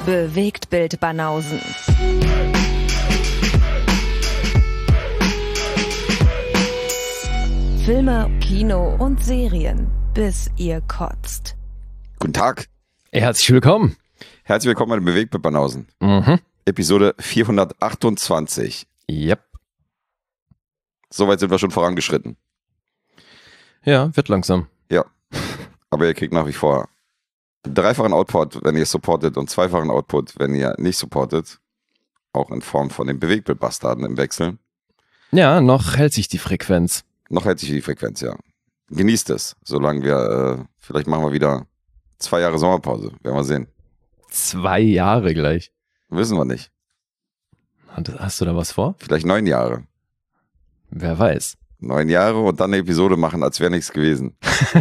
Bewegtbild Banausen. Filme, Kino und Serien, bis ihr kotzt. Guten Tag. Herzlich willkommen. Herzlich willkommen bei den Bewegtbild Banausen. Episode 428. Yep. Soweit sind wir schon vorangeschritten. Ja, wird langsam. Ja, aber ihr kriegt nach wie vor dreifachen Output, wenn ihr supportet, und zweifachen Output, wenn ihr nicht supportet. Auch in Form von den Bewegtbild-Bastarden im Wechsel. Ja, noch hält sich die Frequenz. Noch hält sich die Frequenz, ja. Genießt es, solange wir, vielleicht machen wir wieder 2 Jahre Sommerpause. Werden wir sehen. 2 Jahre gleich. Wissen wir nicht. Hast du da was vor? Vielleicht 9 Jahre. Wer weiß. 9 Jahre und dann eine Episode machen, als wäre nichts gewesen.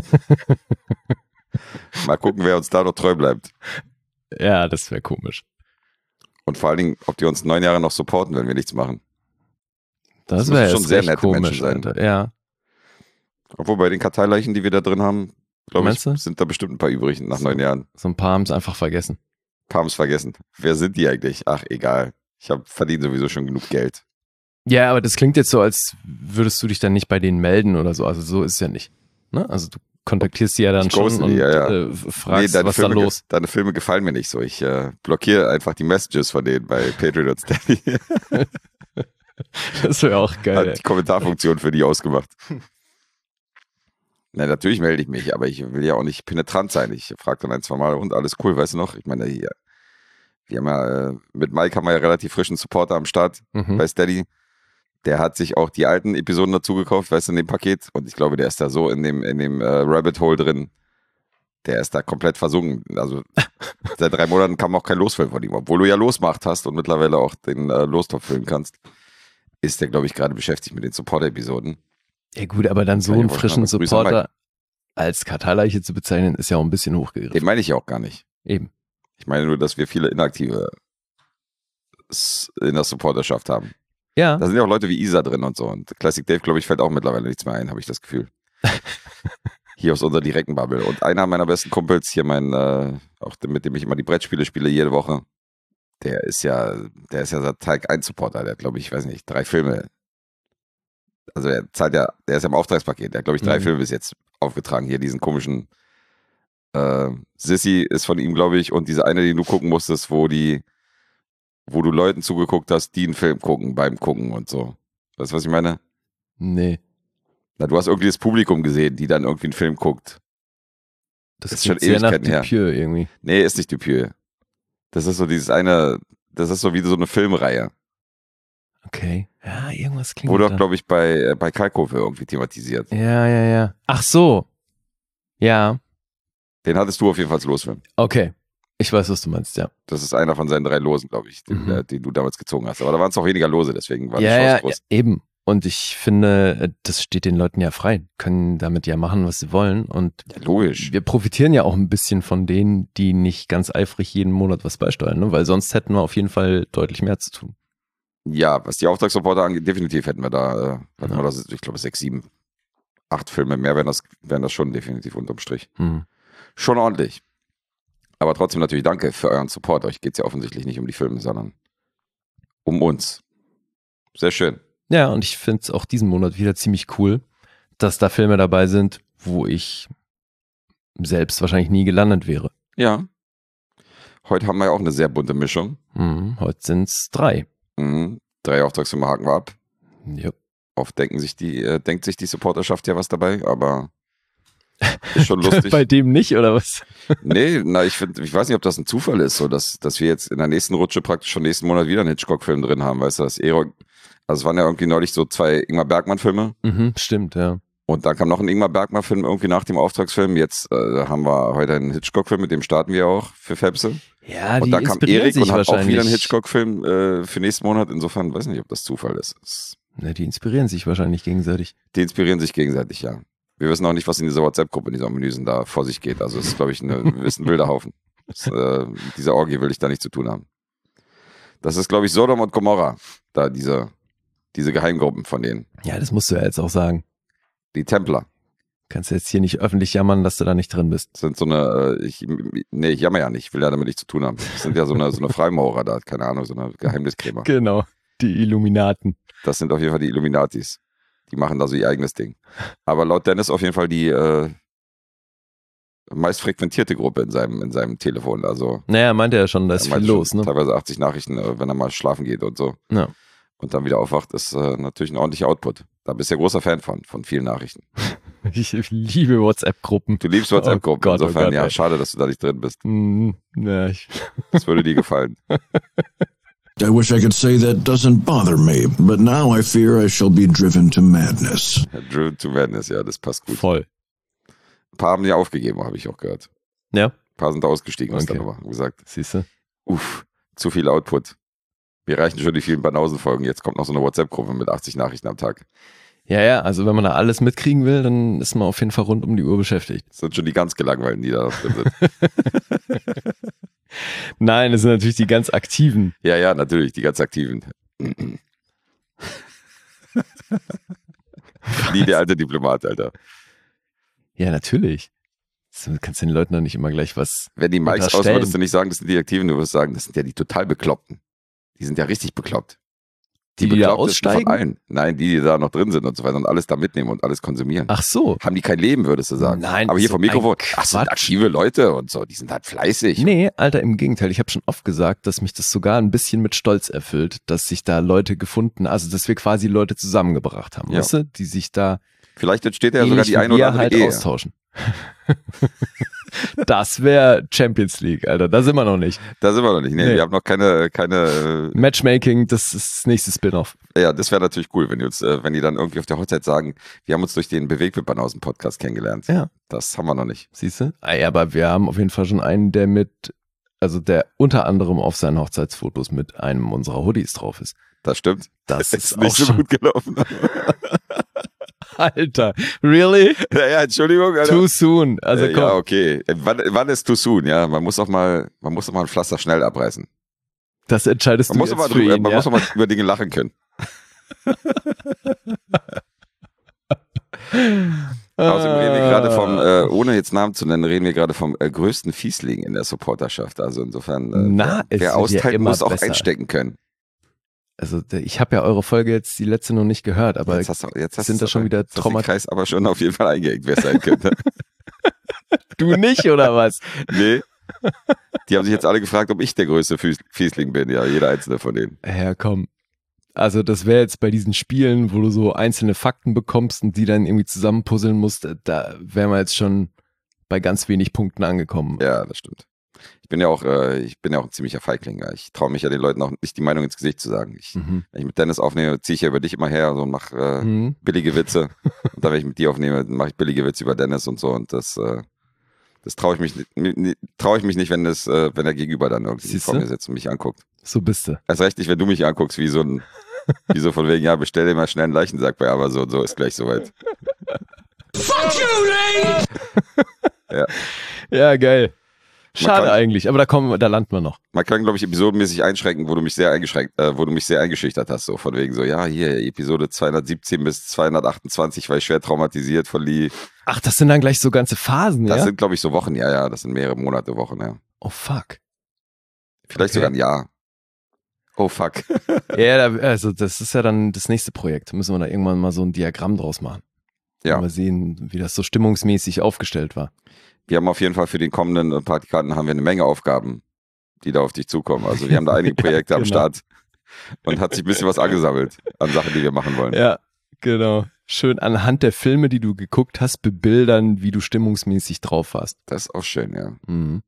Mal gucken, wer uns da noch treu bleibt. Ja, das wäre komisch. Und vor allen Dingen, ob die uns 9 Jahre noch supporten, wenn wir nichts machen. Das müssen wäre schon sehr echt nette komisch, Menschen sein. Alter. Ja. Obwohl bei den Karteileichen, die wir da drin haben, glaube ich, Meinst du? sind da bestimmt ein paar übrig nach 9 Jahren. So ein paar haben es einfach vergessen. Ein paar haben es vergessen. Wer sind die eigentlich? Ach, egal. Ich verdiene sowieso schon genug Geld. Ja, aber das klingt jetzt so, als würdest du dich dann nicht bei denen melden oder so. Also so ist es ja nicht. Ne? Also du kontaktierst die ja dann schon ghoste und die, ja. fragst, was da los. Deine Filme gefallen mir nicht so. Ich blockiere einfach die Messages von denen bei Patreon und Steady. Das wäre auch geil. Hat die Kommentarfunktion für die ausgemacht. Na, natürlich melde ich mich, aber ich will ja auch nicht penetrant sein. Ich frage dann 1-2 Mal und alles cool, weißt du noch? Ich meine, hier, wir haben ja, mit Mike haben wir ja relativ frischen Supporter am Start bei Steady. Der hat sich auch die alten Episoden dazu gekauft, weißt du, in dem Paket. Und ich glaube, der ist da so in dem Rabbit Hole drin. Der ist da komplett versunken. Also seit 3 Monaten kam auch kein Losfüllen von ihm. Obwohl du ja Losmacht hast und mittlerweile auch den Lostopf füllen kannst, ist der, glaube ich, gerade beschäftigt mit den Supporter-Episoden. Ja gut, aber dann so einen frischen Supporter als Karteileiche zu bezeichnen, ist ja auch ein bisschen hochgegriffen. Den meine ich ja auch gar nicht. Eben. Ich meine nur, dass wir viele Inaktive in der Supporterschaft haben. Ja. Da sind ja auch Leute wie Isa drin und so. Und Classic Dave, glaube ich, fällt auch mittlerweile nichts mehr ein, habe ich das Gefühl. Hier aus unserer direkten Bubble. Und einer meiner besten Kumpels, hier auch mit dem ich immer die Brettspiele spiele jede Woche, der ist ja seit Tag 1 Supporter. Der hat, glaube ich, weiß nicht, 3 Filme. Also der ist ja im Auftragspaket. Der hat, glaube ich, 3 Filme bis jetzt aufgetragen. Hier diesen komischen Sissy ist von ihm, glaube ich, und diese eine, die du gucken musstest, wo du Leuten zugeguckt hast, die einen Film gucken, beim Gucken und so. Weißt du, was ich meine? Nee. Na, du hast irgendwie das Publikum gesehen, die dann irgendwie einen Film guckt. Das ist ist schon schon sehr nach Ewigkeiten her. Dupieux irgendwie. Nee, ist nicht Dupieux. Das ist so das ist so wie so eine Filmreihe. Okay. Ja, irgendwas klingt Wurde da. auch, glaube ich, bei Kalkofe irgendwie thematisiert. Ja. Ach so. Ja. Den hattest du auf jeden Fall als Losfilm. Okay. Ich weiß, was du meinst, ja. Das ist einer von seinen 3 Losen, glaube ich, den du damals gezogen hast. Aber da waren es auch weniger Lose, deswegen war die Chance groß. Ja, eben. Und ich finde, das steht den Leuten ja frei. Können damit ja machen, was sie wollen. Und Ja, logisch. wir profitieren ja auch ein bisschen von denen, die nicht ganz eifrig jeden Monat was beisteuern, ne? Weil sonst hätten wir auf jeden Fall deutlich mehr zu tun. Ja, was die Auftragssupporter angeht, definitiv hätten wir da, ich glaube, 6, 7, 8 Filme mehr, wären das schon definitiv unterm Strich. Schon ordentlich. Aber trotzdem natürlich danke für euren Support. Euch geht es ja offensichtlich nicht um die Filme, sondern um uns. Sehr schön. Ja, und ich finde es auch diesen Monat wieder ziemlich cool, dass da Filme dabei sind, wo ich selbst wahrscheinlich nie gelandet wäre. Ja. Heute haben wir ja auch eine sehr bunte Mischung. Heute sind es 3. 3 Auftragsfilme haken wir ab. Ja. Oft denkt sich die Supporterschaft ja was dabei, aber ist schon lustig. Bei dem nicht, oder was? Nee, ich weiß nicht, ob das ein Zufall ist, so dass wir jetzt in der nächsten Rutsche praktisch schon nächsten Monat wieder einen Hitchcock-Film drin haben, weißt du, also es waren ja irgendwie neulich so 2 Ingmar Bergmann-Filme. Stimmt, ja. Und dann kam noch ein Ingmar Bergmann-Film irgendwie nach dem Auftragsfilm. Jetzt haben wir heute einen Hitchcock-Film, mit dem starten wir auch für Fepse. Ja, und die da kam inspirieren Erik sich und hat auch wahrscheinlich. wieder einen Hitchcock-Film für nächsten Monat. Insofern weiß nicht, ob das Zufall ist. Na, die inspirieren sich wahrscheinlich gegenseitig. Die inspirieren sich gegenseitig, ja. Wir wissen auch nicht, was in dieser WhatsApp-Gruppe, in dieser Ominösen da vor sich geht. Also es ist, glaube ich, ein wilder Haufen. Diese Orgie will ich da nicht zu tun haben. Das ist, glaube ich, Sodom und Gomorra, da diese Geheimgruppen von denen. Ja, das musst du ja jetzt auch sagen. Die Templer. Kannst jetzt hier nicht öffentlich jammern, dass du da nicht drin bist. Das sind so eine, ich jammer ja nicht, ich will ja damit nichts zu tun haben. Das sind ja so eine Freimaurer da, keine Ahnung, so eine Geheimniskrämer. Genau, die Illuminaten. Das sind auf jeden Fall die Illuminatis. Die machen da so ihr eigenes Ding. Aber laut Dennis auf jeden Fall die meist frequentierte Gruppe in seinem Telefon. Also, naja, meinte er schon, da ist viel los. Ne? Teilweise 80 Nachrichten, wenn er mal schlafen geht und so. Ja. Und dann wieder aufwacht, ist natürlich ein ordentlicher Output. Da bist du ja großer Fan von vielen Nachrichten. Ich liebe WhatsApp-Gruppen. Du liebst WhatsApp-Gruppen, insofern, Gott, ja, schade, dass du da nicht drin bist. Ja, Das würde dir gefallen. I wish I could say that doesn't bother me, but now I fear I shall be driven to madness. Driven to madness, ja, das passt gut. Voll. Ein paar haben ja aufgegeben, habe ich auch gehört. Ja? Ein paar sind ausgestiegen, hast du Okay. dann aber gesagt. Siehst du? Zu viel Output. Wir reichen schon die vielen Banausen-Folgen. Jetzt kommt noch so eine WhatsApp-Gruppe mit 80 Nachrichten am Tag. Ja, also wenn man da alles mitkriegen will, dann ist man auf jeden Fall rund um die Uhr beschäftigt. Das sind schon die ganz gelangweilten, die da drin sind. Nein, das sind natürlich die ganz Aktiven. Ja, natürlich, die ganz Aktiven. Nie der alte Diplomat, Alter. Ja, natürlich. Du kannst den Leuten doch nicht immer gleich was Wenn die Mikes aus, unterstellen. würdest du nicht sagen, das sind die Aktiven, du würdest sagen, das sind ja die total Bekloppten. Die sind ja richtig bekloppt. Die da Beklopptesten aussteigen? Von allen. Nein, die da noch drin sind und so weiter und alles da mitnehmen und alles konsumieren. Ach so. Haben die kein Leben, würdest du sagen. Nein, aber hier so vom Mikrofon, ein ach, sind Quatsch. aktive Leute und so, die sind halt fleißig. Nee, Alter, im Gegenteil. Ich habe schon oft gesagt, dass mich das sogar ein bisschen mit Stolz erfüllt, dass sich da Leute gefunden, also dass wir quasi Leute zusammengebracht haben, Ja. weißt du, die sich da Vielleicht entsteht ja sogar ähnlich die wie eine oder wir andere halt Ehe. austauschen. Das wäre Champions League, Alter. Da sind wir noch nicht. Da sind wir noch nicht. Nee, Nee. wir haben noch keine Matchmaking, das ist das nächste Spin-off. ja, das wäre natürlich cool, wenn die dann irgendwie auf der Hochzeit sagen, wir haben uns durch den Bewegtbildbanausen-Podcast kennengelernt. Ja. Das haben wir noch nicht. Siehst du? Ja, aber wir haben auf jeden Fall schon einen, der unter anderem auf seinen Hochzeitsfotos mit einem unserer Hoodies drauf ist. Das stimmt. Das ist nicht auch so schon, gut gelaufen. Alter, really? Ja, Entschuldigung. Alter. Too soon. Also komm. Ja, okay. Wann ist too soon? Ja, man muss doch mal ein Pflaster schnell abreißen. Das entscheidest Man du muss jetzt doch für ihn, man ja? muss doch mal über Dinge lachen können. Außerdem reden wir gerade vom, ohne jetzt Namen zu nennen, reden wir gerade vom größten Fiesling in der Supporterschaft. Also insofern, Na, es wer wird austeilt, ja immer muss auch besser. einstecken können. Also ich habe ja eure Folge jetzt die letzte noch nicht gehört, aber Jetzt hast sind da schon wieder den Traumat... Kreis aber schon auf jeden Fall eingeengt, wer es sein könnte. Du nicht, oder was? Nee. Die haben sich jetzt alle gefragt, ob ich der größte Fiesling bin. Ja, jeder einzelne von denen. Ja, komm. Also das wäre jetzt bei diesen Spielen, wo du so einzelne Fakten bekommst und die dann irgendwie zusammenpuzzeln musst, da wären wir jetzt schon bei ganz wenig Punkten angekommen. Ja, das stimmt. Ich bin ja auch ein ziemlicher Feigling. Ja. Ich traue mich ja den Leuten auch nicht die Meinung ins Gesicht zu sagen. Wenn ich mit Dennis aufnehme, ziehe ich ja über dich immer her und mache billige Witze. Und dann, wenn ich mit dir aufnehme, mache ich billige Witze über Dennis und so. Und das traue ich mich nicht, wenn der Gegenüber dann irgendwie Siehste? vor mir sitzt und mich anguckt. So bist du. Erst recht nicht, wenn du mich anguckst, wie so von wegen, ja, bestell dir mal schnell einen Leichensack bei Amazon, so ist gleich soweit. Fuck you, Lee! Ja, geil. Schade kann- eigentlich, aber da landen wir noch. Man kann, glaube ich, episodenmäßig einschränken, wo du mich sehr eingeschüchtert hast, so von wegen so, ja, hier, Episode 217 bis 228 war ich schwer traumatisiert von Lee. Ach, das sind dann gleich so ganze Phasen, Das ja? sind, glaube ich, so Wochen, ja, das sind mehrere Monate, Wochen, ja. Oh, fuck. Vielleicht Okay. sogar ein Jahr. Oh, fuck. Ja, also das ist ja dann das nächste Projekt. Müssen wir da irgendwann mal so ein Diagramm draus machen. Ja. Mal sehen, wie das so stimmungsmäßig aufgestellt war. Wir haben auf jeden Fall für den kommenden Praktikanten haben wir eine Menge Aufgaben, die da auf dich zukommen. Also wir haben da einige Projekte am Genau. Start und hat sich ein bisschen was angesammelt an Sachen, die wir machen wollen. Ja, genau. Schön anhand der Filme, die du geguckt hast, bebildern, wie du stimmungsmäßig drauf warst. Das ist auch schön, ja. Mhm.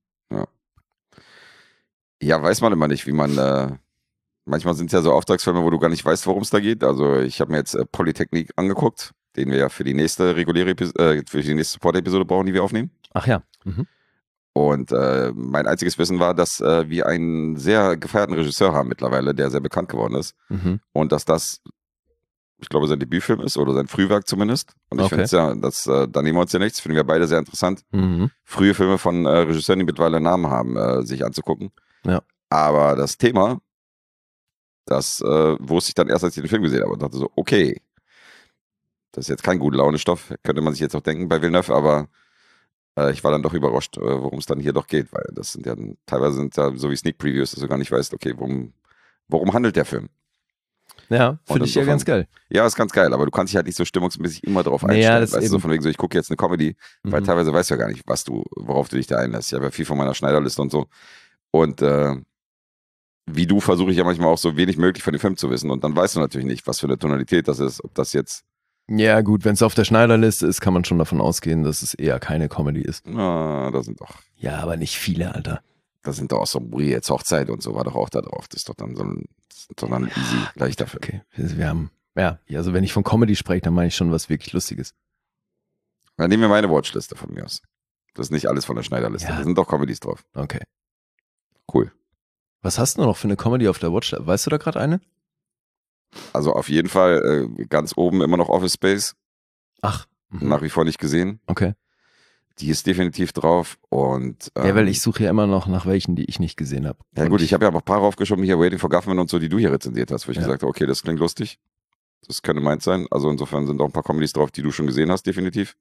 Ja, weiß man immer nicht, wie man, manchmal sind es ja so Auftragsfilme, wo du gar nicht weißt, worum es da geht. Also ich habe mir jetzt Polytechnik angeguckt, den wir ja für die nächste für die nächste Support-Episode brauchen, die wir aufnehmen. Ach ja. Mhm. Und mein einziges Wissen war, dass wir einen sehr gefeierten Regisseur haben mittlerweile, der sehr bekannt geworden ist. Mhm. Und dass das, ich glaube, sein Debütfilm ist oder sein Frühwerk zumindest. Und ich Okay. finde es ja, da nehmen wir uns ja nichts, finden wir beide sehr interessant. Mhm. Frühe Filme von Regisseuren, die mittlerweile einen Namen haben, sich anzugucken. Ja. Aber das Thema, das wusste ich dann erst, als ich den Film gesehen habe und dachte so, okay, Das ist jetzt kein Gute-Laune-Stoff, könnte man sich jetzt auch denken bei Villeneuve, aber ich war dann doch überrascht, worum es dann hier doch geht, weil das sind ja teilweise sind ja so wie Sneak-Previews, dass du gar nicht weißt, okay, worum handelt der Film? Ja, finde ich ja ganz geil. Ja, ist ganz geil, aber du kannst dich halt nicht so stimmungsmäßig immer drauf einstellen. Weißt du, so von wegen so, ich gucke jetzt eine Comedy, weil teilweise weißt du ja gar nicht, worauf du dich da einlässt. Ich habe ja viel von meiner Schneiderliste und so. Und wie du versuche ich ja manchmal auch so wenig möglich von dem Film zu wissen. Und dann weißt du natürlich nicht, was für eine Tonalität das ist, ob das jetzt. Ja, gut, wenn es auf der Schneiderliste ist, kann man schon davon ausgehen, dass es eher keine Comedy ist. Na, da sind doch. Ja, aber nicht viele, Alter. Da sind doch auch so Muriels Hochzeit und so war doch auch da drauf. Das ist doch dann so ein easy, leichter Film. Okay, wir haben, also wenn ich von Comedy spreche, dann meine ich schon was wirklich Lustiges. Dann nehmen wir meine Watchliste von mir aus. Das ist nicht alles von der Schneiderliste. Da sind doch Comedies drauf. Okay. Cool. Was hast du noch für eine Comedy auf der Watchliste? Weißt du da gerade eine? Also auf jeden Fall ganz oben immer noch Office Space. Ach. Nach wie vor nicht gesehen. Okay. Die ist definitiv drauf und ja, weil ich suche ja immer noch nach welchen, die ich nicht gesehen habe. Ja gut, ich habe ja noch ein paar raufgeschoben, hier Waiting for Government und so, die du hier rezensiert hast, wo ich gesagt habe, okay, das klingt lustig. Das könnte meins sein. Also insofern sind auch ein paar Comedies drauf, die du schon gesehen hast, definitiv.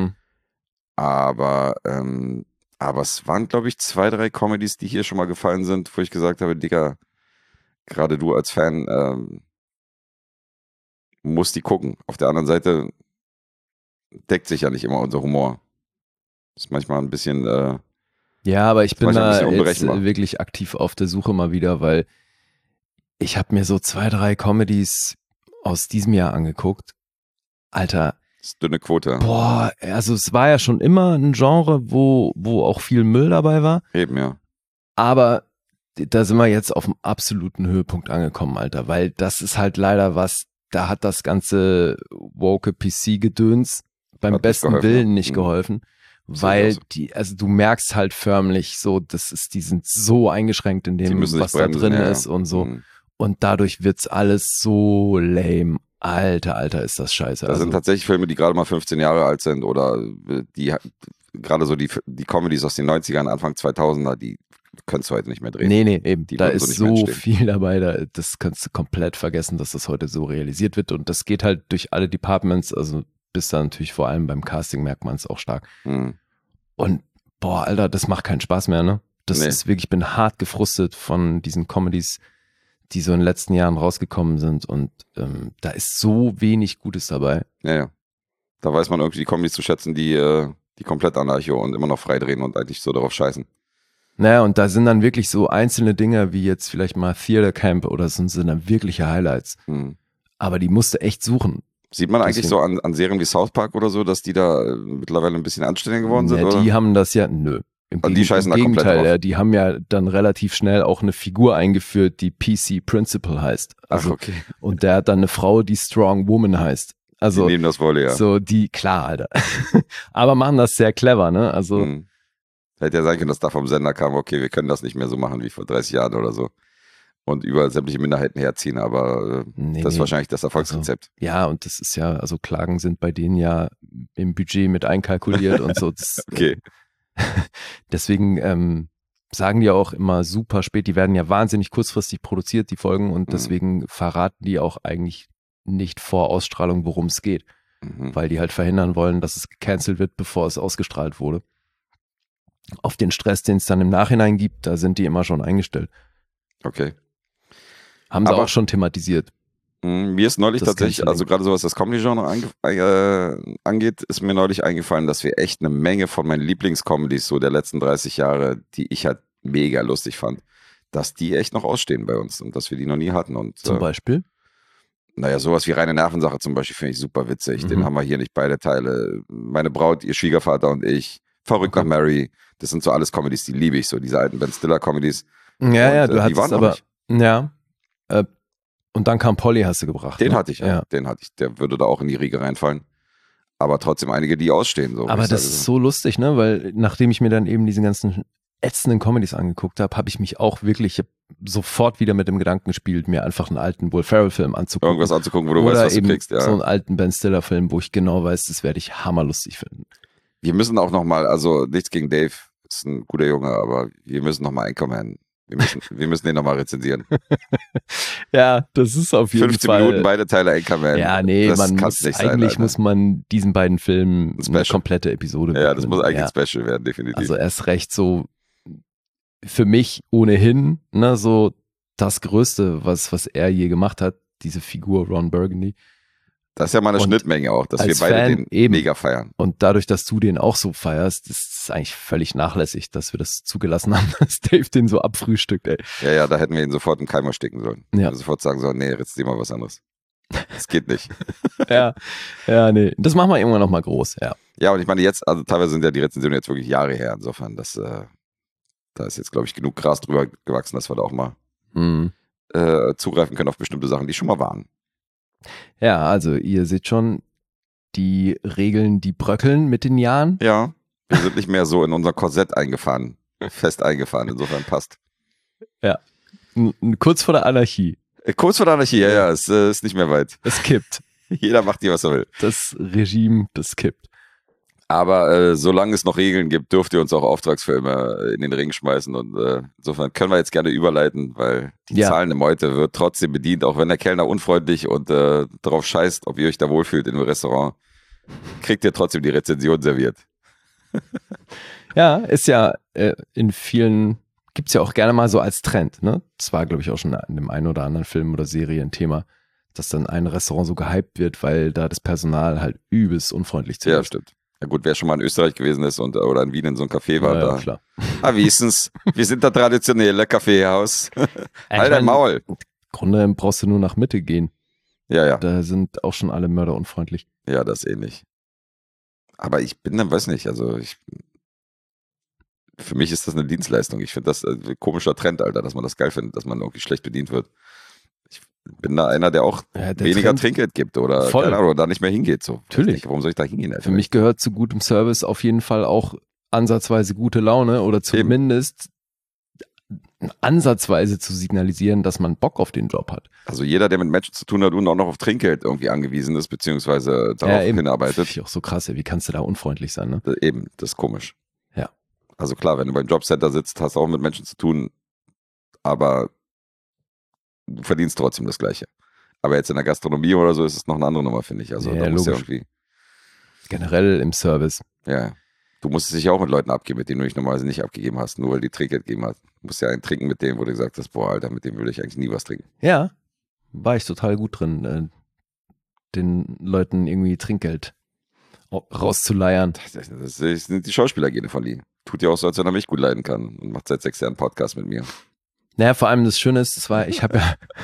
Aber es waren, glaube ich, 2, 3 Comedies, die hier schon mal gefallen sind, wo ich gesagt habe, Digga, gerade du als Fan musst die gucken. Auf der anderen Seite deckt sich ja nicht immer unser Humor. Das ist manchmal ein bisschen ja, aber ich bin da jetzt wirklich aktiv auf der Suche mal wieder, weil ich habe mir so 2, 3 Comedies aus diesem Jahr angeguckt. Alter. Das ist dünne Quote. Boah, also es war ja schon immer ein Genre, wo auch viel Müll dabei war. Eben, ja. Aber da sind wir jetzt auf dem absoluten Höhepunkt angekommen, Alter, weil das ist halt leider was, da hat das ganze woke PC-Gedöns beim besten Willen nicht geholfen. Weil also du merkst halt förmlich so, die sind so eingeschränkt in dem, was da drin ist und so. Und dadurch wird's alles so lame. Alter, ist das scheiße. Das sind tatsächlich Filme, die gerade mal 15 Jahre alt sind oder die gerade so die Comedies aus den 90ern, Anfang 2000er, die könntest du heute nicht mehr drehen. Nee, eben. Da ist so viel dabei, das kannst du komplett vergessen, dass das heute so realisiert wird. Und das geht halt durch alle Departments, also bis dann natürlich vor allem beim Casting merkt man es auch stark. Und boah, Alter, das macht keinen Spaß mehr, ne? Das ist wirklich, ich bin hart gefrustet von diesen Comedies, die so in den letzten Jahren rausgekommen sind und da ist so wenig Gutes dabei. Ja. Da weiß man irgendwie die Comedies zu schätzen, die komplett anarcho und immer noch freidrehen und eigentlich so darauf scheißen. Naja, und da sind dann wirklich so einzelne Dinge, wie jetzt vielleicht mal Theater Camp oder so, sind dann wirkliche Highlights. Aber die musst du echt suchen. Sieht man eigentlich so an Serien wie South Park oder so, dass die da mittlerweile ein bisschen anständiger geworden sind? Ja, die haben das ja, nö. Die scheißen da komplett drauf. Ja, die haben ja dann relativ schnell auch eine Figur eingeführt, die PC Principal heißt. Also, ach, okay. Und der hat dann eine Frau, die Strong Woman heißt. Also, die nehmen das wohl, ja. So, klar, Alter. Aber machen das sehr clever, ne? Also. Hätte ja sein können, dass da vom Sender kam, okay, wir können das nicht mehr so machen wie vor 30 Jahren oder so. Und über sämtliche Minderheiten herziehen, aber das ist wahrscheinlich das Erfolgsrezept. Also, ja, und das ist ja, also Klagen sind bei denen ja im Budget mit einkalkuliert und so. Das, okay. Deswegen sagen die auch immer super spät, die werden ja wahnsinnig kurzfristig produziert, die Folgen, und deswegen verraten die auch eigentlich nicht vor Ausstrahlung, worum es geht, weil die halt verhindern wollen, dass es gecancelt wird, bevor es ausgestrahlt wurde. Auf den Stress, den es dann im Nachhinein gibt, da sind die immer schon eingestellt. Okay. Haben sie auch schon thematisiert. Mir ist neulich tatsächlich, also gerade so was das Comedy-Genre angeht, ist mir neulich eingefallen, dass wir echt eine Menge von meinen Lieblingscomedies so der letzten 30 Jahre, die ich halt mega lustig fand, dass die echt noch ausstehen bei uns und dass wir die noch nie hatten. Und, zum Beispiel? Naja, sowas wie Reine Nervensache zum Beispiel finde ich super witzig. Den haben wir hier nicht beide Teile. Meine Braut, ihr Schwiegervater und ich. Verrückt nach Mary. Das sind so alles Comedies, die liebe ich, so diese alten Ben Stiller-Comedies. Ja, du hattest aber, ja, und dann kam Polly, hast du gebracht. Den hatte ich, den hatte ich. Der würde da auch in die Riege reinfallen. Aber trotzdem einige, die ausstehen. So, aber das ist so lustig, ne? Weil nachdem ich mir dann eben diese ganzen ätzenden Comedies angeguckt habe, habe ich mich auch wirklich sofort wieder mit dem Gedanken gespielt, mir einfach einen alten Will Ferrell-Film anzugucken. Irgendwas anzugucken, wo du weißt, was du kriegst. Ja. So einen alten Ben Stiller-Film, wo ich genau weiß, das werde ich hammerlustig finden. Wir müssen auch nochmal, also nichts gegen Dave, ist ein guter Junge, aber wir müssen nochmal Anchorman. Wir müssen den nochmal rezensieren. Ja, das ist auf jeden 15 Fall. 15 Minuten, beide Teile Anchorman. Ja, nee, das eigentlich muss man diesen beiden Filmen eine komplette Episode widmen. Ja, das muss eigentlich ein Special werden, definitiv. Also erst recht so für mich ohnehin, ne, so das Größte, was er je gemacht hat, diese Figur Ron Burgundy. Das ist ja mal eine Schnittmenge auch, dass wir beide Fan den mega feiern. Und dadurch, dass du den auch so feierst, ist es eigentlich völlig nachlässig, dass wir das zugelassen haben, dass Dave den so abfrühstückt, ey. Ja, da hätten wir ihn sofort im Keim ersticken sollen. Ja. Sofort sagen sollen, nee, jetzt sehen wir was anderes. Das geht nicht. ja, nee. Das machen wir irgendwann nochmal groß, ja. Ja, und ich meine jetzt, also teilweise sind ja die Rezensionen jetzt wirklich Jahre her. Insofern, da ist jetzt, glaube ich, genug Gras drüber gewachsen, dass wir da auch mal zugreifen können auf bestimmte Sachen, die schon mal waren. Ja, also ihr seht schon, die Regeln, die bröckeln mit den Jahren. Ja, wir sind nicht mehr so in unser Korsett eingefahren, fest eingefahren, insofern passt. Ja, kurz vor der Anarchie. Kurz vor der Anarchie, ja, es ist nicht mehr weit. Es kippt. Jeder macht hier, was er will. Das Regime, das kippt. Aber solange es noch Regeln gibt, dürft ihr uns auch Auftragsfilme in den Ring schmeißen und insofern können wir jetzt gerne überleiten, weil die zahlende Meute wird trotzdem bedient, auch wenn der Kellner unfreundlich und darauf scheißt, ob ihr euch da wohlfühlt in einem Restaurant, kriegt ihr trotzdem die Rezension serviert. Ja, ist ja in vielen, gibt es ja auch gerne mal so als Trend, ne? Das war, glaube ich, auch schon in dem einen oder anderen Film oder Serie ein Thema, dass dann ein Restaurant so gehypt wird, weil da das Personal halt übelst unfreundlich zu ist. Ja, stimmt. Ja gut, wer schon mal in Österreich gewesen ist oder in Wien in so einem Café war, ja, klar. Wie ist es? Wir sind da traditionelle Kaffeehaus. Halt dein Maul. Im Grunde brauchst du nur nach Mitte gehen. Ja. Da sind auch schon alle Mörder unfreundlich. Ja, das ist ähnlich. Aber ich bin dann, weiß nicht, also für mich ist das eine Dienstleistung. Ich finde das ein komischer Trend, Alter, dass man das geil findet, dass man irgendwie schlecht bedient wird. Ich bin da einer, der auch weniger Trend Trinkgeld gibt oder keine Ahnung, da nicht mehr hingeht. So. Natürlich. Denke, warum soll ich da hingehen? Alter? Für mich gehört zu gutem Service auf jeden Fall auch ansatzweise gute Laune oder zumindest ansatzweise zu signalisieren, dass man Bock auf den Job hat. Also jeder, der mit Menschen zu tun hat und auch noch auf Trinkgeld irgendwie angewiesen ist, beziehungsweise darauf hinarbeitet. Das finde ich auch so krass, wie kannst du da unfreundlich sein, ne? Eben, das ist komisch. Ja. Also klar, wenn du beim Jobcenter sitzt, hast du auch mit Menschen zu tun, aber du verdienst trotzdem das Gleiche. Aber jetzt in der Gastronomie oder so ist es noch eine andere Nummer, finde ich. Also da musst du ja irgendwie. Generell im Service. Ja. Du musst es dich ja auch mit Leuten abgeben, mit denen du dich normalerweise nicht abgegeben hast, nur weil die Trinkgeld gegeben hast. Du musst ja einen trinken mit dem, wo du gesagt hast, boah, Alter, mit dem würde ich eigentlich nie was trinken. Ja, war ich total gut drin, den Leuten irgendwie Trinkgeld rauszuleiern. Das sind die Schauspielergene von Lee. Tut ja auch so, als wenn er mich gut leiden kann und macht seit 6 Jahren einen Podcast mit mir. Naja, vor allem das Schöne ist, ich habe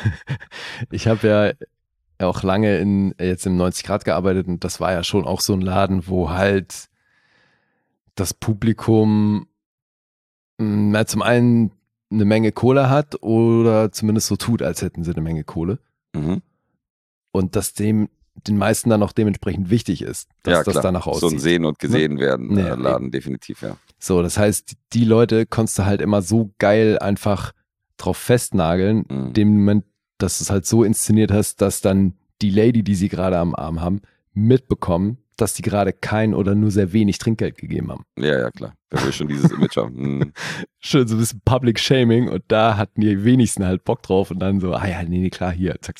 ja auch lange jetzt im 90 Grad gearbeitet und das war ja schon auch so ein Laden, wo halt das Publikum zum einen eine Menge Kohle hat oder zumindest so tut, als hätten sie eine Menge Kohle. Mhm. Und dass den meisten dann auch dementsprechend wichtig ist, dass das danach aussieht. So ein Sehen und Gesehen werden Laden, definitiv, ja. So, das heißt, die Leute konntest du halt immer so geil einfach drauf festnageln, dem Moment, dass du es halt so inszeniert hast, dass dann die Lady, die sie gerade am Arm haben, mitbekommen, dass die gerade kein oder nur sehr wenig Trinkgeld gegeben haben. Ja, klar. Da will schon dieses Image haben. Schön so ein bisschen Public Shaming und da hatten die wenigsten halt Bock drauf und dann so, nee, klar, hier, zack.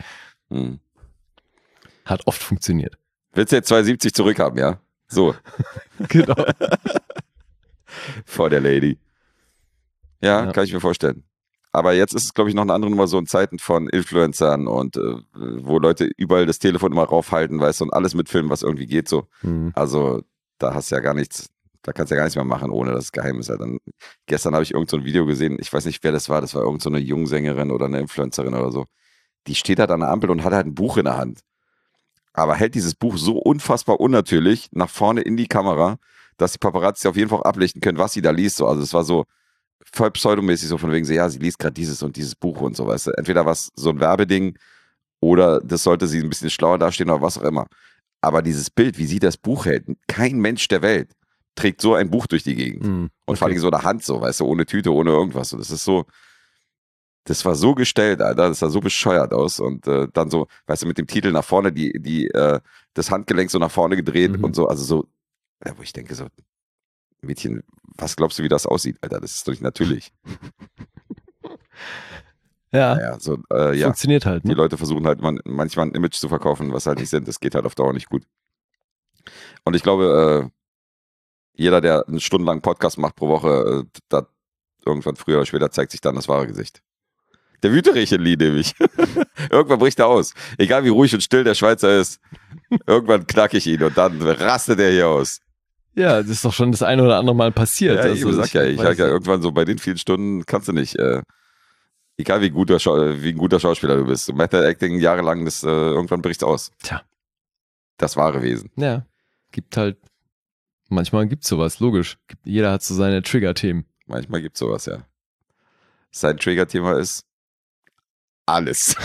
Hat oft funktioniert. Willst du jetzt 2,70 zurückhaben, ja? So. Genau. Vor der Lady. Ja, kann ich mir vorstellen. Aber jetzt ist es, glaube ich, noch eine andere Nummer so in Zeiten von Influencern und wo Leute überall das Telefon immer raufhalten, weißt du, und alles mitfilmen, was irgendwie geht so. Also da hast du ja gar nichts, da kannst du ja gar nichts mehr machen, ohne dass es geheim ist. Dann, gestern habe ich irgend so ein Video gesehen, ich weiß nicht, wer das war irgend so eine Jungsängerin oder eine Influencerin oder so. Die steht halt an der Ampel und hat halt ein Buch in der Hand. Aber hält dieses Buch so unfassbar unnatürlich nach vorne in die Kamera, dass die Paparazzi auf jeden Fall auch ablichten können, was sie da liest. So. Also es war so voll pseudomäßig so von wegen so, ja, sie liest gerade dieses und dieses Buch und so, weißt du. Entweder was so ein Werbeding oder das sollte sie ein bisschen schlauer dastehen oder was auch immer. Aber dieses Bild, wie sie das Buch hält, kein Mensch der Welt trägt so ein Buch durch die Gegend. Und vor allem so in der Hand so, weißt du, ohne Tüte, ohne irgendwas. Und das ist so, das war so gestellt, Alter, das sah so bescheuert aus. Und dann so, weißt du, mit dem Titel nach vorne, das Handgelenk so nach vorne gedreht und so, also so, wo ich denke so, Mädchen, was glaubst du, wie das aussieht, Alter? Das ist doch nicht natürlich. Ja. Naja, so, Funktioniert halt. Ne? Die Leute versuchen halt manchmal ein Image zu verkaufen, was halt nicht sind. Das geht halt auf Dauer nicht gut. Und ich glaube, jeder, der einen stundenlangen Podcast macht pro Woche, da irgendwann früher oder später zeigt sich dann das wahre Gesicht. Der Wüterich in Lee nämlich. Irgendwann bricht er aus. Egal wie ruhig und still der Schweizer ist, irgendwann knack ich ihn und dann rastet er hier aus. Ja, das ist doch schon das eine oder andere Mal passiert. Ja, also, ich sag ja, irgendwann so bei den vielen Stunden kannst du nicht, egal wie ein guter Schauspieler du bist, so Method Acting jahrelang, irgendwann bricht's aus. Tja. Das wahre Wesen. Ja, manchmal gibt's sowas, logisch. Jeder hat so seine Trigger-Themen. Manchmal gibt's sowas, ja. Sein Trigger-Thema ist alles.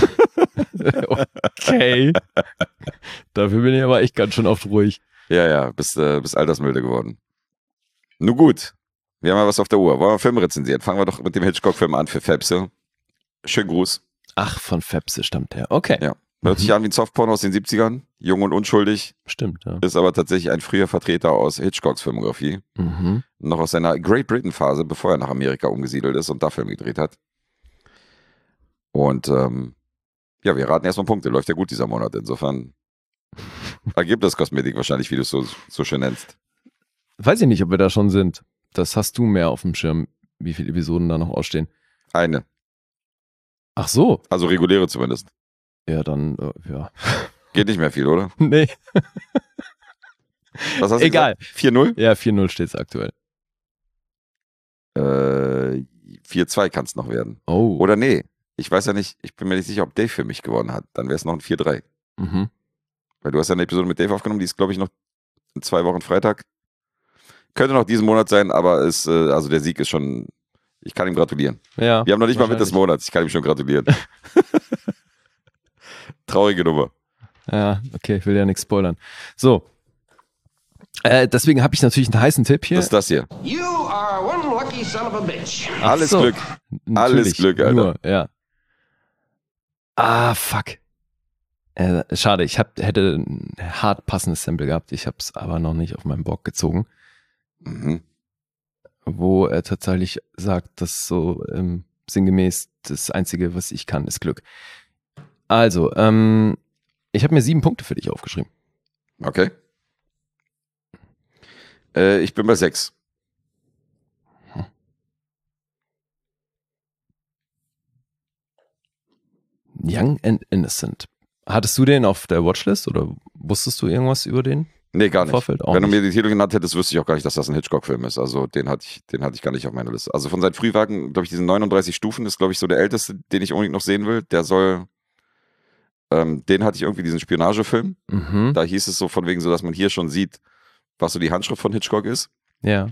Okay. Dafür bin ich aber echt ganz schön oft ruhig. Ja, bist altersmilde geworden. Nun gut, wir haben ja was auf der Uhr. Wollen wir Filme rezensieren? Fangen wir doch mit dem Hitchcock-Film an für Fepse. Schönen Gruß. Ach, von Fepse stammt der. Okay. Ja. Hört sich an wie ein Softporno aus den 70ern. Jung und unschuldig. Stimmt, ja. Ist aber tatsächlich ein früher Vertreter aus Hitchcocks Filmografie. Noch aus seiner Great Britain-Phase, bevor er nach Amerika umgesiedelt ist und da Filme gedreht hat. Und ja, wir raten erstmal Punkte. Läuft ja gut dieser Monat. Insofern Ergebniskosmetik wahrscheinlich, wie du es so schön nennst. Weiß ich nicht, ob wir da schon sind. Das hast du mehr auf dem Schirm, wie viele Episoden da noch ausstehen. Eine. Ach so. Also reguläre zumindest. Ja, dann, ja. Geht nicht mehr viel, oder? Nee. Was hast du Egal. 4-0? Ja, 4-0 steht es aktuell. 4-2 kann es noch werden. Oh. Oder nee, ich weiß ja nicht, ich bin mir nicht sicher, ob Dave für mich gewonnen hat. Dann wäre es noch ein 4-3. Weil du hast ja eine Episode mit Dave aufgenommen, die ist, glaube ich, noch in 2 Wochen Freitag. Könnte noch diesen Monat sein, aber also der Sieg ist schon, ich kann ihm gratulieren. Ja, wir haben noch nicht mal Mitte des Monats, ich kann ihm schon gratulieren. Traurige Nummer. Ja, okay, ich will ja nichts spoilern. So. Deswegen habe ich natürlich einen heißen Tipp hier. Was ist das hier? You are one lucky son of a bitch. Alles Glück. Alles Glück, Alter. Nur, ja. Ah, fuck. Schade, ich hätte ein hart passendes Sample gehabt. Ich habe es aber noch nicht auf meinen Bock gezogen. Wo er tatsächlich sagt, dass so sinngemäß das Einzige, was ich kann, ist Glück. Also, ich habe mir 7 Punkte für dich aufgeschrieben. Okay. Ich bin bei 6. Young and Innocent. Hattest du den auf der Watchlist oder wusstest du irgendwas über den? Nee, gar nicht. Vorfeld? Auch Wenn nicht. du mir die Titel genannt hättest, wüsste ich auch gar nicht, dass das ein Hitchcock-Film ist. Also den hatte ich gar nicht auf meiner Liste. Also von seinen Frühwerken, glaube ich, diesen 39 Stufen ist, glaube ich, so der älteste, den ich unbedingt noch sehen will. Der soll, den hatte ich irgendwie, diesen Spionagefilm. Da hieß es so von wegen so, dass man hier schon sieht, was so die Handschrift von Hitchcock ist. Ja.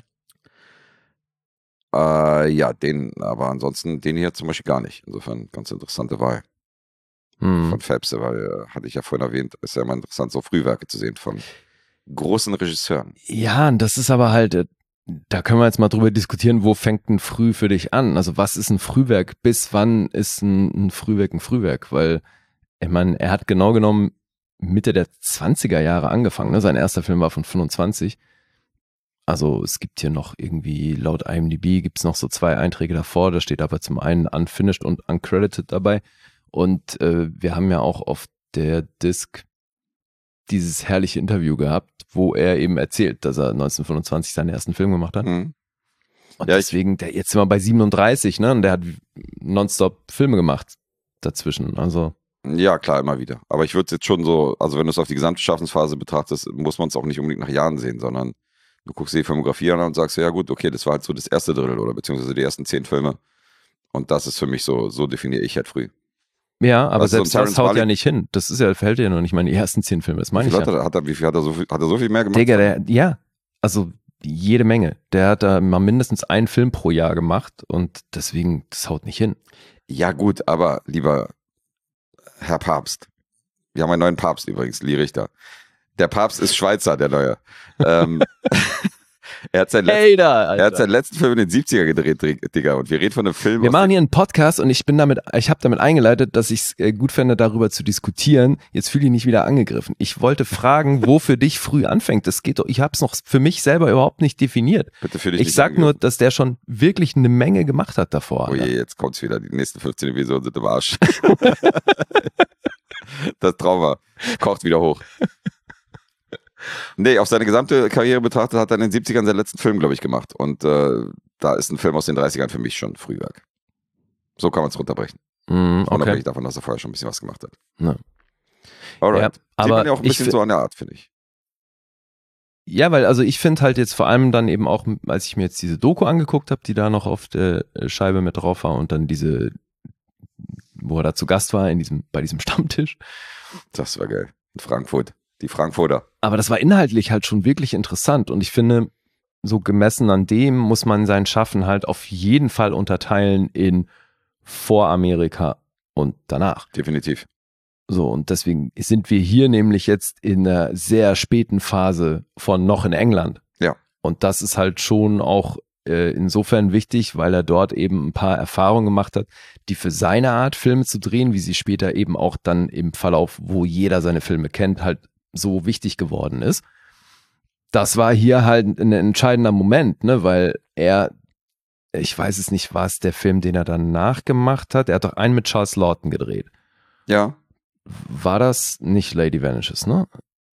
Ja, aber ansonsten den hier zum Beispiel gar nicht. Insofern ganz interessante Wahl von Fepse, weil, hatte ich ja vorhin erwähnt, ist ja immer interessant, so Frühwerke zu sehen von großen Regisseuren. Ja, und das ist aber halt, da können wir jetzt mal drüber diskutieren, wo fängt ein Früh für dich an? Also was ist ein Frühwerk? Bis wann ist ein Frühwerk ein Frühwerk? Weil, ich meine, er hat genau genommen Mitte der 20er Jahre angefangen. Ne? Sein erster Film war von 25. Also es gibt hier noch irgendwie, laut IMDb gibt es noch so 2 Einträge davor. Da steht aber zum einen Unfinished und Uncredited dabei. Und wir haben ja auch auf der Disc dieses herrliche Interview gehabt, wo er eben erzählt, dass er 1925 seinen ersten Film gemacht hat. Und ja, deswegen, jetzt sind wir bei 37, ne? Und der hat nonstop Filme gemacht dazwischen. Also. Ja, klar, immer wieder. Aber ich würde es jetzt schon so, also wenn du es auf die gesamte Schaffensphase betrachtest, muss man es auch nicht unbedingt nach Jahren sehen, sondern du guckst die Filmografie an und sagst, ja gut, okay, das war halt so das erste Drittel oder beziehungsweise die ersten 10 Filme. Und das ist für mich so definiere ich halt früh. Ja, aber also selbst das haut ja nicht hin. Das ist ja, verhält ja noch nicht meine ersten 10 Filme. Das meine ich ja. Hat er so viel mehr gemacht? Digga, ja, also jede Menge. Der hat da mal mindestens einen Film pro Jahr gemacht und deswegen, das haut nicht hin. Ja gut, aber lieber Herr Papst, wir haben einen neuen Papst übrigens, Lee Richter. Der Papst ist Schweizer, der neue. Er hat seinen letzten Film in den 70er gedreht, Digga. Und wir reden von einem Film. Wir machen hier einen Podcast und ich habe damit eingeleitet, dass ich es gut fände, darüber zu diskutieren. Jetzt fühle ich nicht wieder angegriffen. Ich wollte fragen, wo für dich früh anfängt. Das geht doch, ich habe es noch für mich selber überhaupt nicht definiert. Bitte fühl dich Ich sag nur, dass der schon wirklich eine Menge gemacht hat davor. Oh je, jetzt kommt's wieder. Die nächsten 15 Episoden sind im Arsch. Das Trauma kocht wieder hoch. Nee, auf seine gesamte Karriere betrachtet hat er in den 70ern seinen letzten Film, glaube ich, gemacht. Und da ist ein Film aus den 30ern für mich schon Frühwerk. So kann man es runterbrechen. Unabhängig davon, dass er vorher schon ein bisschen was gemacht hat. Ja. Alright. Ja, aber sieht man ja auch ein bisschen so an der Art, finde ich. Ja, weil also ich finde halt jetzt vor allem dann eben auch, als ich mir jetzt diese Doku angeguckt habe, die da noch auf der Scheibe mit drauf war und dann diese, wo er da zu Gast war, bei diesem Stammtisch. Das war geil. In Frankfurt. Die Frankfurter. Aber das war inhaltlich halt schon wirklich interessant und ich finde, so gemessen an dem muss man sein Schaffen halt auf jeden Fall unterteilen in vor Amerika und danach. Definitiv. So, und deswegen sind wir hier nämlich jetzt in einer sehr späten Phase von noch in England. Ja. Und das ist halt schon auch insofern wichtig, weil er dort eben ein paar Erfahrungen gemacht hat, die für seine Art, Filme zu drehen, wie sie später eben auch dann im Verlauf, wo jeder seine Filme kennt, halt so wichtig geworden ist. Das war hier halt ein entscheidender Moment, ne, weil ich weiß es nicht, war es der Film, den er danach gemacht hat? Er hat doch einen mit Charles Lawton gedreht. Ja. War das nicht Lady Vanishes, ne?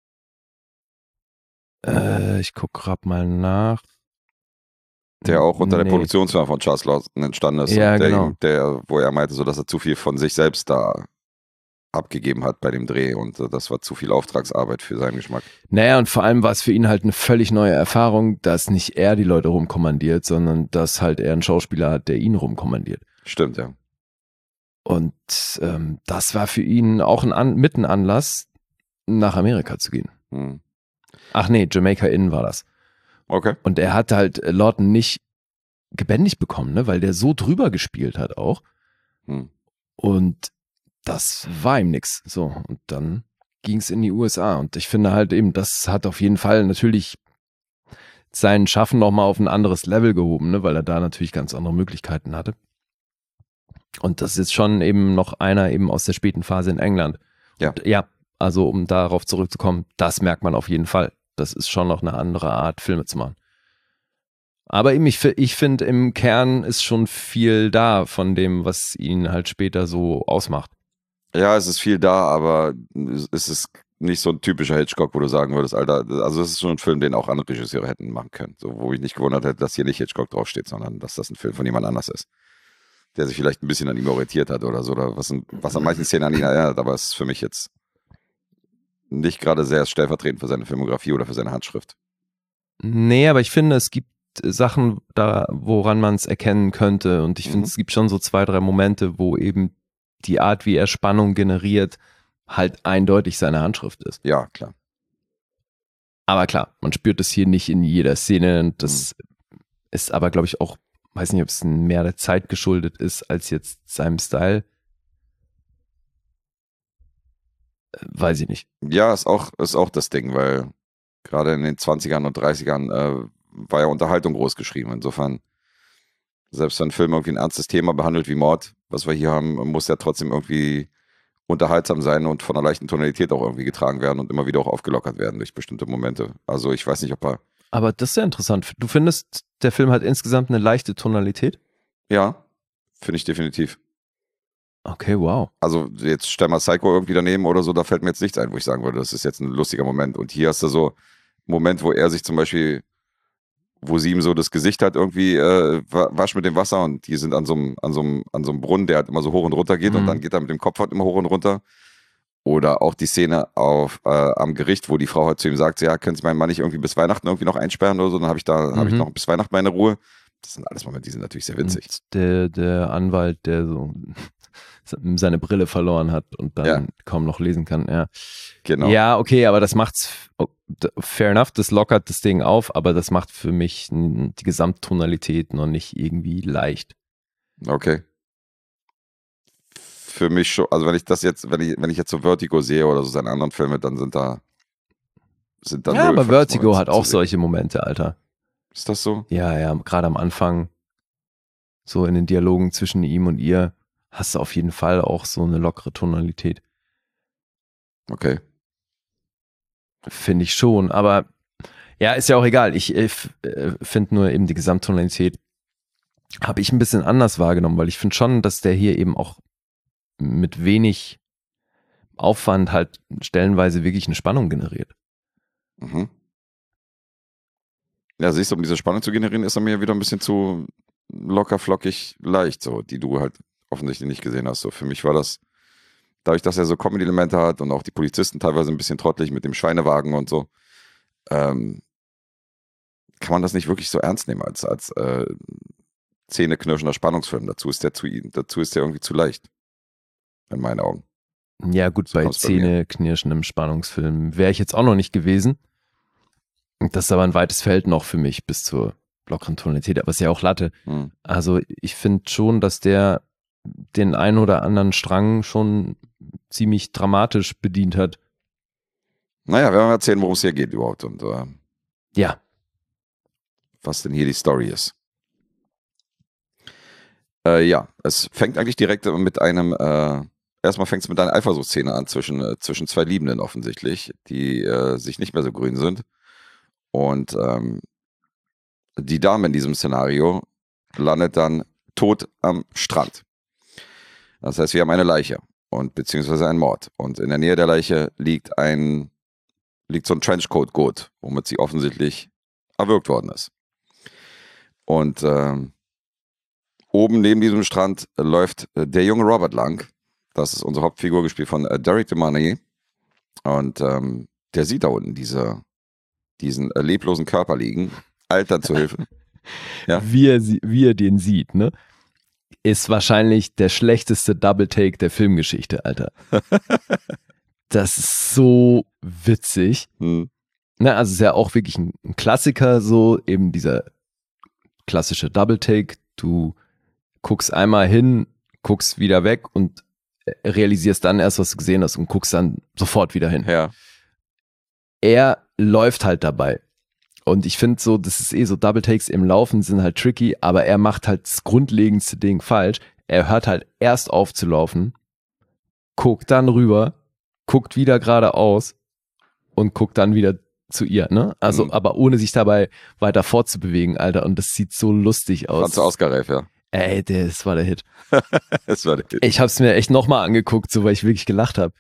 Ich guck grad mal nach. Der auch unter der Produktionsfirma von Charles Lawton entstanden ist. Ja, und genau. Wo er meinte, so, dass er zu viel von sich selbst da abgegeben hat bei dem Dreh und das war zu viel Auftragsarbeit für seinen Geschmack. Naja, und vor allem war es für ihn halt eine völlig neue Erfahrung, dass nicht er die Leute rumkommandiert, sondern dass halt er einen Schauspieler hat, der ihn rumkommandiert. Stimmt, ja. Und das war für ihn auch ein Anlass, nach Amerika zu gehen. Hm. Ach nee, Jamaica Inn war das. Okay. Und er hat halt Lawton nicht gebändigt bekommen, ne, weil der so drüber gespielt hat auch. Hm. Und das war ihm nix. So, und dann ging es in die USA. Und ich finde halt eben, das hat auf jeden Fall natürlich sein Schaffen nochmal auf ein anderes Level gehoben, ne, weil er da natürlich ganz andere Möglichkeiten hatte. Und das ist jetzt schon eben noch einer eben aus der späten Phase in England. Ja. Und ja, also um darauf zurückzukommen, das merkt man auf jeden Fall. Das ist schon noch eine andere Art, Filme zu machen. Aber eben, ich finde, im Kern ist schon viel da von dem, was ihn halt später so ausmacht. Ja, es ist viel da, aber es ist nicht so ein typischer Hitchcock, wo du sagen würdest, Alter, also es ist schon ein Film, den auch andere Regisseure hätten machen können. So, wo ich nicht gewundert hätte, dass hier nicht Hitchcock draufsteht, sondern dass das ein Film von jemand anders ist. Der sich vielleicht ein bisschen an ihm orientiert hat oder so, oder was an manchen Szenen an ihn erinnert, aber es ist für mich jetzt nicht gerade sehr stellvertretend für seine Filmografie oder für seine Handschrift. Nee, aber ich finde, es gibt Sachen da, woran man es erkennen könnte und ich finde, es gibt schon so 2, 3 Momente, wo eben die Art, wie er Spannung generiert, halt eindeutig seine Handschrift ist. Ja, klar. Aber klar, man spürt es hier nicht in jeder Szene und das ist aber, glaube ich, auch, weiß nicht, ob es mehr der Zeit geschuldet ist, als jetzt seinem Style. Weiß ich nicht. Ja, ist auch das Ding, weil gerade in den 20ern und 30ern war ja Unterhaltung groß geschrieben. Insofern, selbst wenn ein Film irgendwie ein ernstes Thema behandelt wie Mord, was wir hier haben, muss ja trotzdem irgendwie unterhaltsam sein und von einer leichten Tonalität auch irgendwie getragen werden und immer wieder auch aufgelockert werden durch bestimmte Momente. Also ich weiß nicht, ob er... Aber das ist ja interessant. Du findest, der Film hat insgesamt eine leichte Tonalität? Ja, finde ich definitiv. Okay, wow. Also jetzt stell mal Psycho irgendwie daneben oder so, da fällt mir jetzt nichts ein, wo ich sagen würde, das ist jetzt ein lustiger Moment. Und hier hast du so einen Moment, wo er sich zum Beispiel, wo sie ihm so das Gesicht hat irgendwie wascht mit dem Wasser und die sind an so einem Brunnen, der halt immer so hoch und runter geht und dann geht er mit dem Kopf halt immer hoch und runter. Oder auch die Szene am Gericht, wo die Frau halt zu ihm sagt, ja, können Sie meinen Mann nicht irgendwie bis Weihnachten irgendwie noch einsperren oder so, dann habe ich noch bis Weihnachten meine Ruhe. Das sind alles Momente, die sind natürlich sehr witzig. Und der Anwalt, der so seine Brille verloren hat und dann kaum noch lesen kann, ja. Genau. Ja, okay, aber das macht's, fair enough, das lockert das Ding auf, aber das macht für mich die Gesamttonalität noch nicht irgendwie leicht. Okay. Für mich schon, also wenn ich jetzt so Vertigo sehe oder so seine anderen Filme, dann sind da ja, aber Vertigo hat auch solche Momente, Alter. Ist das so? Ja, gerade am Anfang, so in den Dialogen zwischen ihm und ihr, hast du auf jeden Fall auch so eine lockere Tonalität. Okay. Finde ich schon, aber ja, ist ja auch egal. Ich finde nur eben die Gesamttonalität habe ich ein bisschen anders wahrgenommen, weil ich finde schon, dass der hier eben auch mit wenig Aufwand halt stellenweise wirklich eine Spannung generiert. Mhm. Ja, siehst du, um diese Spannung zu generieren, ist er mir wieder ein bisschen zu locker, flockig, leicht, so, die du halt offensichtlich nicht gesehen hast. So, für mich war das, dadurch, dass er so Comedy-Elemente hat und auch die Polizisten teilweise ein bisschen trottelig mit dem Schweinewagen und so, kann man das nicht wirklich so ernst nehmen als zähneknirschender Spannungsfilm. Dazu ist der irgendwie zu leicht. In meinen Augen. Ja, gut, so bei zähneknirschendem Spannungsfilm wäre ich jetzt auch noch nicht gewesen. Das ist aber ein weites Feld noch für mich bis zur lockeren Tonalität, aber es ist ja auch Latte. Also ich finde schon, dass der den einen oder anderen Strang schon ziemlich dramatisch bedient hat. Naja, wir werden erzählen, worum es hier geht überhaupt und ja, was denn hier die Story ist. Ja, es fängt eigentlich direkt mit einem, erstmal fängt es mit einer Eifersuchtsszene an zwischen zwei Liebenden offensichtlich, die sich nicht mehr so grün sind. Und die Dame in diesem Szenario landet dann tot am Strand. Das heißt, wir haben eine Leiche und beziehungsweise einen Mord. Und in der Nähe der Leiche liegt so ein Trenchcoat-Gurt, womit sie offensichtlich erwürgt worden ist. Und oben neben diesem Strand läuft der junge Robert lang. Das ist unsere Hauptfigur, gespielt von Derek DeMarnay. Und der sieht da unten diesen leblosen Körper liegen, eilt dann zu Hilfe. Ja? Wie er den sieht, ne? Ist wahrscheinlich der schlechteste Double-Take der Filmgeschichte, Alter. Das ist so witzig. Na, also ist ja auch wirklich ein Klassiker, so eben dieser klassische Double-Take. Du guckst einmal hin, guckst wieder weg und realisierst dann erst, was du gesehen hast und guckst dann sofort wieder hin. Ja. Er läuft halt dabei. Und ich finde so, das ist so Double-Takes im Laufen sind halt tricky, aber er macht halt das grundlegendste Ding falsch. Er hört halt erst auf zu laufen, guckt dann rüber, guckt wieder geradeaus und guckt dann wieder zu ihr, ne? Also, aber ohne sich dabei weiter fortzubewegen, Alter. Und das sieht so lustig aus. Fandst du Oscar-reif, ja? Ey, das war der Hit. Das war der Hit. Ich hab's mir echt nochmal angeguckt, so weil ich wirklich gelacht habe.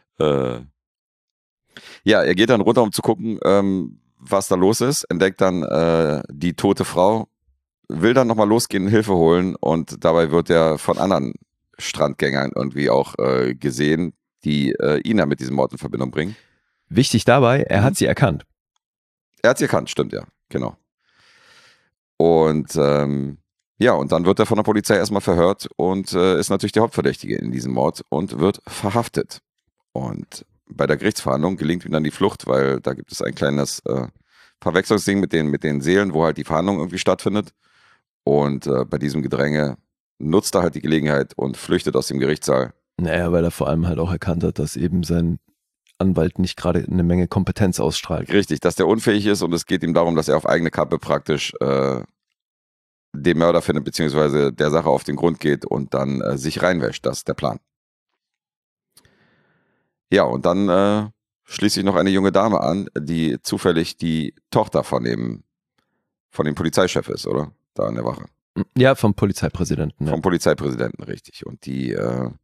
Ja, er geht dann runter, um zu gucken, was da los ist, entdeckt dann die tote Frau, will dann nochmal losgehen, Hilfe holen und dabei wird er von anderen Strandgängern irgendwie auch gesehen, die ihn ja mit diesem Mord in Verbindung bringen. Wichtig dabei, er hat sie erkannt. Er hat sie erkannt, stimmt, ja, genau. Und ja, und dann wird er von der Polizei erstmal verhört und ist natürlich der Hauptverdächtige in diesem Mord und wird verhaftet. Und bei der Gerichtsverhandlung gelingt ihm dann die Flucht, weil da gibt es ein kleines Verwechslungsding mit den Seelen, wo halt die Verhandlung irgendwie stattfindet. Und bei diesem Gedränge nutzt er halt die Gelegenheit und flüchtet aus dem Gerichtssaal. Naja, weil er vor allem halt auch erkannt hat, dass eben sein Anwalt nicht gerade eine Menge Kompetenz ausstrahlt. Richtig, dass der unfähig ist und es geht ihm darum, dass er auf eigene Kappe praktisch den Mörder findet, beziehungsweise der Sache auf den Grund geht und dann sich reinwäscht. Das ist der Plan. Ja, und dann schließt sich noch eine junge Dame an, die zufällig die Tochter von dem Polizeichef ist, oder? Da an der Wache. Ja, vom Polizeipräsidenten. Vom Polizeipräsidenten, richtig. Und die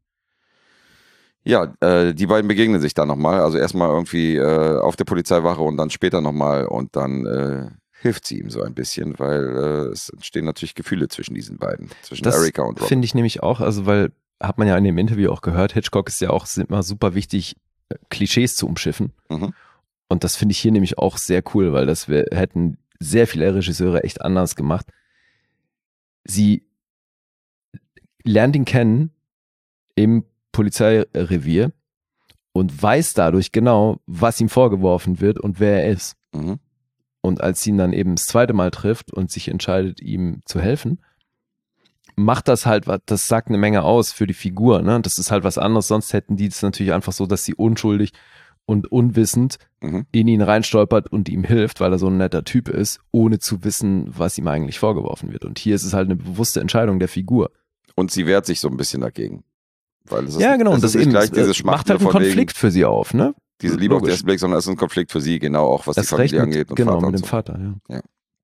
beiden begegnen sich dann nochmal. Also erstmal irgendwie auf der Polizeiwache und dann später nochmal und dann hilft sie ihm so ein bisschen, weil es entstehen natürlich Gefühle zwischen diesen beiden, zwischen Erica und Robert. Das finde ich nämlich auch, also weil, hat man ja in dem Interview auch gehört, Hitchcock ist ja auch immer super wichtig, Klischees zu umschiffen. Und das finde ich hier nämlich auch sehr cool, weil das hätten sehr viele Regisseure echt anders gemacht. Sie lernt ihn kennen im Polizeirevier und weiß dadurch genau, was ihm vorgeworfen wird und wer er ist. Und als sie ihn dann eben das zweite Mal trifft und sich entscheidet, ihm zu helfen, macht das halt, das sagt eine Menge aus für die Figur, ne? Das ist halt was anderes, sonst hätten die es natürlich einfach so, dass sie unschuldig und unwissend in ihn reinstolpert und ihm hilft, weil er so ein netter Typ ist, ohne zu wissen, was ihm eigentlich vorgeworfen wird. Und hier ist es halt eine bewusste Entscheidung der Figur. Und sie wehrt sich so ein bisschen dagegen. Weil es ist, ja, genau. Es und das ist eben gleich dieses macht halt einen Konflikt für sie auf, ne? Diese Liebe auf den ersten Blick, sondern es ist ein Konflikt für sie, genau auch, was die Familie angeht. Und genau, Vater mit und dem Vater, ja.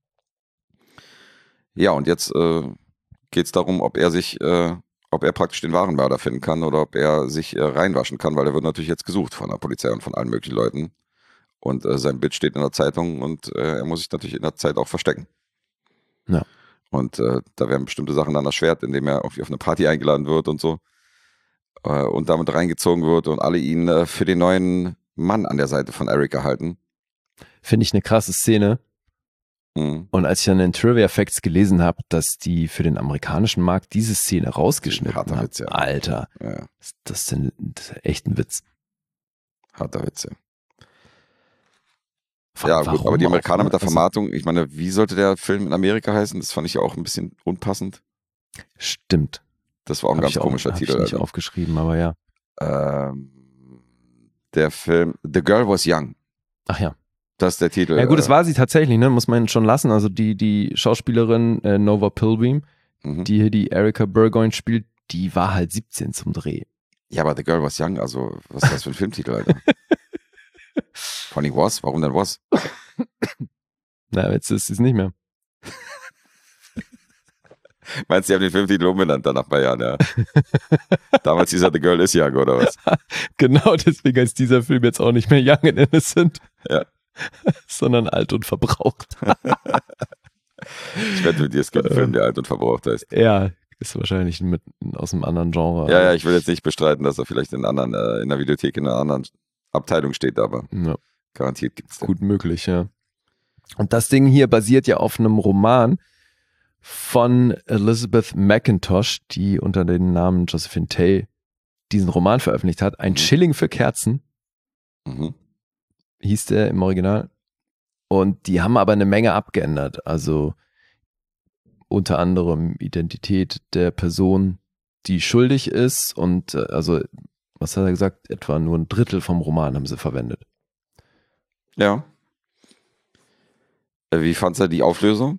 Ja, und jetzt geht es darum, ob er praktisch den wahren Mörder finden kann oder ob er sich reinwaschen kann, weil er wird natürlich jetzt gesucht von der Polizei und von allen möglichen Leuten. Und sein Bild steht in der Zeitung und er muss sich natürlich in der Zeit auch verstecken. Ja. Und da werden bestimmte Sachen dann erschwert, indem er irgendwie auf eine Party eingeladen wird und so. Und damit reingezogen wird und alle ihn für den neuen Mann an der Seite von Eric halten. Finde ich eine krasse Szene. Und als ich dann in Trivia Facts gelesen habe, dass die für den amerikanischen Markt diese Szene rausgeschnitten haben, Witz, ja. Alter, Ja. das ist echt ein Witz. Harter Witz, ja. Ja, gut, aber die Amerikaner mit der Vermarktung, ich meine, wie sollte der Film in Amerika heißen? Das fand ich ja auch ein bisschen unpassend. Stimmt. Das war auch ein ganz komischer Titel. Hab ich nicht aufgeschrieben, aber ja. Der Film The Girl Was Young. Ach ja. Das ist der Titel. Ja gut, das war sie tatsächlich, ne? Muss man schon lassen. Also die Schauspielerin Nova Pilbeam, die hier die Erica Burgoyne spielt, die war halt 17 zum Dreh. Ja, aber The Girl Was Young, also was ist das für ein Filmtitel, Alter? Funny Was? Warum denn Was? Na, jetzt ist es nicht mehr. Meinst du, die haben den Filmtitel umbenannt dann nach ein paar Jahren, ja? Damals hieß er The Girl Is Young, oder was? Genau, deswegen heißt dieser Film jetzt auch nicht mehr Young and Innocent. Ja. Sondern alt und verbraucht. Ich wette mit dir, es gibt einen Film, der alt und verbraucht heißt. Ja, ist wahrscheinlich aus einem anderen Genre. Ja, ich will jetzt nicht bestreiten, dass er vielleicht in der Videothek in einer anderen Abteilung steht, aber garantiert gibt es den. Gut möglich, ja. Und das Ding hier basiert ja auf einem Roman von Elizabeth McIntosh, die unter dem Namen Josephine Tay diesen Roman veröffentlicht hat. Ein Schilling für Kerzen. Hieß der im Original. Und die haben aber eine Menge abgeändert. Also unter anderem Identität der Person, die schuldig ist. Und also, was hat er gesagt? Etwa nur ein Drittel vom Roman haben sie verwendet. Ja. Wie fandst du die Auflösung?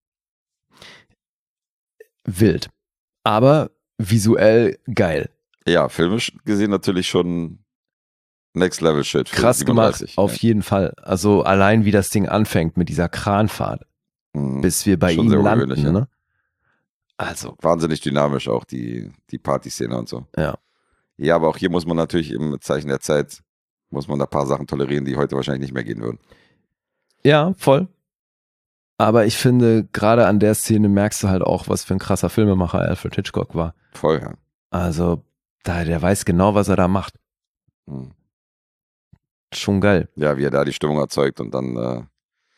Wild. Aber visuell geil. Ja, filmisch gesehen natürlich schon Next Level Shit. Krass gemacht, auf jeden Fall. Also allein wie das Ding anfängt mit dieser Kranfahrt, bis wir bei ihm landen. Ja. Ne? Also wahnsinnig dynamisch auch die Partyszene und so. Ja. Ja, aber auch hier muss man natürlich im Zeichen der Zeit, muss man da ein paar Sachen tolerieren, die heute wahrscheinlich nicht mehr gehen würden. Ja, voll. Aber ich finde, gerade an der Szene merkst du halt auch, was für ein krasser Filmemacher Alfred Hitchcock war. Voll, ja. Also, der weiß genau, was er da macht. Schon geil. Ja, wie er da die Stimmung erzeugt und dann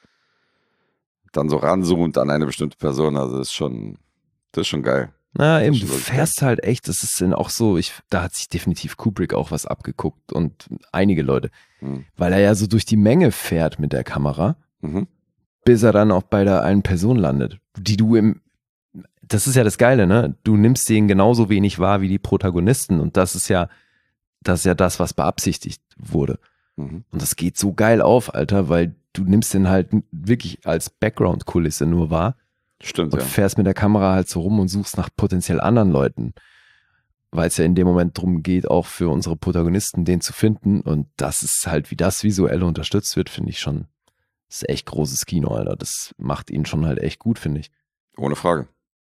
so ranzoomt an eine bestimmte Person. Also das ist schon geil. Na eben, du fährst halt echt, das ist dann auch so, da hat sich definitiv Kubrick auch was abgeguckt und einige Leute. Weil er ja so durch die Menge fährt mit der Kamera. Bis er dann auch bei der einen Person landet, das ist ja das Geile, ne? Du nimmst den genauso wenig wahr wie die Protagonisten und das ist ja das, was beabsichtigt wurde. Und das geht so geil auf, Alter, weil du nimmst den halt wirklich als Background-Kulisse nur wahr. Stimmt, und fährst mit der Kamera halt so rum und suchst nach potenziell anderen Leuten, weil es ja in dem Moment darum geht, auch für unsere Protagonisten den zu finden und das ist halt, wie das visuell unterstützt wird, finde ich schon. Das ist echt großes Kino, Alter. Das macht ihn schon halt echt gut, finde ich. Ohne Frage.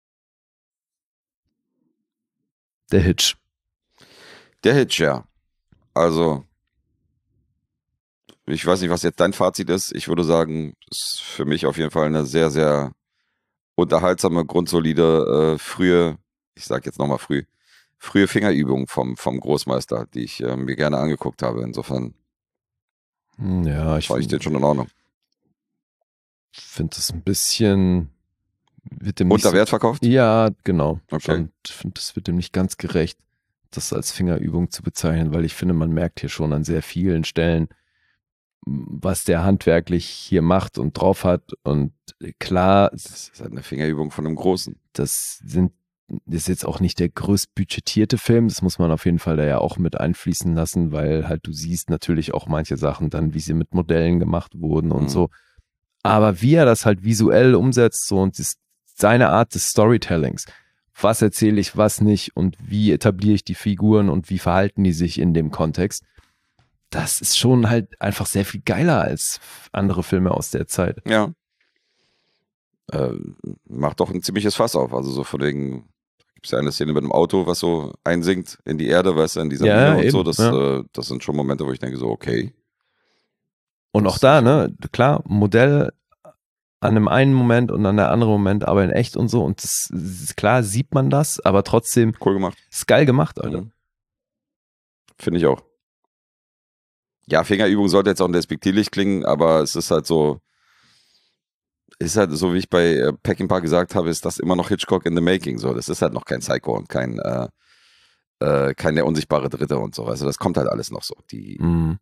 Der Hitch. Der Hitch, ja. Also, ich weiß nicht, was jetzt dein Fazit ist. Ich würde sagen, das ist für mich auf jeden Fall eine sehr, sehr unterhaltsame, grundsolide, frühe Fingerübung vom Großmeister, die ich mir gerne angeguckt habe. Insofern fand ich den schon in Ordnung. Finde das ein bisschen unter Wert verkauft? Ja, genau. Okay. Ich finde, das wird dem nicht ganz gerecht, das als Fingerübung zu bezeichnen, weil ich finde, man merkt hier schon an sehr vielen Stellen, was der handwerklich hier macht und drauf hat und klar. Das ist halt eine Fingerübung von einem Großen. Das sind ist jetzt auch nicht der größtbudgetierte Film, das muss man auf jeden Fall da ja auch mit einfließen lassen, weil halt du siehst natürlich auch manche Sachen dann, wie sie mit Modellen gemacht wurden und so. Aber wie er das halt visuell umsetzt so und seine Art des Storytellings, was erzähle ich, was nicht und wie etabliere ich die Figuren und wie verhalten die sich in dem Kontext, das ist schon halt einfach sehr viel geiler als andere Filme aus der Zeit. Ja. Macht doch ein ziemliches Fass auf. Also so von wegen, gibt es ja eine Szene mit einem Auto, was so einsinkt in die Erde, weißt du, in dieser Mine und eben, so. Das sind schon Momente, wo ich denke so, okay. Und auch da, ne, klar, Modell an einem einen Moment und an der anderen Moment aber in echt und so. Und das ist, klar sieht man das, aber trotzdem cool gemacht. Ist geil gemacht, Alter. Finde ich auch. Ja, Fingerübung sollte jetzt auch despektierlich klingen, aber es ist halt so, wie ich bei Peckinpah gesagt habe, ist das immer noch Hitchcock in the making. So, das ist halt noch kein Psycho und kein der unsichtbare Dritte und so. Also das kommt halt alles noch so. Die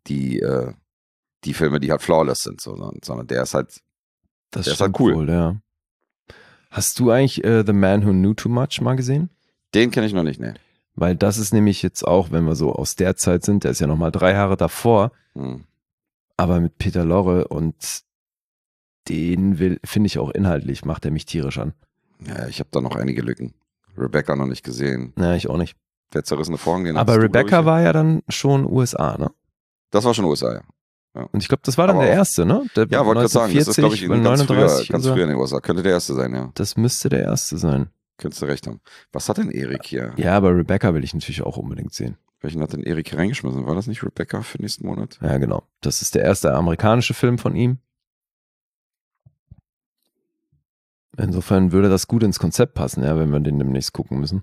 Filme, die halt flawless sind, so, sondern der ist halt, das der ist halt cool. Wohl, ja. Hast du eigentlich The Man Who Knew Too Much mal gesehen? Den kenne ich noch nicht, ne. Weil das ist nämlich jetzt auch, wenn wir so aus der Zeit sind, der ist ja nochmal 3 Jahre davor, aber mit Peter Lorre und den finde ich auch inhaltlich, macht er mich tierisch an. Ja, ich habe da noch einige Lücken. Rebecca noch nicht gesehen. Ja, ich auch nicht. Der zerrissene Vorhang, den aber Rebecca war ja dann schon USA, ne? Das war schon USA, ja. Und ich glaube, das war dann der erste, ne? Ja, wollte gerade sagen, das ist, glaube ich, ganz früher in den USA. Könnte der erste sein, ja. Das müsste der erste sein. Könntest du recht haben. Was hat denn Erik hier? Ja, aber Rebecca will ich natürlich auch unbedingt sehen. Welchen hat denn Erik hier reingeschmissen? War das nicht Rebecca für nächsten Monat? Ja, genau. Das ist der erste amerikanische Film von ihm. Insofern würde das gut ins Konzept passen, ja, wenn wir den demnächst gucken müssen.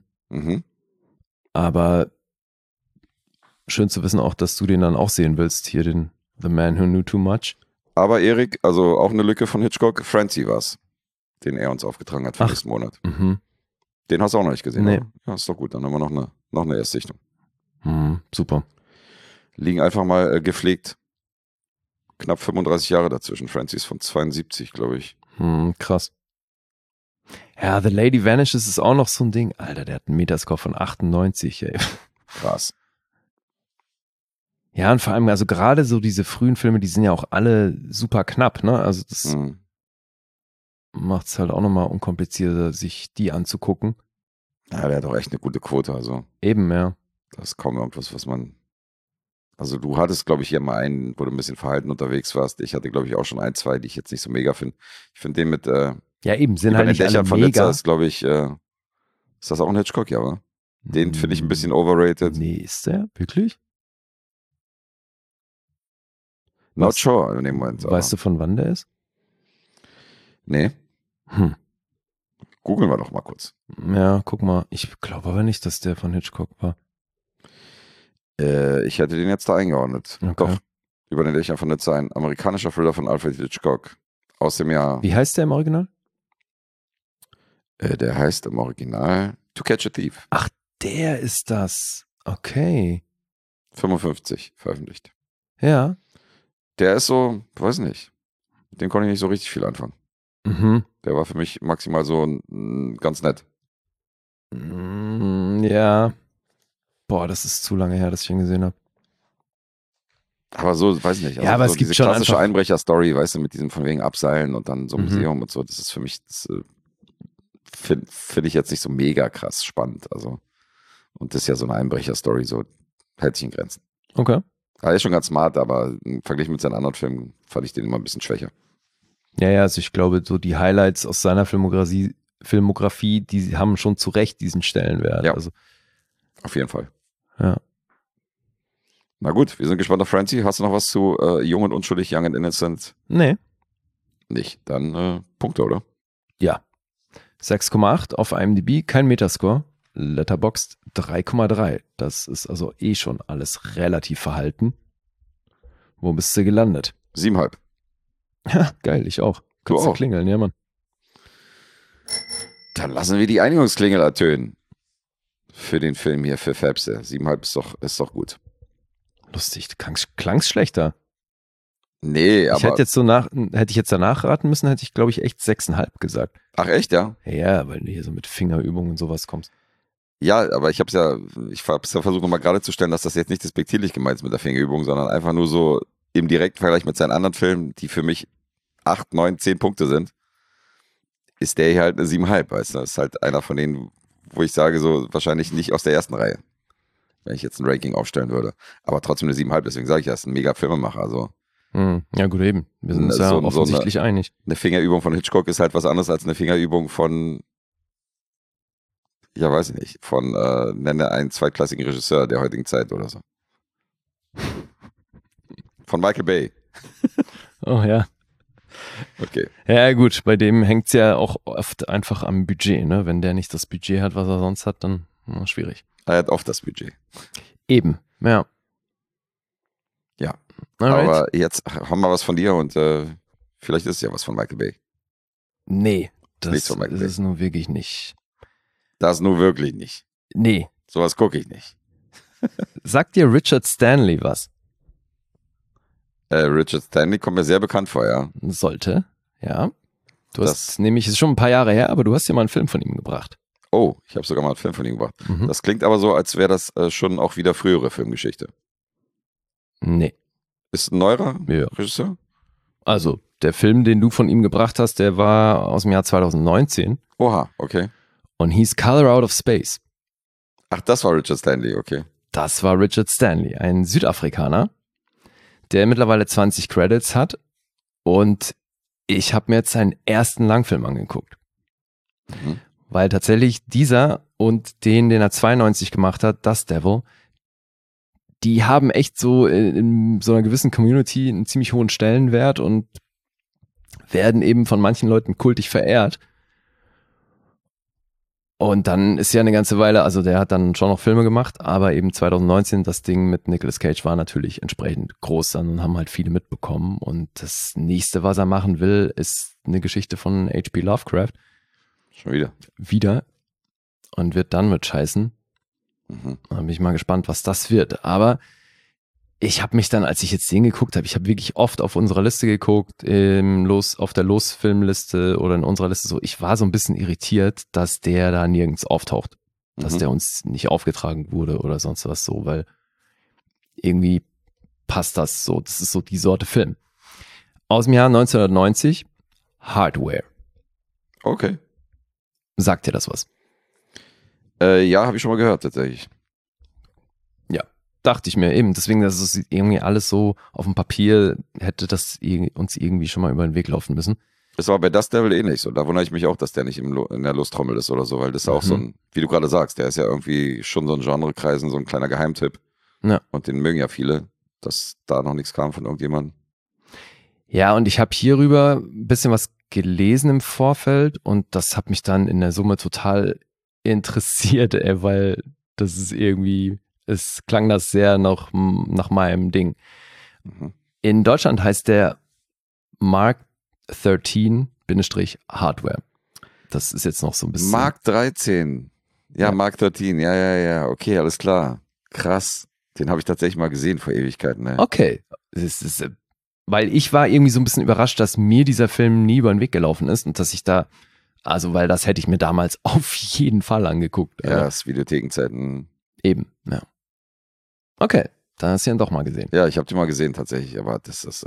Aber schön zu wissen auch, dass du den dann auch sehen willst, hier den The Man Who Knew Too Much. Aber Erik, also auch eine Lücke von Hitchcock, Francie war's, den er uns aufgetragen hat für nächsten Monat. Den hast du auch noch nicht gesehen, nee. Oder? Ja, ist doch gut, dann haben wir noch eine Erstsichtung. Super. Liegen einfach mal gepflegt knapp 35 Jahre dazwischen. Francie ist von 72, glaube ich. Krass. Ja, The Lady Vanishes ist auch noch so ein Ding. Alter, der hat einen Metascore von 98, ey. Krass. Ja, und vor allem, also gerade so diese frühen Filme, die sind ja auch alle super knapp, ne? Also das macht es halt auch nochmal unkomplizierter, sich die anzugucken. Ja, der hat auch echt eine gute Quote, also. Eben, ja. Das ist kaum irgendwas, was man. Also du hattest, glaube ich, hier mal einen, wo du ein bisschen verhalten unterwegs warst. Ich hatte, glaube ich, auch schon 1, 2, die ich jetzt nicht so mega finde. Ich finde den mit ja, eben, sind halt nicht alle von mega. Nizza ist, glaube ich, ist das auch ein Hitchcock, ja, oder? Den finde ich ein bisschen overrated. Nee, ist der? Wirklich? Not sure in dem Moment. Weißt du, von wann der ist? Nee. Googeln wir doch mal kurz. Ja, guck mal. Ich glaube aber nicht, dass der von Hitchcock war. Ich hätte den jetzt da eingeordnet. Okay. Doch. Über den Dächern von Nizza, ein amerikanischer Thriller von Alfred Hitchcock aus dem Jahr. Wie heißt der im Original? Der heißt im Original To Catch a Thief. Ach, der ist das. Okay. 55 veröffentlicht. Ja. Der ist so, weiß nicht, mit dem konnte ich nicht so richtig viel anfangen. Der war für mich maximal so ganz nett. Ja. Boah, das ist zu lange her, dass ich ihn gesehen habe. Aber so, weiß ich nicht. Also ja, aber so es gibt diese schon klassische Einbrecher-Story, weißt du, mit diesem von wegen Abseilen und dann so Museum und so, das ist für mich, finde ich jetzt nicht so mega krass spannend. Also, und das ist ja so eine Einbrecher-Story, so hält sich in Grenzen. Okay. Er ist schon ganz smart, aber im Vergleich mit seinen anderen Filmen fand ich den immer ein bisschen schwächer. Ja, also ich glaube, so die Highlights aus seiner Filmografie, die haben schon zu Recht diesen Stellenwert. Ja, also, auf jeden Fall. Ja. Na gut, wir sind gespannt auf Francie. Hast du noch was zu Jung und Unschuldig, Young and Innocent? Nee. Nicht. Dann Punkte, oder? Ja. 6,8 auf IMDb, kein Metascore. Letterboxd 3,3. Das ist also schon alles relativ verhalten. Wo bist du gelandet? 7,5. Ja, geil, ich auch. Kannst du klingeln, ja, Mann. Dann lassen wir die Einigungsklingel ertönen. Für den Film hier, für Fabse. 7,5 ist doch gut. Lustig, klang's schlechter. Nee, aber... Hätte ich jetzt danach raten müssen, hätte ich, glaube ich, echt 6,5 gesagt. Ach echt, ja? Ja, weil du hier so mit Fingerübungen und sowas kommst. Ja, aber ich hab's ja versucht nochmal gerade zu stellen, dass das jetzt nicht despektierlich gemeint ist mit der Fingerübung, sondern einfach nur so im direkten Vergleich mit seinen anderen Filmen, die für mich 8, 9, 10 Punkte sind, ist der hier halt eine 7,5, weißt du? Das ist halt einer von denen, wo ich sage, so wahrscheinlich nicht aus der ersten Reihe, wenn ich jetzt ein Ranking aufstellen würde. Aber trotzdem eine 7,5, deswegen sage ich, er ist ein mega Filmemacher, also. Ja gut, eben. Wir sind uns ja offensichtlich einig. Eine Fingerübung von Hitchcock ist halt was anderes als eine Fingerübung von, ja weiß ich nicht, von nenne einen zweitklassigen Regisseur der heutigen Zeit oder so. Von Michael Bay. Oh ja. Okay. Ja gut, bei dem hängt es ja auch oft einfach am Budget, ne? Wenn der nicht das Budget hat, was er sonst hat, dann schwierig. Er hat oft das Budget. Eben, ja. Ja. Alright. Aber jetzt haben wir was von dir und vielleicht ist es ja was von Michael Bay. Nee, das Nichts von Michael ist Bay. es nur wirklich nicht. Das nur wirklich nicht. Nee. Sowas gucke ich nicht. Sagt dir Richard Stanley was? Richard Stanley kommt mir sehr bekannt vor, ja. Sollte, ja. Du hast nämlich, ist schon ein paar Jahre her, aber du hast ja mal einen Film von ihm gebracht. Oh, ich habe sogar mal einen Film von ihm gebracht. Das klingt aber so, als wäre das schon auch wieder frühere Filmgeschichte. Nee. Ist ein neuerer Ja. Regisseur? Also, der Film, den du von ihm gebracht hast, der war aus dem Jahr 2019 Oha, okay. und hieß Color Out of Space. Ach, das war Richard Stanley, okay. Das war Richard Stanley, ein Südafrikaner, der mittlerweile 20 Credits hat, und ich habe mir jetzt seinen ersten Langfilm angeguckt. Weil tatsächlich dieser und den er 92 gemacht hat, Dust Devil, die haben echt so in so einer gewissen Community einen ziemlich hohen Stellenwert und werden eben von manchen Leuten kultig verehrt. Und dann ist ja eine ganze Weile, also der hat dann schon noch Filme gemacht, aber eben 2019 das Ding mit Nicolas Cage war natürlich entsprechend groß dann und haben halt viele mitbekommen. Und das nächste, was er machen will, ist eine Geschichte von H.P. Lovecraft. Schon wieder. Wieder. Und wird dann mit scheißen. Da bin ich mal gespannt, was das wird. Aber ich habe mich dann, als ich jetzt den geguckt habe, ich habe wirklich oft auf unserer Liste geguckt, auf der Losfilmliste oder in unserer Liste so. Ich war so ein bisschen irritiert, dass der da nirgends auftaucht. Dass der uns nicht aufgetragen wurde oder sonst was so, weil irgendwie passt das so. Das ist so die Sorte Film. Aus dem Jahr 1990, Hardware. Okay. Sagt dir das was? Ja, habe ich schon mal gehört, tatsächlich. Ja, dachte ich mir eben. Deswegen, dass es irgendwie alles so auf dem Papier hätte das uns irgendwie schon mal über den Weg laufen müssen. Das war bei Dust Devil ähnlich so. Da wundere ich mich auch, dass der nicht in der Lusttrommel ist oder so, weil das ist auch so ein, wie du gerade sagst, der ist ja irgendwie schon so ein Genrekreisen, so ein kleiner Geheimtipp. Ja. Und den mögen ja viele, dass da noch nichts kam von irgendjemandem. Ja, und ich habe hierüber ein bisschen was gelesen im Vorfeld und das hat mich dann in der Summe total interessiert, weil das ist irgendwie, es klang das sehr nach meinem Ding. In Deutschland heißt der Mark 13-Hardware. Das ist jetzt noch so ein bisschen. Mark 13. Ja, Mark 13. Ja. Okay, alles klar. Krass. Den habe ich tatsächlich mal gesehen vor Ewigkeiten. Ne? Okay. Weil ich war irgendwie so ein bisschen überrascht, dass mir dieser Film nie über den Weg gelaufen ist und dass ich da, also weil das hätte ich mir damals auf jeden Fall angeguckt. Ja, das Videothekenzeiten. Eben, ja. Okay, dann hast du ihn doch mal gesehen. Ja, ich habe den mal gesehen tatsächlich, aber das ist,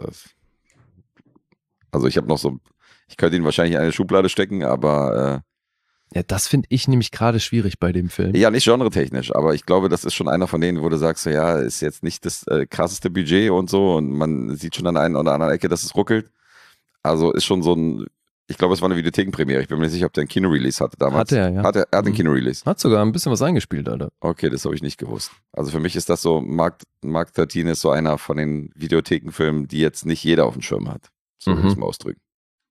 also ich habe noch so, ich könnte ihn wahrscheinlich in eine Schublade stecken, aber ja, das finde ich nämlich gerade schwierig bei dem Film. Ja, nicht genretechnisch, aber ich glaube, das ist schon einer von denen, wo du sagst, so, ja, ist jetzt nicht das krasseste Budget und so und man sieht schon an der einen oder anderen Ecke, dass es ruckelt. Also ist schon so ein, ich glaube, es war eine Videothekenpremiere. Ich bin mir nicht sicher, ob der ein Kino-Release hatte damals. Hatte er, ja. Er hat einen Kino-Release. Hat sogar ein bisschen was eingespielt, Alter. Okay, das habe ich nicht gewusst. Also für mich ist das so, Mark 13 ist so einer von den Videothekenfilmen, die jetzt nicht jeder auf dem Schirm hat. So würde ich es mal ausdrücken.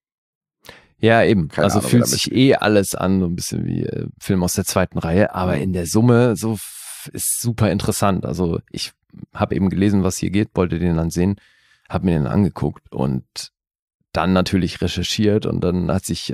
Ja, eben. Keine also Ahnung, fühlt sich alles an, so ein bisschen wie Film aus der zweiten Reihe, aber in der Summe so ist super interessant. Also ich habe eben gelesen, was hier geht, wollte den dann sehen, habe mir den angeguckt und dann natürlich recherchiert und dann hat sich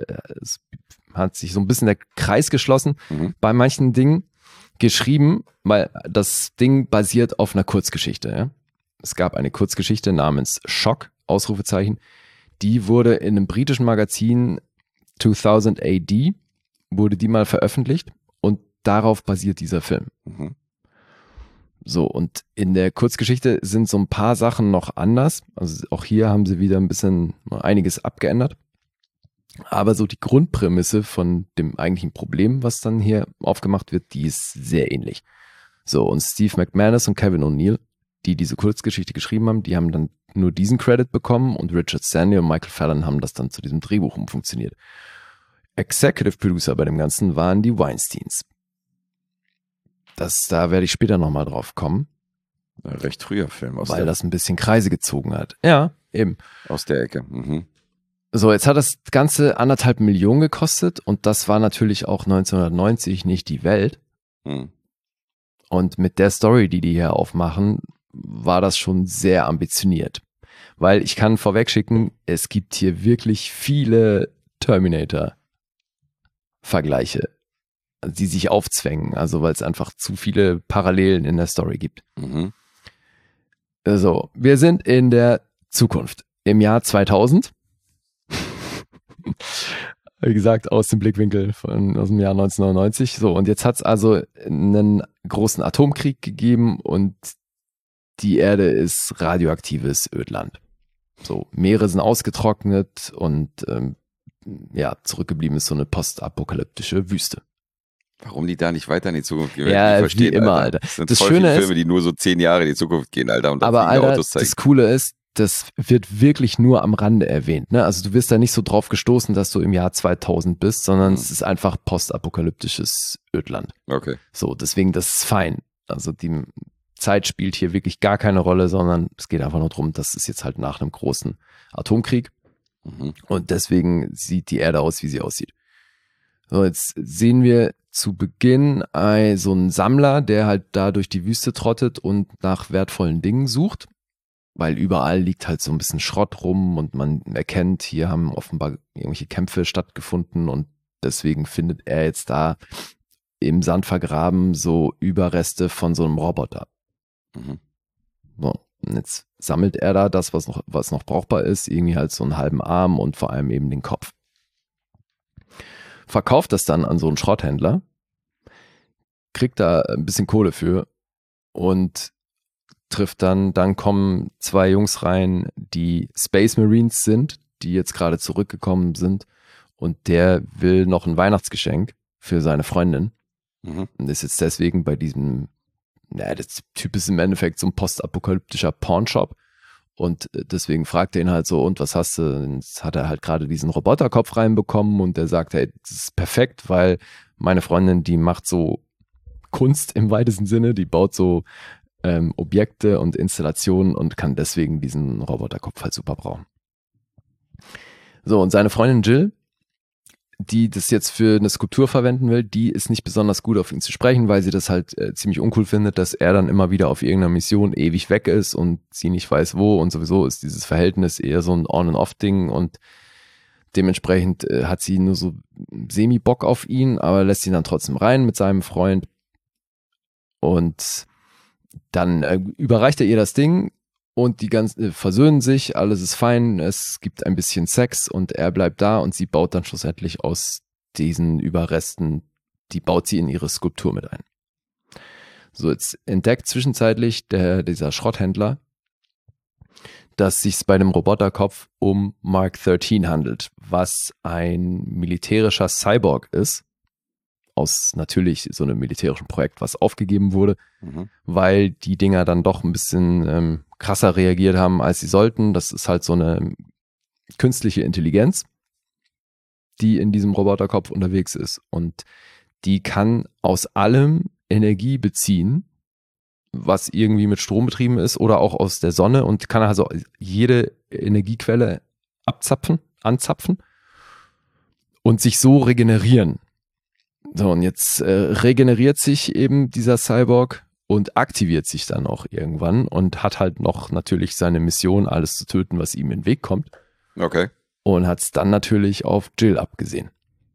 so ein bisschen der Kreis geschlossen bei manchen Dingen, geschrieben, weil das Ding basiert auf einer Kurzgeschichte. Ja? Es gab eine Kurzgeschichte namens Schock Ausrufezeichen. Die wurde in einem britischen Magazin 2000 AD, wurde die mal veröffentlicht und darauf basiert dieser Film. Mhm. So, und in der Kurzgeschichte sind so ein paar Sachen noch anders. Also auch hier haben sie wieder ein bisschen einiges abgeändert. Aber so die Grundprämisse von dem eigentlichen Problem, was dann hier aufgemacht wird, die ist sehr ähnlich. So, und Steve McManus und Kevin O'Neill, die diese Kurzgeschichte geschrieben haben, die haben dann nur diesen Credit bekommen und Richard Stanley und Michael Fallon haben das dann zu diesem Drehbuch umfunktioniert. Executive Producer bei dem Ganzen waren die Weinsteins. Da werde ich später nochmal drauf kommen. Ein recht früher Film. Weil das ein bisschen Kreise gezogen hat. Ja, eben. Aus der Ecke. Mhm. So, jetzt hat das Ganze 1,5 Millionen gekostet und das war natürlich auch 1990 nicht die Welt. Mhm. Und mit der Story, die hier aufmachen, war das schon sehr ambitioniert. Weil ich kann vorwegschicken, es gibt hier wirklich viele Terminator-Vergleiche, die sich aufzwängen, also weil es einfach zu viele Parallelen in der Story gibt. Mhm. So, wir sind in der Zukunft, im Jahr 2000. Wie gesagt, aus dem Blickwinkel aus dem Jahr 1999. So, und jetzt hat es also einen großen Atomkrieg gegeben und die Erde ist radioaktives Ödland. So, Meere sind ausgetrocknet und zurückgeblieben ist so eine postapokalyptische Wüste. Warum die da nicht weiter in die Zukunft gehen? Ja, wie immer, Alter. Das sind das voll Schöne viele Filme, ist, die nur so 10 Jahre in die Zukunft gehen, Alter. Und aber Alter, Autos zeigen. das Coole ist, das wird wirklich nur am Rande erwähnt. Ne? Also du wirst da nicht so drauf gestoßen, dass du im Jahr 2000 bist, sondern es ist einfach postapokalyptisches Ödland. Okay. So, deswegen, das ist fein. Also die Zeit spielt hier wirklich gar keine Rolle, sondern es geht einfach nur darum, dass es jetzt halt nach einem großen Atomkrieg und deswegen sieht die Erde aus, wie sie aussieht. So, jetzt sehen wir zu Beginn so einen Sammler, der halt da durch die Wüste trottet und nach wertvollen Dingen sucht, weil überall liegt halt so ein bisschen Schrott rum und man erkennt, hier haben offenbar irgendwelche Kämpfe stattgefunden und deswegen findet er jetzt da im Sand vergraben so Überreste von so einem Roboter. Mhm. So, und jetzt sammelt er da das, was noch brauchbar ist, irgendwie halt so einen halben Arm und vor allem eben den Kopf. Verkauft das dann an so einen Schrotthändler, kriegt da ein bisschen Kohle für und trifft dann kommen 2 Jungs rein, die Space Marines sind, die jetzt gerade zurückgekommen sind und der will noch ein Weihnachtsgeschenk für seine Freundin und ist jetzt deswegen bei diesem, das Typ ist im Endeffekt so ein postapokalyptischer Pawnshop und deswegen fragt er ihn halt so, und was hast du? Jetzt hat er halt gerade diesen Roboterkopf reinbekommen und der sagt, hey, das ist perfekt, weil meine Freundin, die macht so Kunst im weitesten Sinne, die baut so Objekte und Installationen und kann deswegen diesen Roboterkopf halt super brauchen. So, und seine Freundin Jill, die das jetzt für eine Skulptur verwenden will, die ist nicht besonders gut auf ihn zu sprechen, weil sie das halt ziemlich uncool findet, dass er dann immer wieder auf irgendeiner Mission ewig weg ist und sie nicht weiß wo und sowieso ist dieses Verhältnis eher so ein On-and-Off-Ding und dementsprechend hat sie nur so semi-Bock auf ihn, aber lässt ihn dann trotzdem rein mit seinem Freund und dann überreicht er ihr das Ding und die ganzen versöhnen sich, alles ist fein, es gibt ein bisschen Sex und er bleibt da und sie baut dann schlussendlich aus diesen Überresten, die baut sie in ihre Skulptur mit ein. So, jetzt entdeckt zwischenzeitlich dieser Schrotthändler, dass es sich bei dem Roboterkopf um Mark 13 handelt, was ein militärischer Cyborg ist, aus natürlich so einem militärischen Projekt, was aufgegeben wurde, weil die Dinger dann doch ein bisschen krasser reagiert haben, als sie sollten. Das ist halt so eine künstliche Intelligenz, die in diesem Roboterkopf unterwegs ist und die kann aus allem Energie beziehen, was irgendwie mit Strom betrieben ist oder auch aus der Sonne und kann also jede Energiequelle anzapfen und sich so regenerieren. So, und jetzt regeneriert sich eben dieser Cyborg und aktiviert sich dann auch irgendwann und hat halt noch natürlich seine Mission, alles zu töten, was ihm in den Weg kommt. Okay. Und hat es dann natürlich auf Jill abgesehen.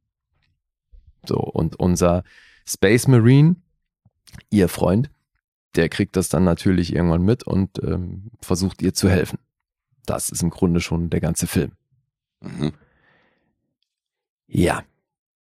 So, und unser Space Marine, ihr Freund, der kriegt das dann natürlich irgendwann mit und versucht ihr zu helfen. Das ist im Grunde schon der ganze Film. Mhm. Ja.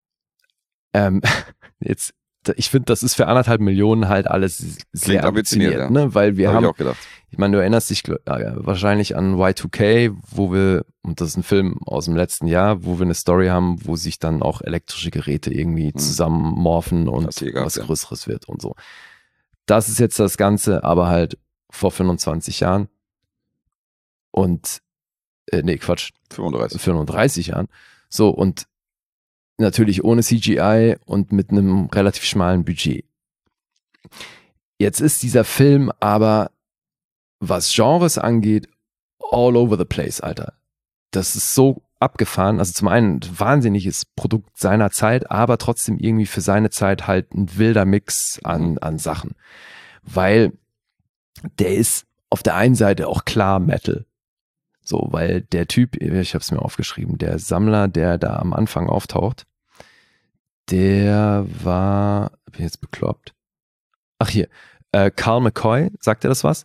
Jetzt, ich finde, das ist für 1,5 Millionen halt alles sehr ambitioniert, ja. ne? Weil wir haben, ich auch gedacht. Ich meine, du erinnerst dich wahrscheinlich an Y2K, und das ist ein Film aus dem letzten Jahr, wo wir eine Story haben, wo sich dann auch elektrische Geräte irgendwie zusammenmorphen und was Größeres wird und so. Das ist jetzt das Ganze, aber halt vor 25 Jahren und, 35 Jahren. So, und natürlich ohne CGI und mit einem relativ schmalen Budget. Jetzt ist dieser Film aber, was Genres angeht, all over the place, Alter. Das ist so abgefahren. Also zum einen ein wahnsinniges Produkt seiner Zeit, aber trotzdem irgendwie für seine Zeit halt ein wilder Mix an Sachen. Weil der ist auf der einen Seite auch klar Metal. So, weil der Typ, ich habe es mir aufgeschrieben, der Sammler, der da am Anfang auftaucht, der war, bin ich jetzt bekloppt? Ach hier, Carl McCoy, sagt er das was?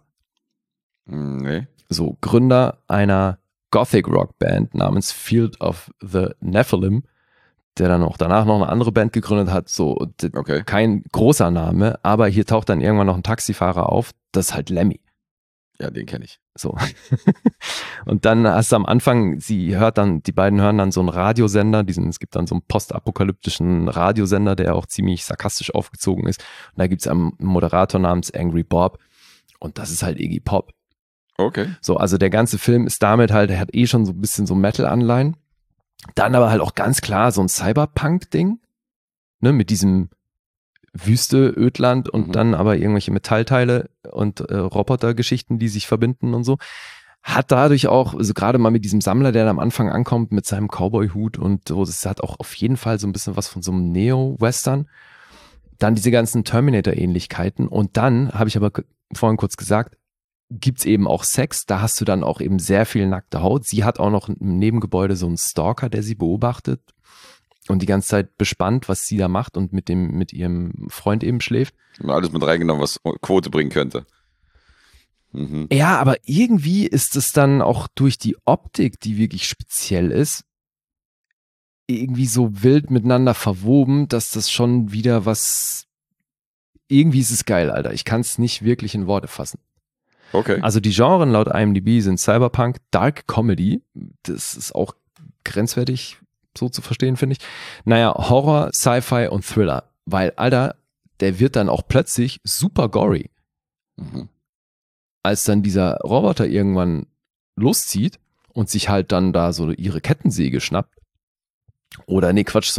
Nee. So, Gründer einer Gothic-Rock-Band namens Field of the Nephilim, der dann auch danach noch eine andere Band gegründet hat, so, kein großer Name, aber hier taucht dann irgendwann noch ein Taxifahrer auf, das ist halt Lemmy. Ja, den kenne ich. So. Und dann hast du am Anfang, die beiden hören dann so einen Radiosender, es gibt dann so einen postapokalyptischen Radiosender, der auch ziemlich sarkastisch aufgezogen ist. Und da gibt es einen Moderator namens Angry Bob und das ist halt Iggy Pop. Okay. So, also der ganze Film ist damit halt, er hat schon so ein bisschen so Metal-Anleihen. Dann aber halt auch ganz klar so ein Cyberpunk-Ding, ne, mit diesem Wüste, Ödland und dann aber irgendwelche Metallteile und Robotergeschichten, die sich verbinden und so. Hat dadurch auch, also gerade mal mit diesem Sammler, der da am Anfang ankommt mit seinem Cowboy-Hut und so, das hat auch auf jeden Fall so ein bisschen was von so einem Neo-Western. Dann diese ganzen Terminator-Ähnlichkeiten und dann, habe ich aber vorhin kurz gesagt, gibt's eben auch Sex, da hast du dann auch eben sehr viel nackte Haut. Sie hat auch noch im Nebengebäude so einen Stalker, der sie beobachtet und die ganze Zeit bespannt, was sie da macht und mit ihrem Freund eben schläft. Alles mit reingenommen, was Quote bringen könnte. Mhm. Ja, aber irgendwie ist es dann auch durch die Optik, die wirklich speziell ist, irgendwie so wild miteinander verwoben, dass das schon wieder irgendwie ist es geil, Alter. Ich kann es nicht wirklich in Worte fassen. Okay. Also die Genren laut IMDb sind Cyberpunk, Dark Comedy, das ist auch grenzwertig so zu verstehen, finde ich. Naja, Horror, Sci-Fi und Thriller, weil, Alter, der wird dann auch plötzlich super gory. Mhm. Als dann dieser Roboter irgendwann loszieht und sich halt dann da so ihre Kettensäge schnappt, oder nee, Quatsch,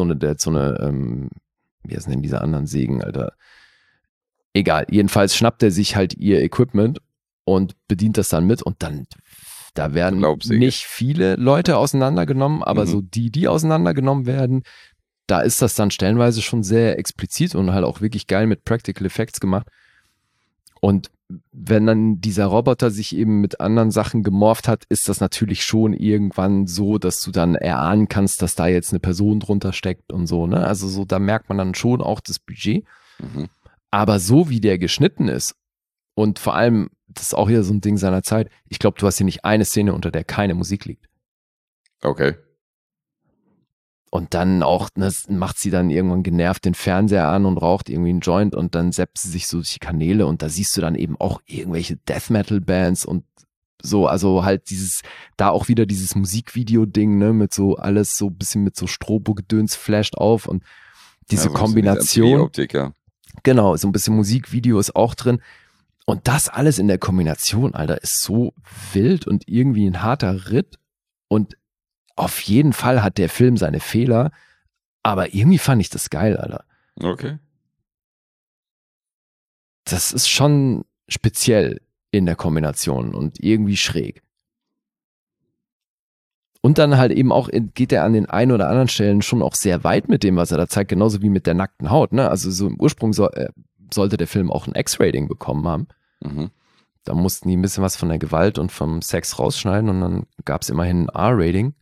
wie heißen denn diese anderen Sägen, Alter? Egal, jedenfalls schnappt er sich halt ihr Equipment und bedient das dann mit und dann, da werden nicht viele Leute auseinandergenommen, aber so die auseinandergenommen werden, da ist das dann stellenweise schon sehr explizit und halt auch wirklich geil mit Practical Effects gemacht. Und wenn dann dieser Roboter sich eben mit anderen Sachen gemorpht hat, ist das natürlich schon irgendwann so, dass du dann erahnen kannst, dass da jetzt eine Person drunter steckt und so, ne? Also so, da merkt man dann schon auch das Budget. Mhm. Aber so wie der geschnitten ist und vor allem, das ist auch wieder so ein Ding seiner Zeit, ich glaube, du hast hier nicht eine Szene, unter der keine Musik liegt. Okay. Und dann auch, macht sie dann irgendwann genervt den Fernseher an und raucht irgendwie einen Joint und dann zappt sie sich so durch die Kanäle und da siehst du dann eben auch irgendwelche Death-Metal-Bands und so, also halt da auch wieder dieses Musikvideo-Ding, ne, mit so alles so ein bisschen mit so Strobo-Gedöns flasht auf und diese Kombination. Optik, ja. Genau, so ein bisschen Musikvideo ist auch drin. Und das alles in der Kombination, Alter, ist so wild und irgendwie ein harter Ritt und auf jeden Fall hat der Film seine Fehler, aber irgendwie fand ich das geil, Alter. Okay. Das ist schon speziell in der Kombination und irgendwie schräg. Und dann halt eben auch geht er an den einen oder anderen Stellen schon auch sehr weit mit dem, was er da zeigt, genauso wie mit der nackten Haut, ne? Also so im Ursprung sollte der Film auch ein X-Rating bekommen haben. Mhm. Da mussten die ein bisschen was von der Gewalt und vom Sex rausschneiden und dann gab es immerhin ein R-Rating.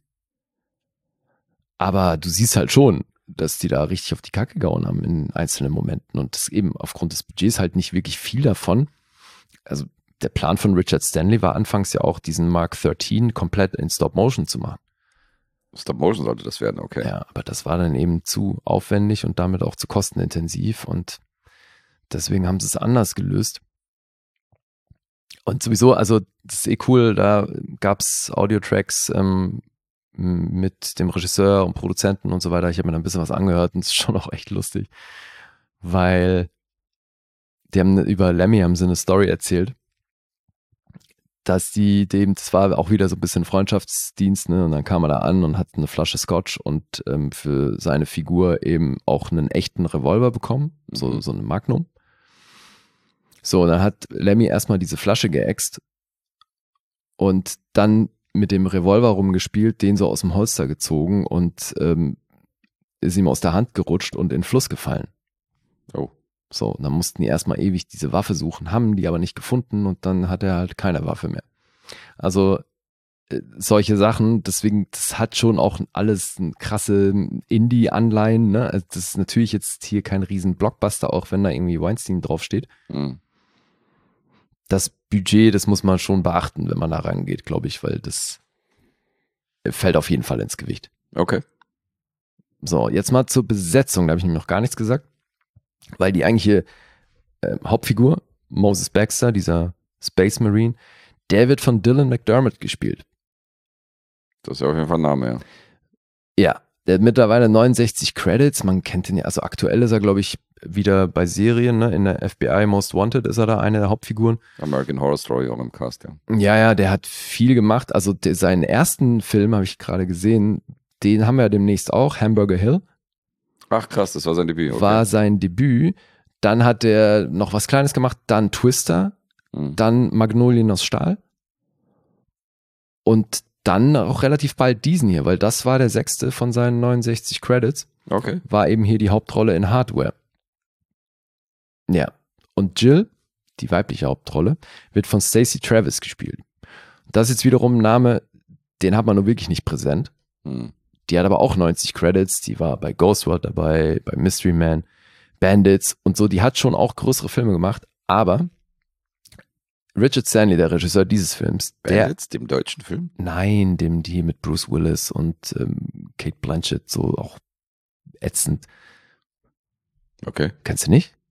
Aber du siehst halt schon, dass die da richtig auf die Kacke gehauen haben in einzelnen Momenten und das eben aufgrund des Budgets halt nicht wirklich viel davon. Also der Plan von Richard Stanley war anfangs ja auch, diesen Mark 13 komplett in Stop-Motion zu machen. Stop-Motion sollte das werden, okay. Ja, aber das war dann eben zu aufwendig und damit auch zu kostenintensiv und deswegen haben sie es anders gelöst. Und sowieso, also das ist cool, da gab es Audio-Tracks mit dem Regisseur und Produzenten und so weiter. Ich habe mir da ein bisschen was angehört und es ist schon auch echt lustig, weil die haben über Lemmy haben sie eine Story erzählt, dass das war auch wieder so ein bisschen Freundschaftsdienst, ne? Und dann kam er da an und hat eine Flasche Scotch und für seine Figur eben auch einen echten Revolver bekommen, so eine Magnum. So, und dann hat Lemmy erstmal diese Flasche geäxt und dann mit dem Revolver rumgespielt, den so aus dem Holster gezogen und ist ihm aus der Hand gerutscht und in den Fluss gefallen. Oh. So, und dann mussten die erstmal ewig diese Waffe suchen, haben die aber nicht gefunden und dann hat er halt keine Waffe mehr. Also solche Sachen, deswegen, das hat schon auch alles eine krasse Indie-Anleihen, ne? Also das ist natürlich jetzt hier kein riesen Blockbuster, auch wenn da irgendwie Weinstein draufsteht. Das Budget, das muss man schon beachten, wenn man da rangeht, glaube ich, weil das fällt auf jeden Fall ins Gewicht. Okay. So, jetzt mal zur Besetzung, da habe ich nämlich noch gar nichts gesagt. Weil die eigentliche Hauptfigur, Moses Baxter, dieser Space Marine, der wird von Dylan McDermott gespielt. Das ist ja auf jeden Fall ein Name, ja. Ja, der hat mittlerweile 69 Credits, man kennt ihn ja, also aktuell ist er, glaube ich, wieder bei Serien, ne? In der FBI Most Wanted ist er da eine der Hauptfiguren. American Horror Story auch im Cast, ja. Ja, der hat viel gemacht, also seinen ersten Film, habe ich gerade gesehen, den haben wir ja demnächst auch, Hamburger Hill. Ach krass, das war sein Debüt. Okay. War sein Debüt. Dann hat er noch was Kleines gemacht, dann Twister, dann Magnolien aus Stahl und dann auch relativ bald diesen hier, weil das war der 6. von seinen 69 Credits. Okay. War eben hier die Hauptrolle in Hardware. Ja. Und Jill, die weibliche Hauptrolle, wird von Stacey Travis gespielt. Das ist jetzt wiederum ein Name, den hat man nur wirklich nicht präsent. Die hat aber auch 90 Credits, die war bei Ghost World dabei, bei Mystery Man, Bandits und so, die hat schon auch größere Filme gemacht, aber Richard Stanley, der Regisseur dieses Films, Bandits, dem deutschen Film? Nein, die mit Bruce Willis und Cate Blanchett, so auch ätzend. Okay. Kennst du nicht?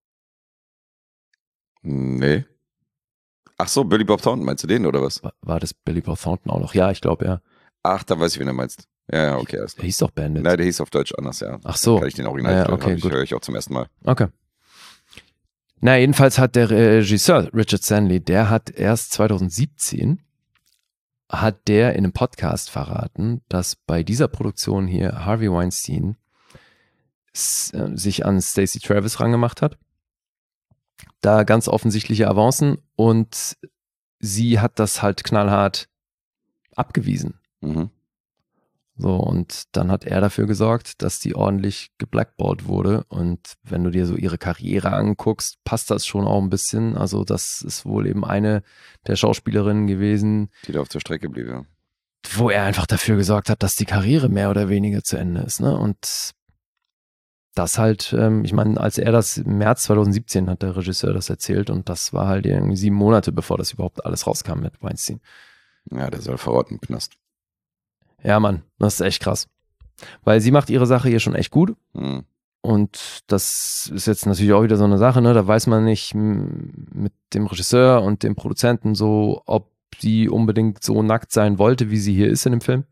Nee. Ach so, Billy Bob Thornton, meinst du den oder was? War das Billy Bob Thornton auch noch? Ja, ich glaube, ja. Ach, da weiß ich, wen du meinst. Ja, okay. Der hieß doch Bandits. Nein, der hieß auf Deutsch anders, ja. Ach so. Kann ich den Original ja, okay, höre ich auch zum ersten Mal. Okay. Na, jedenfalls hat der Regisseur Richard Stanley, der hat erst 2017 hat der in einem Podcast verraten, dass bei dieser Produktion hier Harvey Weinstein sich an Stacey Travis rangemacht hat. Da ganz offensichtliche Avancen und sie hat das halt knallhart abgewiesen. So, und dann hat er dafür gesorgt, dass die ordentlich geblackballt wurde. Und wenn du dir so ihre Karriere anguckst, passt das schon auch ein bisschen. Also das ist wohl eben eine der Schauspielerinnen gewesen, die da auf der Strecke blieb, ja. Wo er einfach dafür gesorgt hat, dass die Karriere mehr oder weniger zu Ende ist, ne? Und das halt, ich meine, als er das im März 2017 hat der Regisseur das erzählt und das war halt irgendwie 7 Monate, bevor das überhaupt alles rauskam mit Weinstein. Ja, der soll verrotten, Knast. Ja, Mann, das ist echt krass. Weil sie macht ihre Sache hier schon echt gut. Und das ist jetzt natürlich auch wieder so eine Sache, ne? Da weiß man nicht mit dem Regisseur und dem Produzenten so, ob sie unbedingt so nackt sein wollte, wie sie hier ist in dem Film.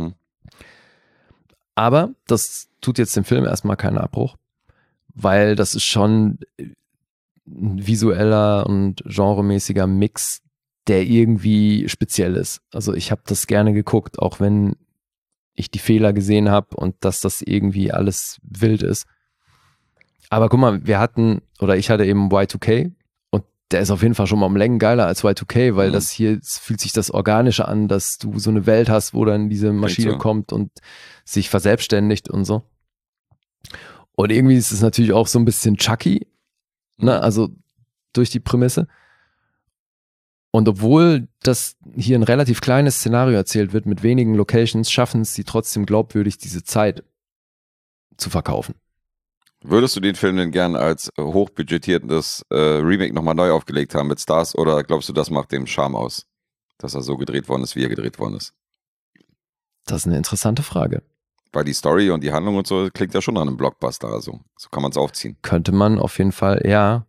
Aber das tut jetzt dem Film erstmal keinen Abbruch, weil das ist schon ein visueller und genremäßiger Mix, der irgendwie speziell ist. Also ich habe das gerne geguckt, auch wenn ich die Fehler gesehen habe und dass das irgendwie alles wild ist. Aber guck mal, ich hatte eben Y2K und der ist auf jeden Fall schon mal um Längen geiler als Y2K, weil das hier fühlt sich das Organische an, dass du so eine Welt hast, wo dann diese Maschine kommt und sich verselbstständigt und so. Und irgendwie ist es natürlich auch so ein bisschen Chucky, ne? Also durch die Prämisse. Und obwohl das hier ein relativ kleines Szenario erzählt wird mit wenigen Locations, schaffen es sie trotzdem glaubwürdig, diese Zeit zu verkaufen. Würdest du den Film denn gern als hochbudgetiertes Remake nochmal neu aufgelegt haben mit Stars oder glaubst du, das macht dem Charme aus, dass er so gedreht worden ist, wie er gedreht worden ist? Das ist eine interessante Frage. Weil die Story und die Handlung und so klingt ja schon an einem Blockbuster, also so kann man es aufziehen. Könnte man auf jeden Fall, ja.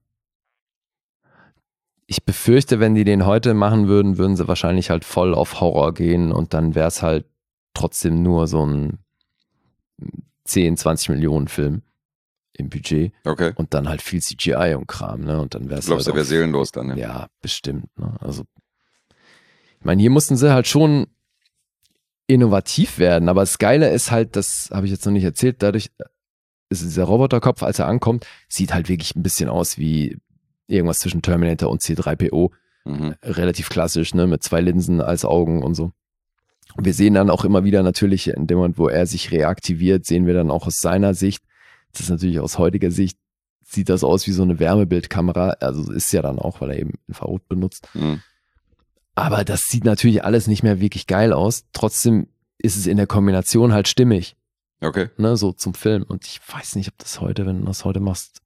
Ich befürchte, wenn die den heute machen würden, würden sie wahrscheinlich halt voll auf Horror gehen und dann wäre es halt trotzdem nur so ein 10, 20 Millionen Film im Budget. Okay. Und dann halt viel CGI und Kram, ne? Und dann wäre es Glaubst du, halt der wäre seelenlos dann, ne? Ja, bestimmt, ne? Also, ich meine, hier mussten sie halt schon innovativ werden, aber das Geile ist halt, das habe ich jetzt noch nicht erzählt, dadurch ist dieser Roboterkopf, als er ankommt, sieht halt wirklich ein bisschen aus wie irgendwas zwischen Terminator und C3PO. Relativ klassisch, ne, mit 2 Linsen als Augen und so. Wir sehen dann auch immer wieder natürlich, in dem Moment, wo er sich reaktiviert, sehen wir dann auch aus seiner Sicht, das ist natürlich aus heutiger Sicht, sieht das aus wie so eine Wärmebildkamera, also ist ja dann auch, weil er eben Infrarot benutzt. Aber das sieht natürlich alles nicht mehr wirklich geil aus. Trotzdem ist es in der Kombination halt stimmig. Okay. Ne, so zum Film. Und ich weiß nicht, ob das heute, wenn du das heute machst,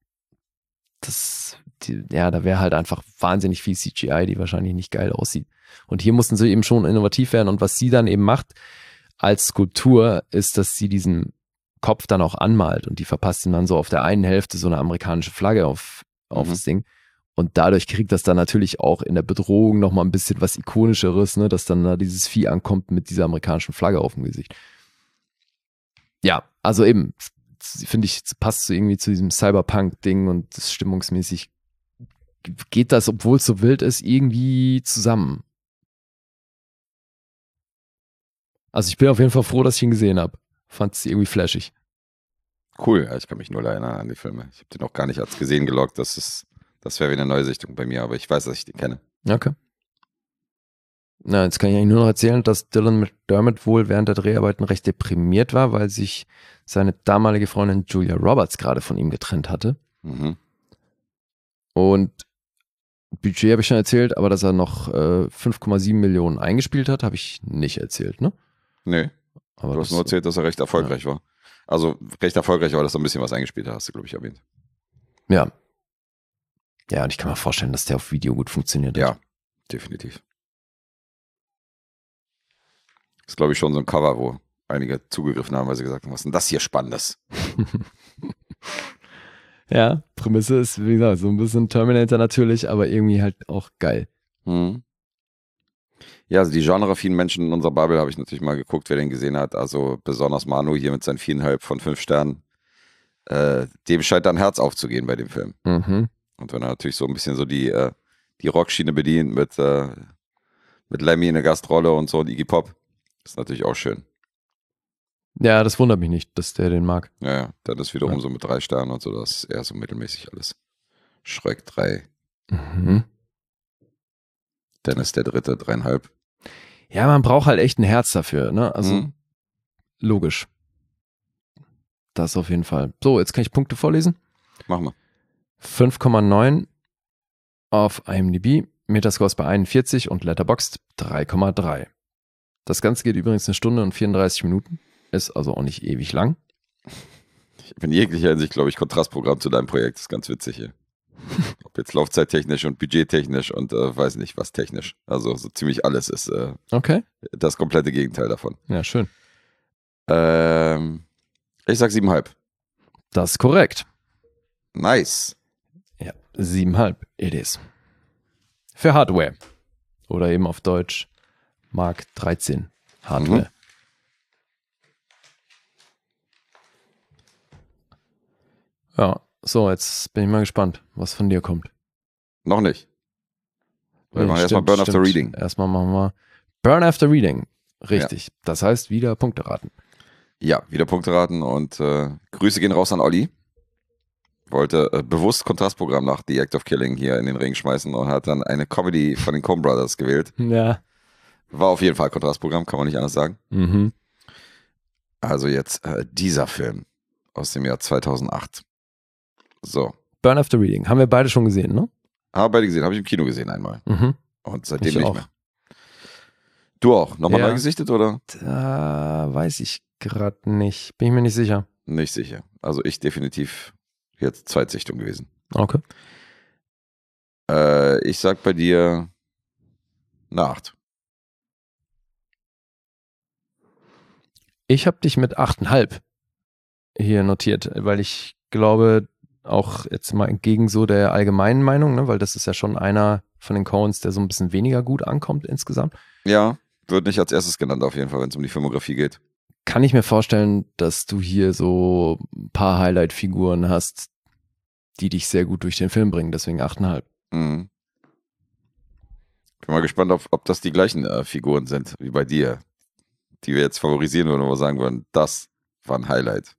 da wäre halt einfach wahnsinnig viel CGI, die wahrscheinlich nicht geil aussieht. Und hier mussten sie eben schon innovativ werden. Und was sie dann eben macht als Skulptur, ist, dass sie diesen Kopf dann auch anmalt. Und die verpasst ihm dann so auf der einen Hälfte so eine amerikanische Flagge auf das Ding. Und dadurch kriegt das dann natürlich auch in der Bedrohung nochmal ein bisschen was Ikonischeres, ne, dass dann da dieses Vieh ankommt mit dieser amerikanischen Flagge auf dem Gesicht. Ja, also eben, finde ich, passt so irgendwie zu diesem Cyberpunk-Ding und das stimmungsmäßig geht das, obwohl es so wild ist, irgendwie zusammen. Also ich bin auf jeden Fall froh, dass ich ihn gesehen habe. Fand es irgendwie flashig. Cool, ja, ich kann mich nur erinnern an die Filme. Ich habe den auch gar nicht als gesehen geloggt, das wäre wieder eine Neusichtung bei mir, aber ich weiß, dass ich den kenne. Okay. Na, jetzt kann ich eigentlich nur noch erzählen, dass Dylan McDermott wohl während der Dreharbeiten recht deprimiert war, weil sich seine damalige Freundin Julia Roberts gerade von ihm getrennt hatte. Und Budget habe ich schon erzählt, aber dass er noch 5,7 Millionen eingespielt hat, habe ich nicht erzählt, ne? Nee, aber du hast nur erzählt, dass er recht erfolgreich war. Also recht erfolgreich war, dass er ein bisschen was eingespielt hat, hast du, glaube ich, erwähnt. Ja. Ja, und ich kann mir vorstellen, dass der auf Video gut funktioniert hat. Ja, definitiv. Das ist, glaube ich, schon so ein Cover, wo einige zugegriffen haben, weil sie gesagt haben, was ist denn das hier Spannendes? Ja, Prämisse ist, wie gesagt, so ein bisschen Terminator natürlich, aber irgendwie halt auch geil. Ja, also die genreaffinen Menschen in unserer Bubble habe ich natürlich mal geguckt, wer den gesehen hat. Also besonders Manu hier mit seinen 4,5 von 5 Sternen. Dem scheint dann Herz aufzugehen bei dem Film. Und wenn er natürlich so ein bisschen so die Rockschiene bedient mit Lemmy in der Gastrolle und so und Iggy Pop, ist natürlich auch schön. Ja, das wundert mich nicht, dass der den mag. Ja, dann ist wiederum so mit 3 Sternen und so, das ist eher so mittelmäßig alles. Shrek 3. Dennis der Dritte, 3,5. Ja, man braucht halt echt ein Herz dafür, ne? Also, logisch. Das auf jeden Fall. So, jetzt kann ich Punkte vorlesen. Machen wir. 5,9 auf IMDb, Metascore bei 41 und Letterboxd 3,3. Das Ganze geht übrigens 1 Stunde und 34 Minuten. Ist also auch nicht ewig lang. Ich bin in jeglicher Hinsicht, glaube ich, Kontrastprogramm zu deinem Projekt. Das ist ganz witzig hier. Ob jetzt laufzeittechnisch und budgettechnisch und weiß nicht was technisch. Also so ziemlich alles ist okay. Das komplette Gegenteil davon. Ja, schön. Ich sag 7,5. Das ist korrekt. Nice. Ja, 7,5 it is. Für Hardware. Oder eben auf Deutsch Mark 13 Hardware. Ja, so, jetzt bin ich mal gespannt, was von dir kommt. Noch nicht. Wir machen erstmal Burn After Reading. Erstmal machen wir Burn After Reading. Richtig. Ja. Das heißt, wieder Punkte raten. Ja, wieder Punkte raten und Grüße gehen raus an Olli. Wollte bewusst Kontrastprogramm nach The Act of Killing hier in den Ring schmeißen und hat dann eine Comedy von den Coen Brothers gewählt. Ja. War auf jeden Fall Kontrastprogramm, kann man nicht anders sagen. Also jetzt dieser Film aus dem Jahr 2008. So. Burn After Reading. Haben wir beide schon gesehen, ne? Haben beide gesehen. Habe ich im Kino gesehen einmal. Und seitdem ich nicht auch. mehr. Du auch? Nochmal neu gesichtet, oder? Da weiß ich gerade nicht. Bin ich mir nicht sicher. Nicht sicher. Also ich definitiv Jetzt Zweitsichtung gewesen. Okay. Ich sag bei dir eine 8. Ich habe dich mit 8,5 hier notiert, weil ich glaube, auch jetzt mal entgegen so der allgemeinen Meinung, ne, weil das ist ja schon einer von den Coens, der so ein bisschen weniger gut ankommt insgesamt. Ja, wird nicht als erstes genannt auf jeden Fall, wenn es um die Filmografie geht. Kann ich mir vorstellen, dass du hier so ein paar Highlight-Figuren hast, die dich sehr gut durch den Film bringen, deswegen 8,5. Mhm. Bin mal gespannt, ob das die gleichen Figuren sind wie bei dir, die wir jetzt favorisieren würden, wo wir sagen würden, das war ein Highlight.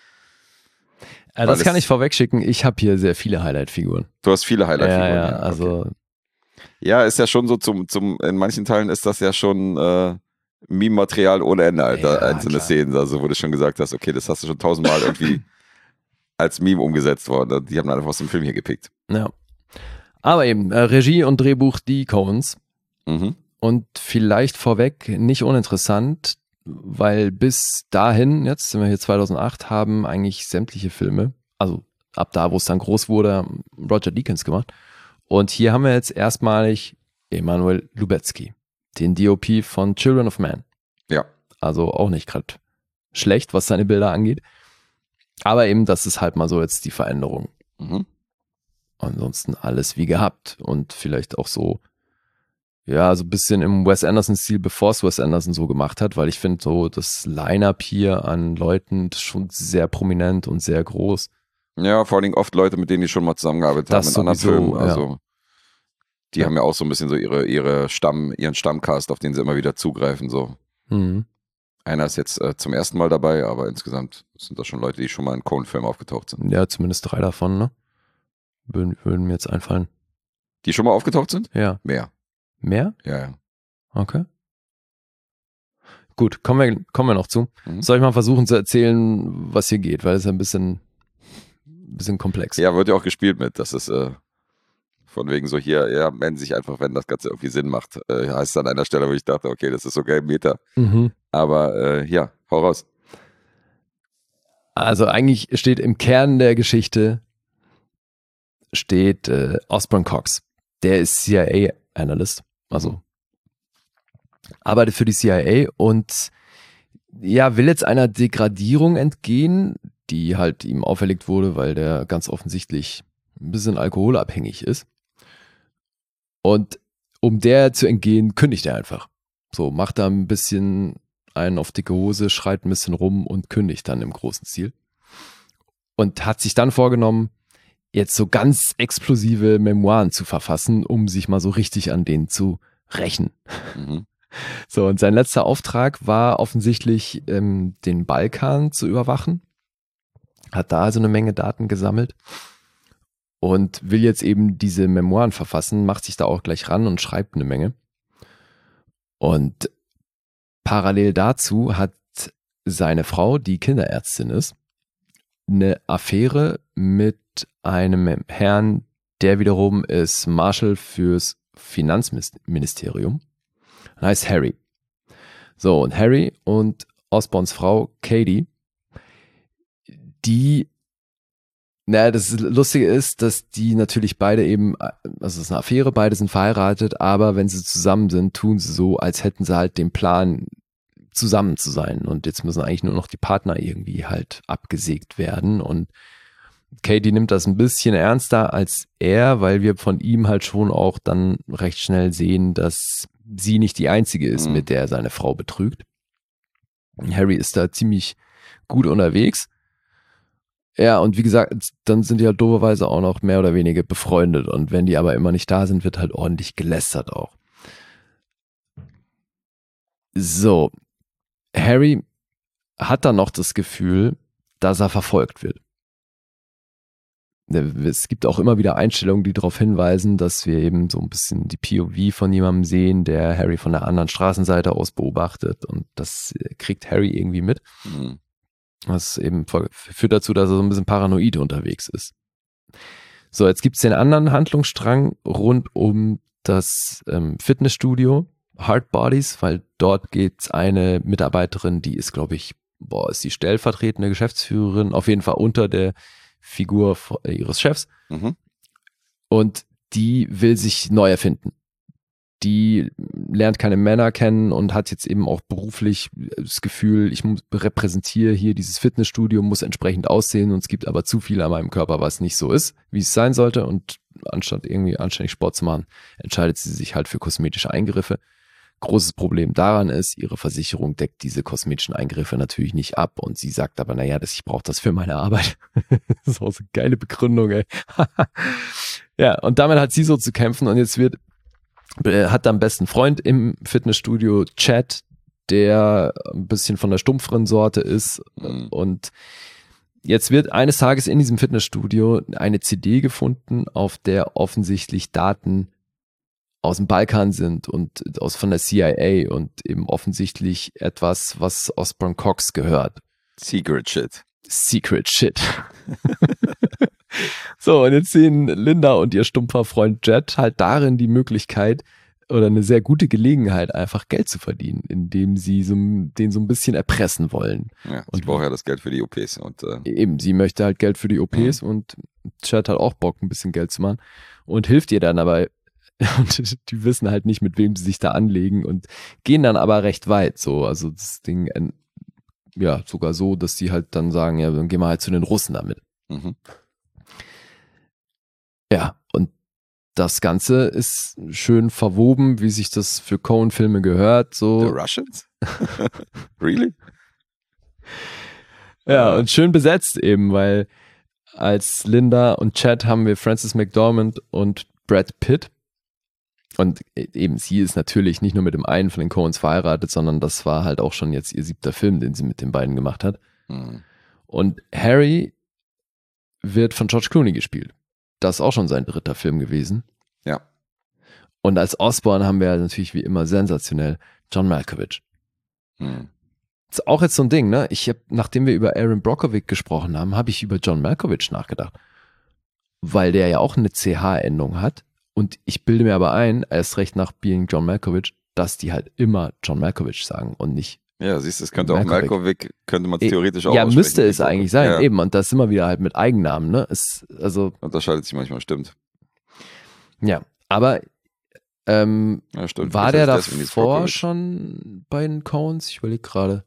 Das kann ich vorwegschicken. Ich habe hier sehr viele Highlight-Figuren. Du hast viele Highlight-Figuren. Ja, also. Okay. Ja, ist ja schon so in manchen Teilen ist das ja schon Meme-Material ohne Ende, Alter. Einzelne klar. Szenen, also wo du schon gesagt hast, okay, das hast du schon 1000-mal irgendwie als Meme umgesetzt worden. Die haben einfach aus dem Film hier gepickt. Ja. Aber eben, Regie und Drehbuch, die Coens. Mhm. Und vielleicht vorweg, nicht uninteressant, weil bis dahin, jetzt sind wir hier 2008, haben eigentlich sämtliche Filme, also ab da, wo es dann groß wurde, Roger Deakins gemacht. Und hier haben wir jetzt erstmalig Emanuel Lubezki, den DOP von Children of Man. Ja. Also auch nicht gerade schlecht, was seine Bilder angeht. Aber eben, das ist halt mal so jetzt die Veränderung. Mhm. Ansonsten alles wie gehabt und vielleicht auch so, ja, so ein bisschen im Wes Anderson-Stil, bevor es Wes Anderson so gemacht hat, weil ich finde so das Line-Up hier an Leuten schon sehr prominent und sehr groß. Ja, vor allen Dingen oft Leute, mit denen die schon mal zusammengearbeitet haben in anderen Filmen. Also die haben ja auch so ein bisschen so ihren Stammcast, auf den sie immer wieder zugreifen. So. Mhm. Einer ist jetzt zum ersten Mal dabei, aber insgesamt sind das schon Leute, die schon mal in Coen-Filmen aufgetaucht sind. Ja, zumindest 3 davon, ne? Würden mir jetzt einfallen. Die schon mal aufgetaucht sind? Ja. Mehr. Mehr? Ja. Okay. Gut, kommen wir noch zu. Mhm. Soll ich mal versuchen zu erzählen, was hier geht, weil es ist ein bisschen komplex. Ja, wird ja auch gespielt mit. Das ist von wegen so hier, ja, melden sich einfach, wenn das Ganze irgendwie Sinn macht. Heißt an einer Stelle, wo ich dachte, okay, das ist so geil, Meta. Mhm. Aber ja, hau raus. Also eigentlich steht im Kern der Geschichte Osborne Cox. Der ist CIA-Analyst, also arbeitet für die CIA und ja, will jetzt einer Degradierung entgehen, die halt ihm auferlegt wurde, weil der ganz offensichtlich ein bisschen alkoholabhängig ist. Und um der zu entgehen, kündigt er einfach. So, macht da ein bisschen einen auf dicke Hose, schreit ein bisschen rum und kündigt dann im großen Stil. Und hat sich dann vorgenommen, jetzt so ganz explosive Memoiren zu verfassen, um sich mal so richtig an denen zu rächen. Mhm. So, und sein letzter Auftrag war offensichtlich, den Balkan zu überwachen. Hat da also eine Menge Daten gesammelt und will jetzt eben diese Memoiren verfassen, macht sich da auch gleich ran und schreibt eine Menge. Und parallel dazu hat seine Frau, die Kinderärztin ist, eine Affäre mit einem Herrn, der wiederum ist Marshal fürs Finanzministerium. Heißt Harry. So, und Harry und Osborns Frau Katie, das Lustige ist, dass die natürlich beide eben, also es ist eine Affäre, beide sind verheiratet, aber wenn sie zusammen sind, tun sie so, als hätten sie halt den Plan, zusammen zu sein. Und jetzt müssen eigentlich nur noch die Partner irgendwie halt abgesägt werden. Und Katie nimmt das ein bisschen ernster als er, weil wir von ihm halt schon auch dann recht schnell sehen, dass sie nicht die einzige ist, mit der er seine Frau betrügt. Harry ist da ziemlich gut unterwegs. Ja, und wie gesagt, dann sind die halt dooferweise auch noch mehr oder weniger befreundet. Und wenn die aber immer nicht da sind, wird halt ordentlich gelästert auch. So, Harry hat dann noch das Gefühl, dass er verfolgt wird. Es gibt auch immer wieder Einstellungen, die darauf hinweisen, dass wir eben so ein bisschen die POV von jemandem sehen, der Harry von der anderen Straßenseite aus beobachtet. Und das kriegt Harry irgendwie mit. Mhm. Das eben führt dazu, dass er so ein bisschen paranoid unterwegs ist. So, jetzt gibt es den anderen Handlungsstrang rund um das Fitnessstudio Hard Bodies, weil dort geht es eine Mitarbeiterin, die ist, glaube ich, ist die stellvertretende Geschäftsführerin, auf jeden Fall unter der Figur ihres Chefs. Und die will sich neu erfinden. Die lernt keine Männer kennen und hat jetzt eben auch beruflich das Gefühl, ich repräsentiere hier dieses Fitnessstudio, muss entsprechend aussehen und es gibt aber zu viel an meinem Körper, was nicht so ist, wie es sein sollte, und anstatt irgendwie anständig Sport zu machen, entscheidet sie sich halt für kosmetische Eingriffe. Großes Problem daran ist, ihre Versicherung deckt diese kosmetischen Eingriffe natürlich nicht ab und sie sagt aber, naja, ich brauche das für meine Arbeit. Das ist auch so eine geile Begründung, ey. Ja, und damit hat sie so zu kämpfen und jetzt hat am besten Freund im Fitnessstudio, Chad, der ein bisschen von der stumpferen Sorte ist. Und jetzt wird eines Tages in diesem Fitnessstudio eine CD gefunden, auf der offensichtlich Daten aus dem Balkan sind und von der CIA und eben offensichtlich etwas, was Osborne Cox gehört. Secret Shit. So, und jetzt sehen Linda und ihr stumpfer Freund Jet halt darin die Möglichkeit oder eine sehr gute Gelegenheit, einfach Geld zu verdienen, indem sie den so ein bisschen erpressen wollen. Ja, und sie braucht ja das Geld für die OPs. Und, eben, sie möchte halt Geld für die OPs und Jet hat auch Bock, ein bisschen Geld zu machen und hilft ihr dann aber. Und die wissen halt nicht, mit wem sie sich da anlegen und gehen dann aber recht weit. So, also das Ding, ja, sogar so, dass die halt dann sagen, ja, dann gehen wir halt zu den Russen damit. Ja, und das Ganze ist schön verwoben, wie sich das für Coen-Filme gehört. So. The Russians? Really? Ja, und schön besetzt eben, weil als Linda und Chad haben wir Frances McDormand und Brad Pitt. Und eben, sie ist natürlich nicht nur mit dem einen von den Coens verheiratet, sondern das war halt auch schon jetzt ihr 7. Film, den sie mit den beiden gemacht hat. Und Harry wird von George Clooney gespielt. Das ist auch schon sein 3. Film gewesen. Ja. Und als Osborne haben wir natürlich wie immer sensationell John Malkovich. Das ist auch jetzt so ein Ding, ne? Nachdem wir über Aaron Brockovich gesprochen haben, habe ich über John Malkovich nachgedacht. Weil der ja auch eine CH-Endung hat. Und ich bilde mir aber ein, erst recht nach Being John Malkovich, dass die halt immer John Malkovich sagen und nicht. Ja, siehst du, es könnte auch Malkovich, könnte man theoretisch auch ja, müsste es eigentlich sein, ja. Eben. Und das immer wieder halt mit Eigennamen, ne? Unterscheidet sich manchmal, stimmt. Ja, aber ja, stimmt. War der davor schon bei den Coens? Ich überlege gerade.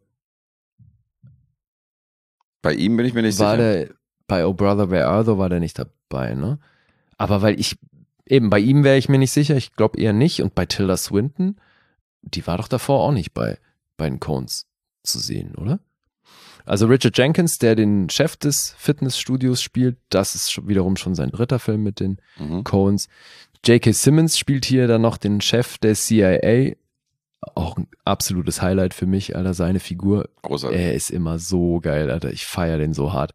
Bei ihm bin ich mir nicht sicher. War der bei Oh Brother, Where Are Thou war der nicht dabei, ne? Aber bei ihm wäre ich mir nicht sicher, ich glaube eher nicht. Und bei Tilda Swinton, die war doch davor auch nicht bei den Coens zu sehen, oder? Also Richard Jenkins, der den Chef des Fitnessstudios spielt, das ist wiederum schon sein 3. Film mit den Coens. J.K. Simmons spielt hier dann noch den Chef der CIA. Auch ein absolutes Highlight für mich, Alter, seine Figur. Großartig. Er ist immer so geil, Alter, ich feiere den so hart.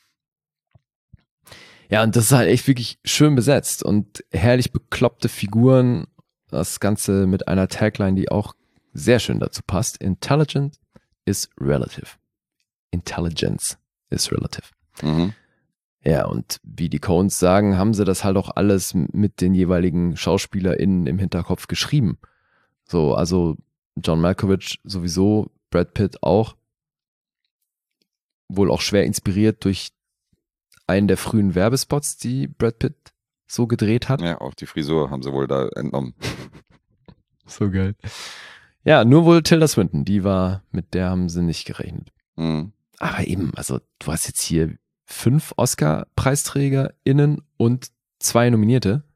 Ja, und das ist halt echt wirklich schön besetzt und herrlich bekloppte Figuren. Das Ganze mit einer Tagline, die auch sehr schön dazu passt. Intelligence is relative. Ja, und wie die Coens sagen, haben sie das halt auch alles mit den jeweiligen SchauspielerInnen im Hinterkopf geschrieben. So, also John Malkovich sowieso, Brad Pitt auch. Wohl auch schwer inspiriert durch einen der frühen Werbespots, die Brad Pitt so gedreht hat. Ja, auch die Frisur haben sie wohl da entnommen. So geil. Ja, nur wohl Tilda Swinton, mit der haben sie nicht gerechnet. Aber eben, also du hast jetzt hier 5 Oscar-PreisträgerInnen und 2 Nominierte.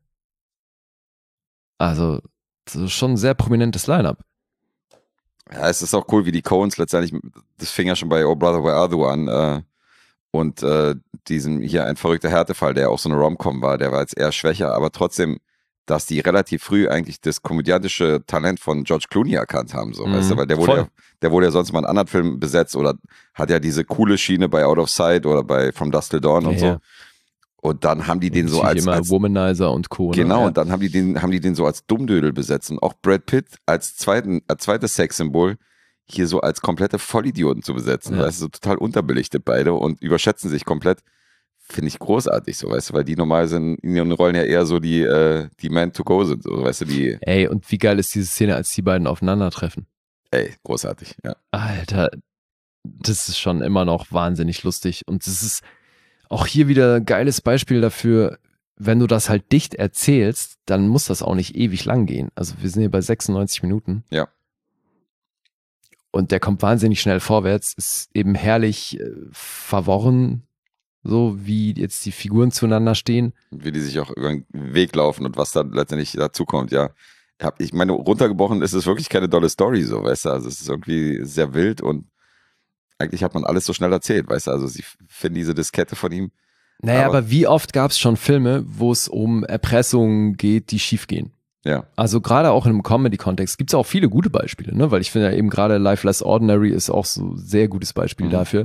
Also, das ist schon ein sehr prominentes Line-Up. Ja, es ist auch cool, wie die Coens letztendlich, das fing ja schon bei Oh Brother, Where Are Thou an, und diesen hier ein verrückter Härtefall, der auch so eine Rom-Com war, der war jetzt eher schwächer, aber trotzdem, dass die relativ früh eigentlich das komödiantische Talent von George Clooney erkannt haben, so, weißt du, weil der wurde ja sonst mal in anderen Filmen besetzt oder hat ja diese coole Schiene bei Out of Sight oder bei From Dusk Till Dawn und so. Und dann haben die den so als Womanizer und Co. Genau, und dann haben die den so als Dummdödel besetzt und auch Brad Pitt als zweites Sexsymbol hier so als komplette Vollidioten zu besetzen, weißt du, so total unterbelichtet beide und überschätzen sich komplett, finde ich großartig, so, weißt du, weil die normal sind, in ihren Rollen ja eher so die Man to Go sind, so, weißt du, die. Ey, und wie geil ist diese Szene, als die beiden aufeinandertreffen? Ey, großartig, ja. Alter, das ist schon immer noch wahnsinnig lustig und das ist Auch hier wieder ein geiles Beispiel dafür, wenn du das halt dicht erzählst, dann muss das auch nicht ewig lang gehen. Also wir sind hier bei 96 Minuten. Ja. Und der kommt wahnsinnig schnell vorwärts, ist eben herrlich verworren, so wie jetzt die Figuren zueinander stehen. Wie die sich auch über den Weg laufen und was dann letztendlich dazu kommt, ja. Ich meine, runtergebrochen ist es wirklich keine dolle Story, so, weißt du, also es ist irgendwie sehr wild und eigentlich hat man alles so schnell erzählt, weißt du, also sie finden diese Diskette von ihm. Naja, aber wie oft gab es schon Filme, wo es um Erpressungen geht, die schief gehen? Ja. Also gerade auch in einem Comedy-Kontext gibt es auch viele gute Beispiele, ne? Weil ich finde ja eben gerade Life Less Ordinary ist auch so ein sehr gutes Beispiel dafür.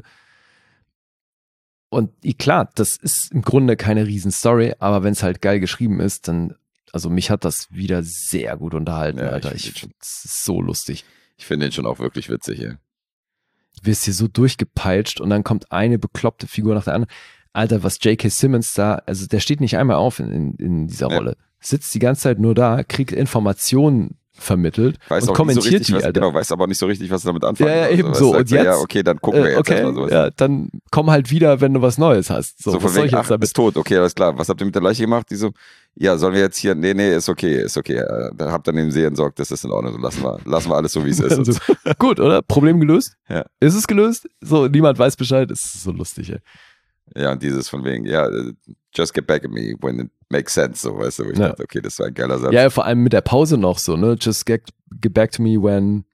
Und klar, das ist im Grunde keine Riesen-Story, aber wenn es halt geil geschrieben ist, dann, also mich hat das wieder sehr gut unterhalten, ja, Alter. Ich finde es so lustig. Ich finde den schon auch wirklich witzig, ja. Du wirst hier so durchgepeitscht und dann kommt eine bekloppte Figur nach der anderen. Alter, was J.K. Simmons da, also der steht nicht einmal auf in dieser Rolle. Sitzt die ganze Zeit nur da, kriegt Informationen vermittelt weiß und kommentiert so richtig, die, Alter. Genau, weiß aber auch nicht so richtig, was er damit anfangen Ja, soll. eben so. Und jetzt, ja, okay, dann gucken wir jetzt erstmal sowas. Ja, dann komm halt wieder, wenn du was Neues hast. So von wegen, ach, ist tot, okay, alles klar. Was habt ihr mit der Leiche gemacht? Die so, ja, sollen wir jetzt hier, nee, ist okay. Dann habt ihr den See entsorgt, das ist in Ordnung. Lassen wir alles so, wie es ist. Also, gut, oder? Problem gelöst? Ja. Ist es gelöst? So, niemand weiß Bescheid. Das ist so lustig, ey. Ja, und dieses von wegen, ja, just get back at me when it makes sense, so, weißt du, wo ich dachte, okay, das war ein geiler Satz. Ja, vor allem mit der Pause noch so, ne? Just get back to me when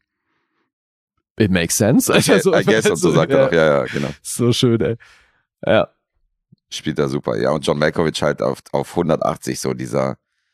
it makes sense. Also, I guess, und so sagt er noch, ja, genau. So schön, ey. Ja. Spielt er super, ja, und John Malkovich halt auf 180, so dieser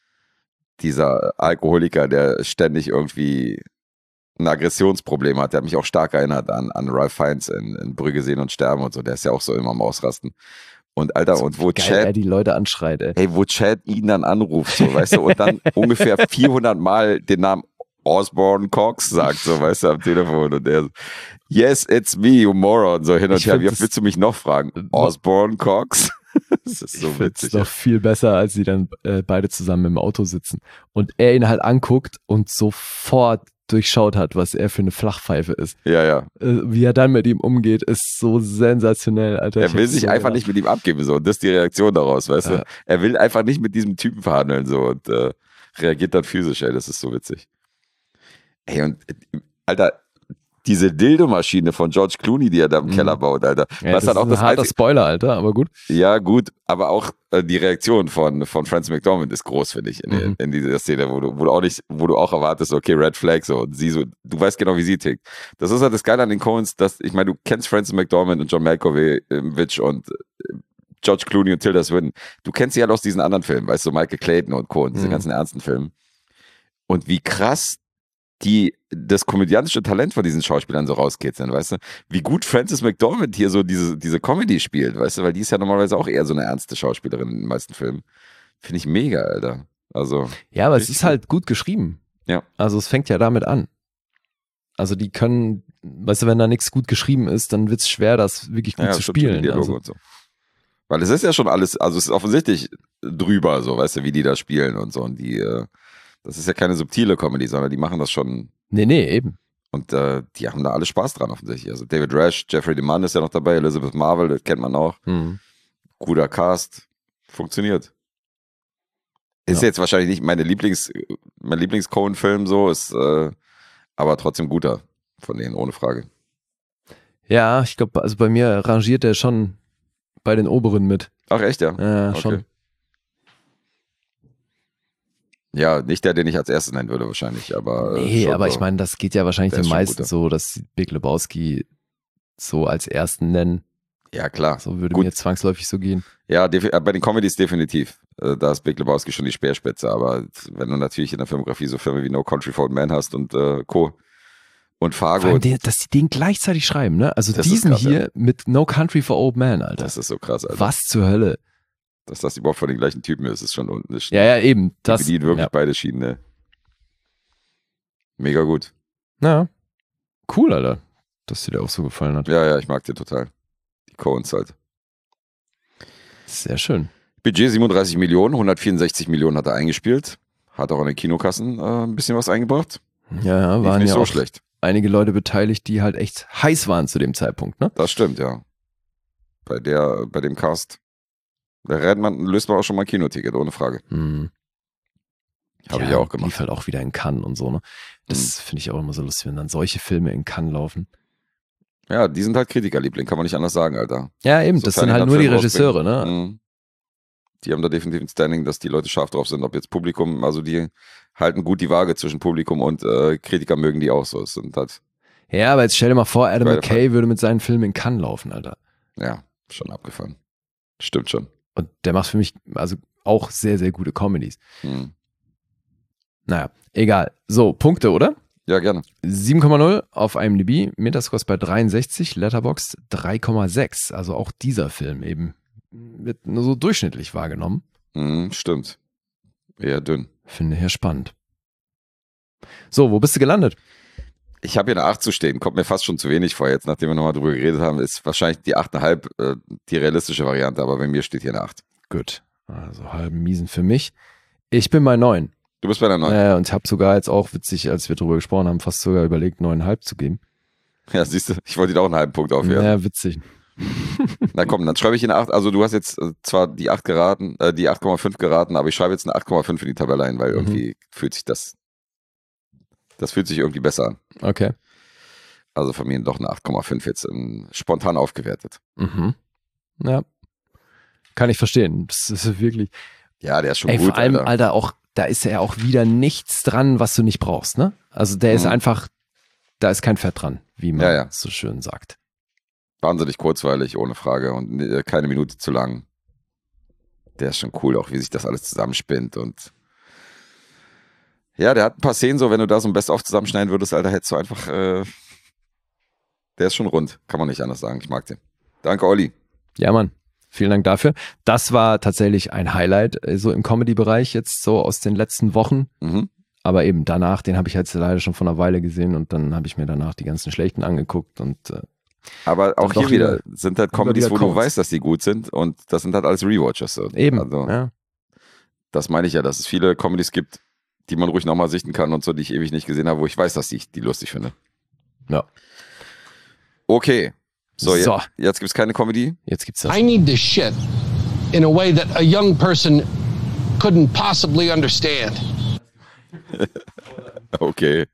Alkoholiker, der ständig irgendwie ein Aggressionsproblem hat. Der hat mich auch stark erinnert an Ralph Fiennes in Brügge sehen und sterben und so. Der ist ja auch so immer am Ausrasten. Und Alter, und wo geil, Chad die Leute anschreit, ey. Ey, wo Chad ihn dann anruft, so, weißt du, und dann ungefähr 400 Mal den Namen Osborne Cox sagt, so, weißt du, am Telefon. Und der so, yes, it's me, you moron, so hin und her. Wie oft willst du mich noch fragen? Osborne Cox? Das ist so witzig. Das ist doch viel besser, als sie dann beide zusammen im Auto sitzen. Und er ihn halt anguckt und sofort durchschaut hat, was er für eine Flachpfeife ist. Ja. Wie er dann mit ihm umgeht, ist so sensationell, Alter. Er will sich einfach nicht mit ihm abgeben, so. Und das ist die Reaktion daraus, weißt du. Er will einfach nicht mit diesem Typen verhandeln, so. Und reagiert dann physisch, ey. Das ist so witzig. Ey, und Alter, diese Dildo-Maschine von George Clooney, die er da im Keller baut, Alter. Ja, was das ist ein harter Spoiler, Alter, aber gut. Ja, gut, aber auch die Reaktion von Frances McDormand ist groß, finde ich, in dieser Szene, wo du auch erwartest, okay, Red Flag, so, und sie so, du weißt genau, wie sie tickt. Das ist halt das Geile an den Coens, dass, ich meine, du kennst Frances McDormand und John Malkovich und George Clooney und Tilda Swinton. Du kennst sie halt aus diesen anderen Filmen, weißt du, Michael Clayton und Co. und diese ganzen ernsten Filmen. Und wie krass das komödiantische Talent von diesen Schauspielern so rauskitzeln, weißt du? Wie gut Frances McDormand hier so diese Comedy spielt, weißt du? Weil die ist ja normalerweise auch eher so eine ernste Schauspielerin in den meisten Filmen. Finde ich mega, Alter. Also. Ja, aber es ist halt gut geschrieben. Ja. Also es fängt ja damit an. Also die können, weißt du, wenn da nichts gut geschrieben ist, dann wird es schwer, das wirklich gut zu spielen. Dialoge und so. Weil es ist ja schon alles, also es ist offensichtlich drüber, so, weißt du, wie die da spielen und so. Und das ist ja keine subtile Comedy, sondern die machen das schon. Nee, eben. Und die haben da alle Spaß dran offensichtlich. Also David Rash, Jeffrey DeMunn ist ja noch dabei, Elizabeth Marvel, das kennt man auch. Guter Cast. Funktioniert. Ist jetzt wahrscheinlich nicht mein Lieblings-Coen-Film so, ist aber trotzdem guter von denen, ohne Frage. Ja, ich glaube, also bei mir rangiert der schon bei den oberen mit. Ach echt, ja? Ja, okay. Schon. Ja, nicht der, den ich als erstes nennen würde wahrscheinlich, aber nee, aber so. ich meine, das geht ja wahrscheinlich den meisten so, dass sie Big Lebowski so als ersten nennen. Ja, klar. So würde mir zwangsläufig so gehen. Ja, bei den Comedies definitiv. Da ist Big Lebowski schon die Speerspitze, aber wenn du natürlich in der Filmografie so Filme wie No Country for Old Men hast und Co. und Fargo. Vor allem, dass sie den gleichzeitig schreiben, ne? Also diesen krass, hier mit No Country for Old Men, Alter. Das ist so krass, Alter. Was zur Hölle? Dass das überhaupt von den gleichen Typen ist schon unten. Ja, eben. Die bedienen wirklich beide Schienen, ne? Mega gut. Ja. Cool, Alter. Dass dir der auch so gefallen hat. Ja, ich mag den total. Die Coens halt. Sehr schön. Budget 37 Millionen, 164 Millionen hat er eingespielt. Hat auch an den Kinokassen ein bisschen was eingebracht. Ja, waren nicht ja so auch schlecht. Einige Leute beteiligt, die halt echt heiß waren zu dem Zeitpunkt, ne? Das stimmt, ja. Bei dem Cast Da löst man auch schon mal ein Kinoticket, ohne Frage. Habe ich ja auch gemacht. Lief halt auch wieder in Cannes und so, ne? Das finde ich auch immer so lustig, wenn dann solche Filme in Cannes laufen. Ja, die sind halt Kritikerliebling, kann man nicht anders sagen, Alter. Ja, eben, das sind halt nur die Regisseure, ne? Die haben da definitiv ein Standing, dass die Leute scharf drauf sind, ob jetzt Publikum, also die halten gut die Waage zwischen Publikum und Kritiker mögen die auch so. Es sind halt ja, aber jetzt stell dir mal vor, Adam McKay würde mit seinen Filmen in Cannes laufen, Alter. Ja, schon abgefahren. Stimmt schon. Und der macht für mich also auch sehr, sehr gute Comedies. Naja, egal. So, Punkte, oder? Ja, gerne. 7,0 auf IMDb, Metascore bei 63, Letterboxd 3,6. Also auch dieser Film eben wird nur so durchschnittlich wahrgenommen. Stimmt. Eher dünn. Finde ich ja spannend. So, wo bist du gelandet? Ich habe hier eine 8 zu stehen. Kommt mir fast schon zu wenig vor. Jetzt, nachdem wir nochmal drüber geredet haben, ist wahrscheinlich die 8,5 die realistische Variante, aber bei mir steht hier eine 8. Gut. Also halben Miesen für mich. Ich bin bei 9. Du bist bei der 9. Und habe sogar jetzt auch, witzig, als wir drüber gesprochen haben, fast sogar überlegt, 9,5 zu geben. Ja, siehst du, ich wollte dir auch einen halben Punkt aufwerten. Ja, witzig. Na komm, dann schreibe ich eine 8. Also du hast jetzt zwar die 8 geraten, die 8,5 geraten, aber ich schreibe jetzt eine 8,5 in die Tabelle ein, weil irgendwie fühlt sich das fühlt sich irgendwie besser an. Okay. Also von mir doch eine 8,5 jetzt spontan aufgewertet. Ja. Kann ich verstehen. Das ist wirklich. Ja, der ist schon gut. Vor allem, Alter, auch, da ist ja auch wieder nichts dran, was du nicht brauchst, ne? Also der ist einfach, da ist kein Fett dran, wie man so schön sagt. Wahnsinnig kurzweilig, ohne Frage und keine Minute zu lang. Der ist schon cool, auch wie sich das alles zusammenspinnt und ja, der hat ein paar Szenen so, wenn du da so ein Best-of zusammenschneiden würdest, Alter, hättest du einfach, der ist schon rund, kann man nicht anders sagen, ich mag den. Danke, Olli. Ja, Mann, vielen Dank dafür. Das war tatsächlich ein Highlight, so im Comedy-Bereich jetzt so aus den letzten Wochen, aber eben danach, den habe ich jetzt leider schon vor einer Weile gesehen und dann habe ich mir danach die ganzen schlechten angeguckt und aber auch hier wieder sind halt Comedies, wo du weißt, dass die gut sind und das sind halt alles Rewatches. So. Eben, also, ja. Das meine ich ja, dass es viele Comedies gibt, die man ruhig nochmal sichten kann und so, die ich ewig nicht gesehen habe, wo ich weiß, dass ich die lustig finde. Ja. Okay. So. Jetzt gibt es keine Comedy. Jetzt gibt's das. I need this shit in a way that a young person couldn't possibly understand. Okay.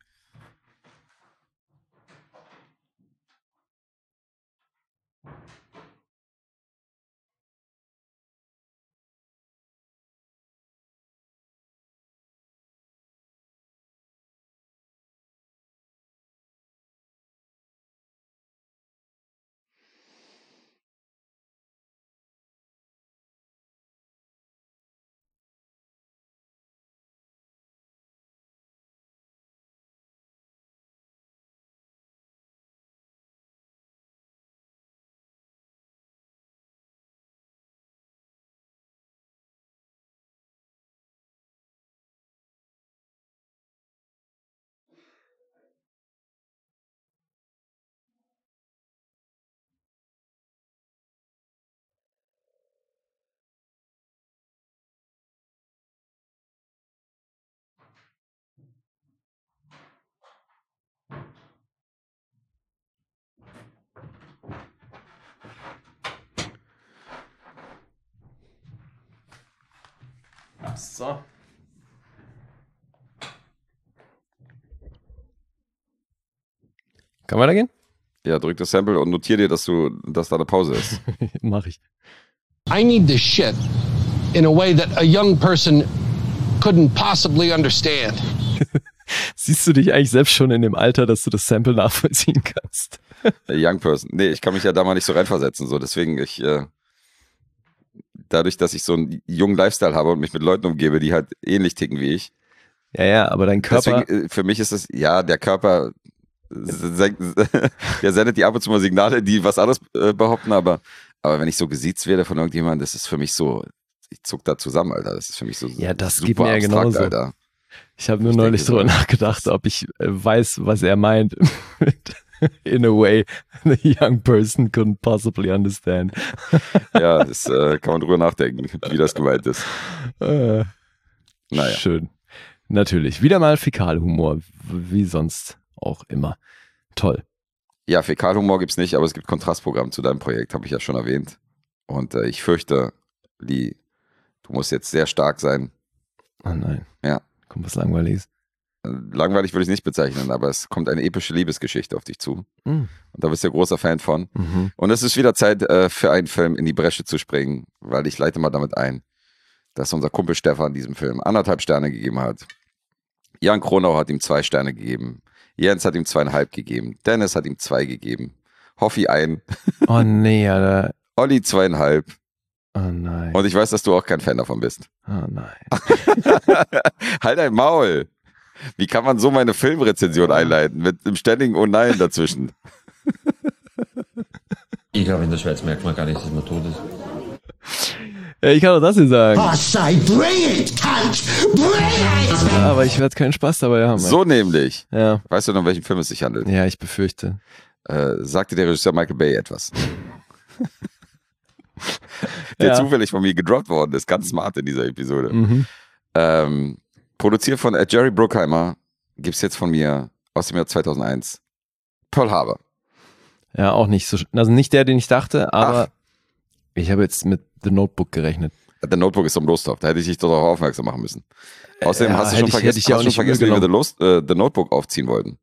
So. Kann weitergehen? Ja, drück das Sample und notier dir, dass da eine Pause ist. Mach ich. I need this shit in a way that a young person couldn't possibly understand. Siehst du dich eigentlich selbst schon in dem Alter, dass du das Sample nachvollziehen kannst? Young Person. Nee, ich kann mich ja da mal nicht so reinversetzen. So. Deswegen, dadurch, dass ich so einen jungen Lifestyle habe und mich mit Leuten umgebe, die halt ähnlich ticken wie ich. Ja, aber dein Körper... Deswegen, für mich ist es, ja, der Körper, der sendet die ab und zu mal Signale, die was anderes behaupten, aber wenn ich so gesiezt werde von irgendjemandem, das ist für mich so, ich zuck da zusammen, Alter. Das ist für mich so ja, das super geht mir ja abstrakt, genauso. Alter. Ich habe nur neulich drüber nachgedacht, ob ich weiß, was er meint mit in a way the young person couldn't possibly understand. Ja, das kann man drüber nachdenken, wie das gemeint ist. Naja. Schön. Natürlich. Wieder mal Fäkalhumor, wie sonst auch immer. Toll. Ja, Fäkalhumor gibt's nicht, aber es gibt Kontrastprogramm zu deinem Projekt, habe ich ja schon erwähnt. Und ich fürchte, Lee, du musst jetzt sehr stark sein. Oh nein. Ja. Kommt was Langweiliges. Langweilig würde ich es nicht bezeichnen, aber es kommt eine epische Liebesgeschichte auf dich zu. Und da bist du ein großer Fan von. Und es ist wieder Zeit, für einen Film in die Bresche zu springen, weil ich leite mal damit ein, dass unser Kumpel Stefan diesem Film 1,5 Sterne gegeben hat. Jan Kronau hat ihm 2 Sterne gegeben. Jens hat ihm 2,5 gegeben. Dennis hat ihm 2 gegeben. Hoffi 1. Oh nee, Alter. Olli 2,5. Oh nein. Und ich weiß, dass du auch kein Fan davon bist. Oh nein. Halt dein Maul. Wie kann man so meine Filmrezension einleiten? Mit einem ständigen Oh nein dazwischen. Ich glaube, in der Schweiz merkt man gar nicht, dass man tot ist. Ja, ich kann doch das hier sagen. I say, bring it, cunt! Bring it! Aber ich werde keinen Spaß dabei haben. So nämlich. Ja. Weißt du noch, um welchen Film es sich handelt? Ja, ich befürchte. Sagte der Regisseur Michael Bay etwas? Der zufällig von mir gedroppt worden ist. Ganz smart in dieser Episode. Produziert von Jerry Bruckheimer. Gibt es jetzt von mir aus dem Jahr 2001. Pearl Harbor. Ja, auch nicht so. Also nicht der, den ich dachte, aber ich habe jetzt mit The Notebook gerechnet. The Notebook ist so ein Lostopf. Da hätte ich dich doch darauf aufmerksam machen müssen. Außerdem hast du schon vergessen, wie wir The Notebook aufziehen wollten.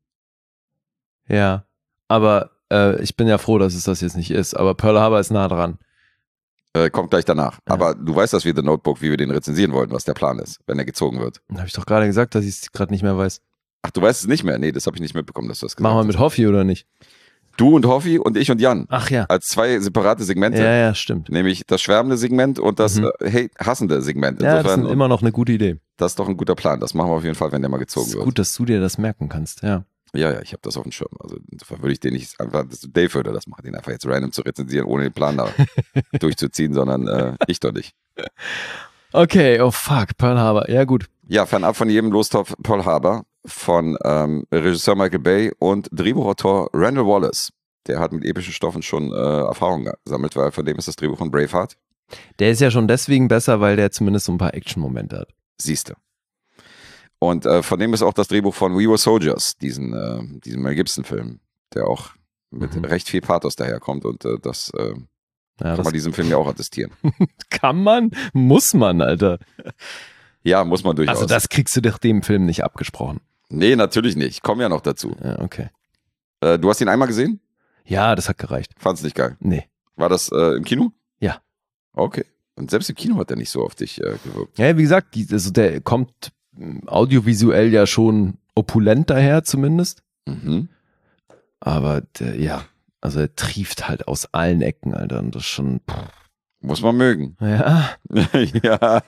Ja, aber ich bin ja froh, dass es das jetzt nicht ist. Aber Pearl Harbor ist nah dran. Kommt gleich danach. Ja. Aber du weißt, dass wir The Notebook, wie wir den rezensieren wollten, was der Plan ist, wenn er gezogen wird. Habe ich doch gerade gesagt, dass ich es gerade nicht mehr weiß. Ach, du weißt es nicht mehr? Nee, das habe ich nicht mitbekommen, dass du das gesagt hast. Machen wir mit Hoffi oder nicht? Du und Hoffi und ich und Jan. Ach ja. Als 2 separate Segmente. Ja, stimmt. Nämlich das schwärmende Segment und das hassende Segment. Ja, das ist immer noch eine gute Idee. Das ist doch ein guter Plan. Das machen wir auf jeden Fall, wenn der mal gezogen wird. Gut, dass du dir das merken kannst, ja. Ja, ich habe das auf dem Schirm. Also insofern würde ich den nicht einfach, Dave würde das machen, den einfach jetzt random zu rezensieren, ohne den Plan da durchzuziehen, sondern ich doch nicht. Okay, oh fuck, Pearl Harbor, ja gut. Ja, fernab von jedem Lostopf Pearl Harbor von Regisseur Michael Bay und Drehbuchautor Randall Wallace. Der hat mit epischen Stoffen schon Erfahrung gesammelt, weil von dem ist das Drehbuch von Braveheart. Der ist ja schon deswegen besser, weil der zumindest so ein paar Action-Momente hat. Siehste. Und von dem ist auch das Drehbuch von We Were Soldiers, diesen Mel Gibson-Film, der auch mit recht viel Pathos daherkommt und das kann man diesem Film ja auch attestieren. Kann man? Muss man, Alter. Ja, muss man durchaus. Also das kriegst du doch dem Film nicht abgesprochen. Nee, natürlich nicht. Ich komme ja noch dazu. Ja, okay. Du hast ihn einmal gesehen? Ja, das hat gereicht. Fand's nicht geil? Nee. War das im Kino? Ja. Okay. Und selbst im Kino hat er nicht so auf dich gewirkt. Ja, wie gesagt, also der kommt audiovisuell ja schon opulent daher zumindest. Aber der trieft halt aus allen Ecken, Alter. Und das ist schon... Muss man mögen. Ja. Ja.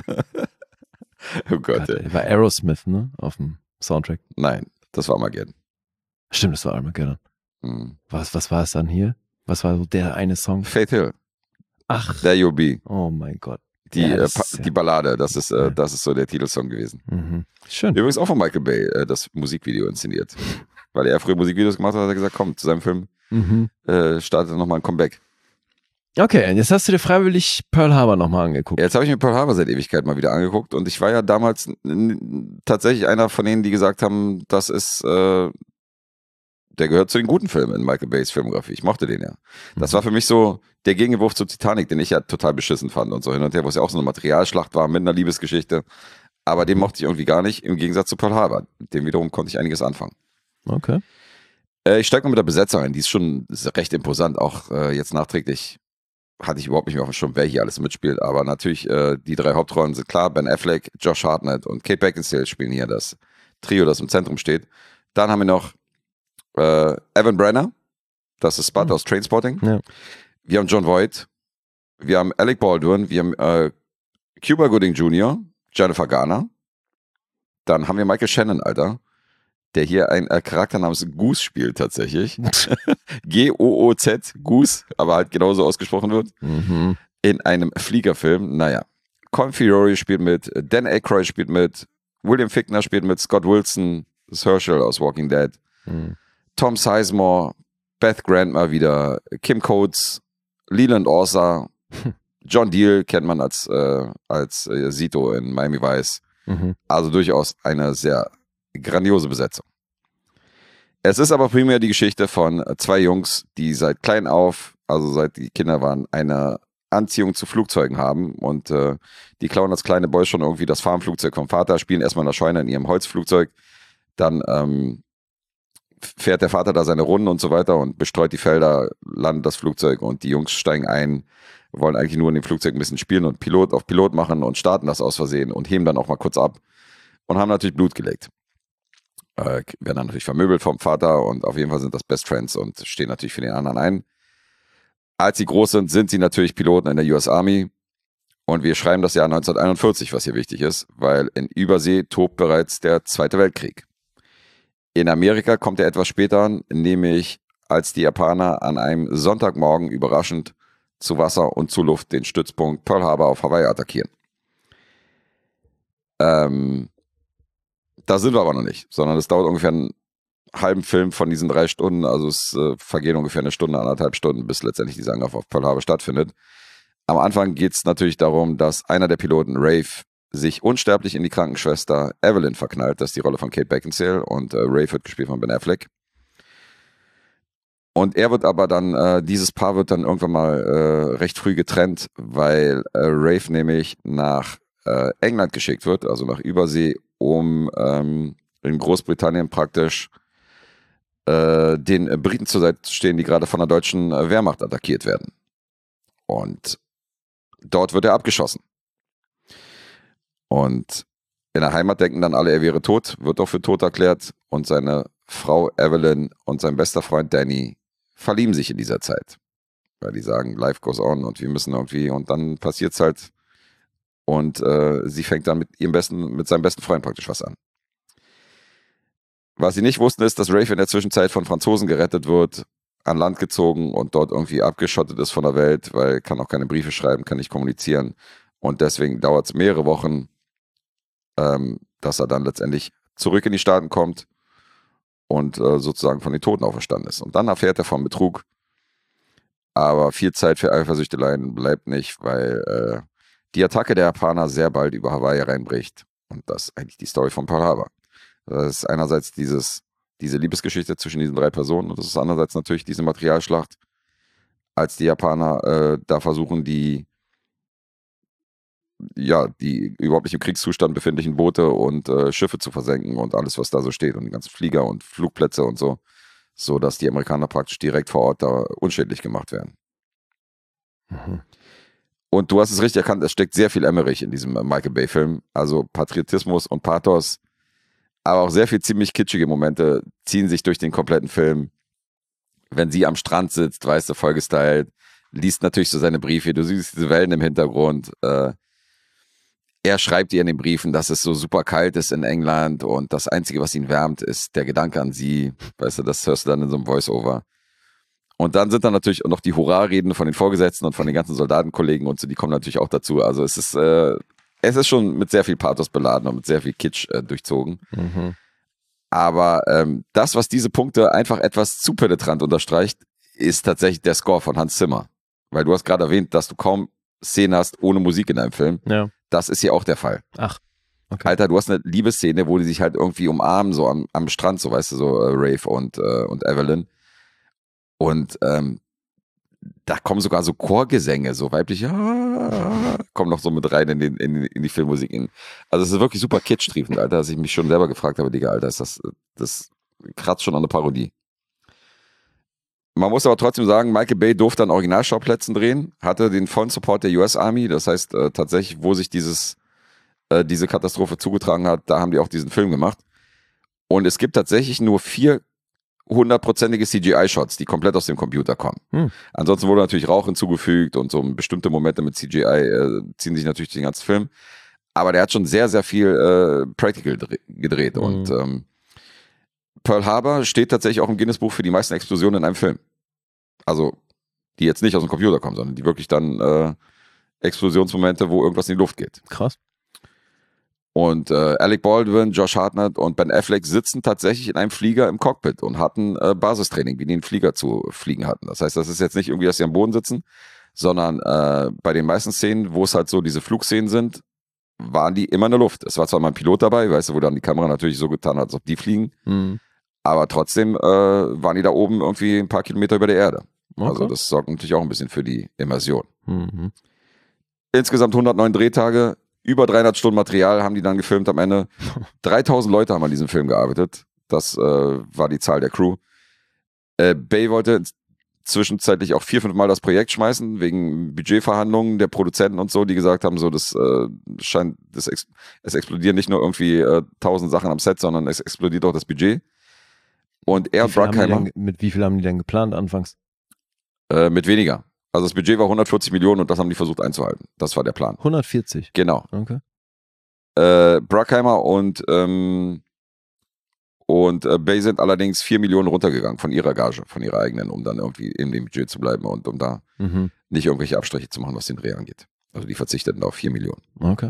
Oh Gott, ey. War Aerosmith, ne? Auf dem Soundtrack. Nein, das war Armageddon. Stimmt, das war Armageddon. Was war es dann hier? Was war so der eine Song? Faith Hill. Ach. There You'll Be. Oh mein Gott. Die Ballade, das ist so der Titelsong gewesen. Schön. Übrigens auch von Michael Bay, das Musikvideo inszeniert. Weil er früher Musikvideos gemacht hat, hat er gesagt, komm, zu seinem Film startet nochmal ein Comeback. Okay, und jetzt hast du dir freiwillig Pearl Harbor nochmal angeguckt. Jetzt habe ich mir Pearl Harbor seit Ewigkeit mal wieder angeguckt und ich war ja damals tatsächlich einer von denen, die gesagt haben, das ist, der gehört zu den guten Filmen in Michael Bays Filmografie. Ich mochte den ja. Das war für mich so der Gegenentwurf zu Titanic, den ich ja total beschissen fand und so hin und her, wo es ja auch so eine Materialschlacht war mit einer Liebesgeschichte. Aber den mochte ich irgendwie gar nicht, im Gegensatz zu Pearl Harbor. Mit dem wiederum konnte ich einiges anfangen. Okay. Ich steige mal mit der Besetzung ein. Die ist schon recht imposant. Auch jetzt nachträglich hatte ich überhaupt nicht mehr auf dem Schirm, wer hier alles mitspielt. Aber natürlich, die 3 Hauptrollen sind klar. Ben Affleck, Josh Hartnett und Kate Beckinsale spielen hier das Trio, das im Zentrum steht. Dann haben wir noch Evan Brenner. Das ist Spud aus Trainspotting. Ja. Wir haben John Voight. Wir haben Alec Baldwin. Wir haben Cuba Gooding Jr., Jennifer Garner. Dann haben wir Michael Shannon, Alter, der hier einen Charakter namens Goose spielt tatsächlich. G-O-O-Z, Goose, aber halt genauso ausgesprochen wird. In einem Fliegerfilm. Naja. Colin Fiore spielt mit, Dan Aykroyd spielt mit, William Fichtner spielt mit, Scott Wilson, das Herschel aus Walking Dead, Tom Sizemore, Beth Grant mal wieder, Kim Coates, Leland Orser, John Deal kennt man als Zito in Miami Vice. Also durchaus eine sehr grandiose Besetzung. Es ist aber primär die Geschichte von 2 Jungs, die seit klein auf, also seit die Kinder waren, eine Anziehung zu Flugzeugen haben und die klauen als kleine Boys schon irgendwie das Farmflugzeug vom Vater, spielen erstmal in der Scheune in ihrem Holzflugzeug, dann fährt der Vater da seine Runden und so weiter und bestreut die Felder, landet das Flugzeug und die Jungs steigen ein, wollen eigentlich nur in dem Flugzeug ein bisschen spielen und Pilot auf Pilot machen und starten das aus Versehen und heben dann auch mal kurz ab und haben natürlich Blut geleckt. Werden dann natürlich vermöbelt vom Vater und auf jeden Fall sind das Best Friends und stehen natürlich für den anderen ein. Als sie groß sind, sind sie natürlich Piloten in der US Army und wir schreiben das Jahr 1941, was hier wichtig ist, weil in Übersee tobt bereits der Zweite Weltkrieg. In Amerika kommt er etwas später, nämlich als die Japaner an einem Sonntagmorgen überraschend zu Wasser und zu Luft den Stützpunkt Pearl Harbor auf Hawaii attackieren. Da sind wir aber noch nicht, sondern es dauert ungefähr einen halben Film von diesen 3 Stunden, also es vergehen ungefähr 1 Stunde, 1,5 Stunden, bis letztendlich dieser Angriff auf Pearl Harbor stattfindet. Am Anfang geht es natürlich darum, dass einer der Piloten, Rafe, sich unsterblich in die Krankenschwester Evelyn verknallt. Das ist die Rolle von Kate Beckinsale und Rafe wird gespielt von Ben Affleck. Und er wird aber dann, dieses Paar wird dann irgendwann mal recht früh getrennt, weil Rafe nämlich nach England geschickt wird, also nach Übersee, um in Großbritannien praktisch den Briten zur Seite zu stehen, die gerade von der deutschen Wehrmacht attackiert werden. Und dort wird er abgeschossen. Und in der Heimat denken dann alle, er wäre tot, wird auch für tot erklärt und seine Frau Evelyn und sein bester Freund Danny verlieben sich in dieser Zeit. Weil die sagen, life goes on und wir müssen irgendwie, und dann passiert's halt und sie fängt dann mit seinem besten Freund praktisch was an. Was sie nicht wussten, ist, dass Rafe in der Zwischenzeit von Franzosen gerettet wird, an Land gezogen und dort irgendwie abgeschottet ist von der Welt, weil kann auch keine Briefe schreiben, kann nicht kommunizieren und deswegen dauert es mehrere Wochen, dass er dann letztendlich zurück in die Staaten kommt und sozusagen von den Toten auferstanden ist. Und dann erfährt er vom Betrug, aber viel Zeit für Eifersüchteleien bleibt nicht, weil die Attacke der Japaner sehr bald über Hawaii reinbricht und das ist eigentlich die Story von Pearl Harbor. Das ist einerseits diese Liebesgeschichte zwischen diesen 3 Personen und das ist andererseits natürlich diese Materialschlacht, als die Japaner da versuchen, die überhaupt nicht im Kriegszustand befindlichen Boote und Schiffe zu versenken und alles, was da so steht und die ganzen Flieger und Flugplätze und so dass die Amerikaner praktisch direkt vor Ort da unschädlich gemacht werden. Mhm. Und du hast es richtig erkannt, es steckt sehr viel Emmerich in diesem Michael Bay-Film, also Patriotismus und Pathos, aber auch sehr viel ziemlich kitschige Momente ziehen sich durch den kompletten Film. Wenn sie am Strand sitzt, weißt du, vollgestylt, liest natürlich so seine Briefe, du siehst diese Wellen im Hintergrund, er schreibt ihr in den Briefen, dass es so super kalt ist in England und das Einzige, was ihn wärmt, ist der Gedanke an sie. Weißt du, das hörst du dann in so einem Voice-Over. Und dann sind dann natürlich noch die Hurra-Reden von den Vorgesetzten und von den ganzen Soldatenkollegen und so, die kommen natürlich auch dazu. Also es ist schon mit sehr viel Pathos beladen und mit sehr viel Kitsch durchzogen. Mhm. Aber das, was diese Punkte einfach etwas zu penetrant unterstreicht, ist tatsächlich der Score von Hans Zimmer. Weil du hast gerade erwähnt, dass du kaum Szenen hast ohne Musik in deinem Film. Ja. Das ist hier auch der Fall. Ach, okay. Alter, du hast eine Liebesszene, wo die sich halt irgendwie umarmen, so am Strand, so weißt du, so Rafe und Evelyn. Und da kommen sogar so Chorgesänge, so weibliche, kommen noch so mit rein in die Filmmusik. Also es ist wirklich super kitschtriefend, Alter, dass ich mich schon selber gefragt habe, Digga, Alter, das kratzt schon an eine Parodie. Man muss aber trotzdem sagen, Michael Bay durfte an Originalschauplätzen drehen, hatte den vollen Support der US Army, das heißt tatsächlich, wo sich diese Katastrophe zugetragen hat, da haben die auch diesen Film gemacht. Und es gibt tatsächlich nur 4 100%ige CGI-Shots, die komplett aus dem Computer kommen. Ansonsten wurde natürlich Rauch hinzugefügt und so bestimmte Momente mit CGI ziehen sich natürlich den ganzen Film. Aber der hat schon sehr, sehr viel Practical gedreht und Pearl Harbor steht tatsächlich auch im Guinness-Buch für die meisten Explosionen in einem Film. Also, die jetzt nicht aus dem Computer kommen, sondern die wirklich dann Explosionsmomente, wo irgendwas in die Luft geht. Krass. Und Alec Baldwin, Josh Hartnett und Ben Affleck sitzen tatsächlich in einem Flieger im Cockpit und hatten Basistraining, wie die einen Flieger zu fliegen hatten. Das heißt, das ist jetzt nicht irgendwie, dass sie am Boden sitzen, sondern bei den meisten Szenen, wo es halt so diese Flugszenen sind, waren die immer in der Luft. Es war zwar mal ein Pilot dabei, weißt du, wo dann die Kamera natürlich so getan hat, als ob die fliegen, aber trotzdem waren die da oben irgendwie ein paar Kilometer über der Erde. Okay. Also das sorgt natürlich auch ein bisschen für die Immersion. Insgesamt 109 Drehtage, über 300 Stunden Material haben die dann gefilmt am Ende. 3000 Leute haben an diesem Film gearbeitet. Das war die Zahl der Crew. Bay wollte zwischenzeitlich auch 4-5 Mal das Projekt schmeißen, wegen Budgetverhandlungen der Produzenten und so, die gesagt haben, so, es explodieren nicht nur irgendwie 1000 Sachen am Set, sondern es explodiert auch das Budget. Und er und Bruckheimer. Mit wie viel haben die denn geplant anfangs? Mit weniger. Also das Budget war 140 Millionen und das haben die versucht einzuhalten. Das war der Plan. 140? Genau. Okay. Bruckheimer und Bay sind allerdings 4 Millionen runtergegangen von ihrer Gage, von ihrer eigenen, um dann irgendwie in dem Budget zu bleiben und um da nicht irgendwelche Abstriche zu machen, was den Dreh angeht. Also die verzichteten auf 4 Millionen. Okay.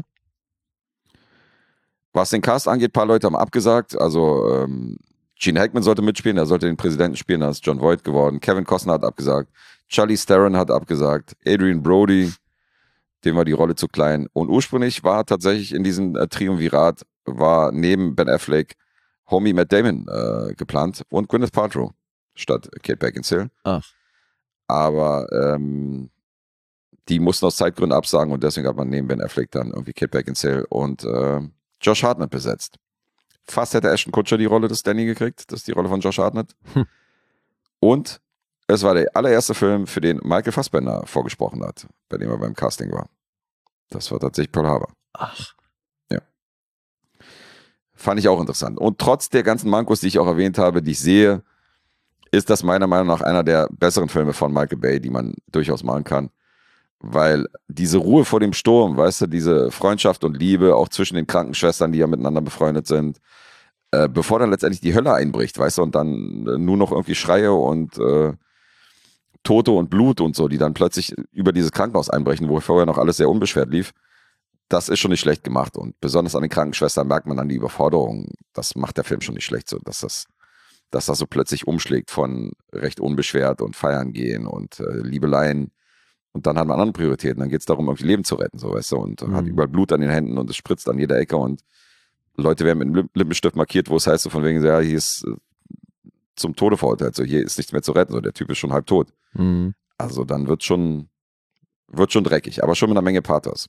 Was den Cast angeht, ein paar Leute haben abgesagt. Also Gene Hackman sollte mitspielen, er sollte den Präsidenten spielen, da ist John Voight geworden. Kevin Costner hat abgesagt. Charlize Theron hat abgesagt. Adrian Brody, dem war die Rolle zu klein. Und ursprünglich war tatsächlich in diesem Triumvirat, war neben Ben Affleck Homie Matt Damon geplant und Gwyneth Paltrow statt Kate Beckinsale. Ach. Aber die mussten aus Zeitgründen absagen und deswegen hat man neben Ben Affleck dann irgendwie Kate Beckinsale und Josh Hartnett besetzt. Fast hätte Ashton Kutcher die Rolle des Danny gekriegt. Das ist die Rolle von Josh Hartnett. Und es war der allererste Film, für den Michael Fassbender vorgesprochen hat, bei dem er beim Casting war. Das war tatsächlich Pearl Harbor. Ach. Ja. Fand ich auch interessant. Und trotz der ganzen Mankos, die ich auch erwähnt habe, die ich sehe, ist das meiner Meinung nach einer der besseren Filme von Michael Bay, die man durchaus machen kann. Weil diese Ruhe vor dem Sturm, weißt du, diese Freundschaft und Liebe, auch zwischen den Krankenschwestern, die ja miteinander befreundet sind, bevor dann letztendlich die Hölle einbricht, weißt du, und dann nur noch irgendwie Schreie und Tote und Blut und so, die dann plötzlich über dieses Krankenhaus einbrechen, wo vorher noch alles sehr unbeschwert lief, das ist schon nicht schlecht gemacht. Und besonders an den Krankenschwestern merkt man dann die Überforderung. Das macht der Film schon nicht schlecht, so dass das so plötzlich umschlägt von recht unbeschwert und feiern gehen und Liebeleien. Und dann hat man andere Prioritäten. Dann geht es darum, irgendwie Leben zu retten, so, weißt du, und hat überall Blut an den Händen und es spritzt an jeder Ecke und Leute werden mit einem Lippenstift markiert, wo es heißt, so von wegen, ja, hier ist zum Tode verurteilt, so, hier ist nichts mehr zu retten, so, der Typ ist schon halb tot. Also dann wird schon dreckig, aber schon mit einer Menge Pathos.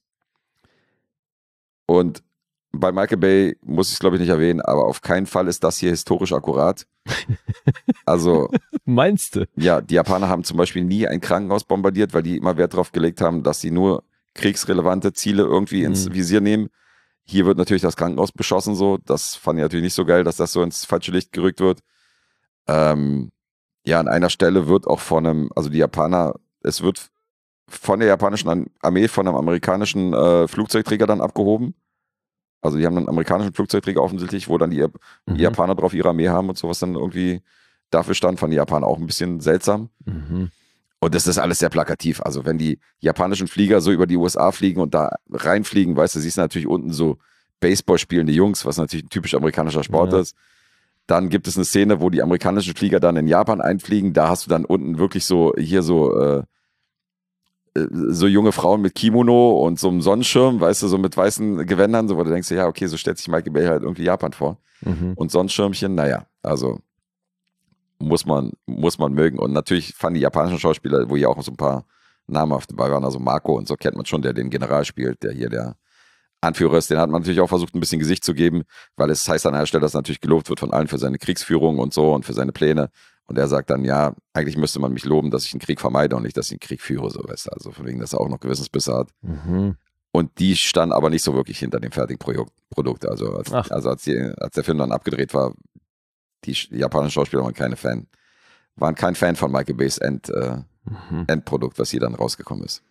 Und bei Michael Bay muss ich es, glaube ich, nicht erwähnen, aber auf keinen Fall ist das hier historisch akkurat. Also. Meinst du? Ja, die Japaner haben zum Beispiel nie ein Krankenhaus bombardiert, weil die immer Wert darauf gelegt haben, dass sie nur kriegsrelevante Ziele irgendwie ins Visier nehmen. Hier wird natürlich das Krankenhaus beschossen, so. Das fand ich natürlich nicht so geil, dass das so ins falsche Licht gerückt wird. Ja, an einer Stelle wird auch also die Japaner, es wird von der japanischen Armee von einem amerikanischen Flugzeugträger dann abgehoben. Also die haben einen amerikanischen Flugzeugträger offensichtlich, wo dann die Japaner drauf ihre Armee haben und sowas dann irgendwie dafür stand, fanden die Japaner auch ein bisschen seltsam. Und das ist alles sehr plakativ. Also wenn die japanischen Flieger so über die USA fliegen und da reinfliegen, weißt du, siehst du natürlich unten so Baseball spielende Jungs, was natürlich ein typisch amerikanischer Sport ist. Dann gibt es eine Szene, wo die amerikanischen Flieger dann in Japan einfliegen. Da hast du dann unten wirklich so junge Frauen mit Kimono und so einem Sonnenschirm, weißt du, so mit weißen Gewändern, so, wo du denkst, ja, okay, so stellt sich Michael Bay halt irgendwie Japan vor. Und Sonnenschirmchen, naja, also muss man mögen. Und natürlich fanden die japanischen Schauspieler, wo hier auch so ein paar namhafte bei waren, also Marco und so kennt man schon, der den General spielt, der hier der Anführer ist, den hat man natürlich auch versucht, ein bisschen Gesicht zu geben, weil es heißt an einer Stelle, dass natürlich gelobt wird von allen für seine Kriegsführung und so und für seine Pläne. Und er sagt dann, ja, eigentlich müsste man mich loben, dass ich einen Krieg vermeide und nicht, dass ich einen Krieg führe, so weißt du. Also von wegen, dass er auch noch Gewissensbisse hat. Und die stand aber nicht so wirklich hinter dem fertigen Produkt. Also als der Film dann abgedreht war, die japanischen Schauspieler waren kein Fan von Michael Bays Endprodukt, was hier dann rausgekommen ist.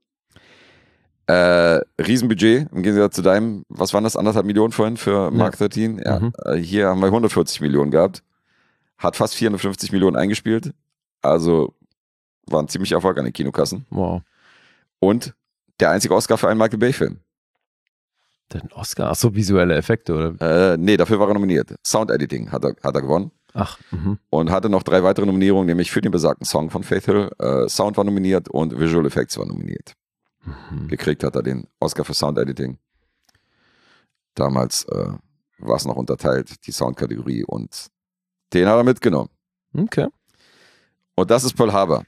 Riesenbudget, im Gegensatz zu deinem, was waren das, 1,5 Millionen vorhin für Mark 13? Ja. Hier haben wir 140 Millionen gehabt. Hat fast 450 Millionen eingespielt. Also war ein ziemlicher Erfolg an den Kinokassen. Wow. Und der einzige Oscar für einen Michael Bay-Film. Den Oscar? Achso, visuelle Effekte, oder? Nee, dafür war er nominiert. Sound Editing hat er gewonnen. Ach. Und hatte noch 3 weitere Nominierungen, nämlich für den besagten Song von Faith Hill. Sound war nominiert und Visual Effects war nominiert. Gekriegt hat er den Oscar für Sound Editing. Damals war es noch unterteilt, die Soundkategorie, und den hat er mitgenommen. Okay. Und das ist Pearl Harbor.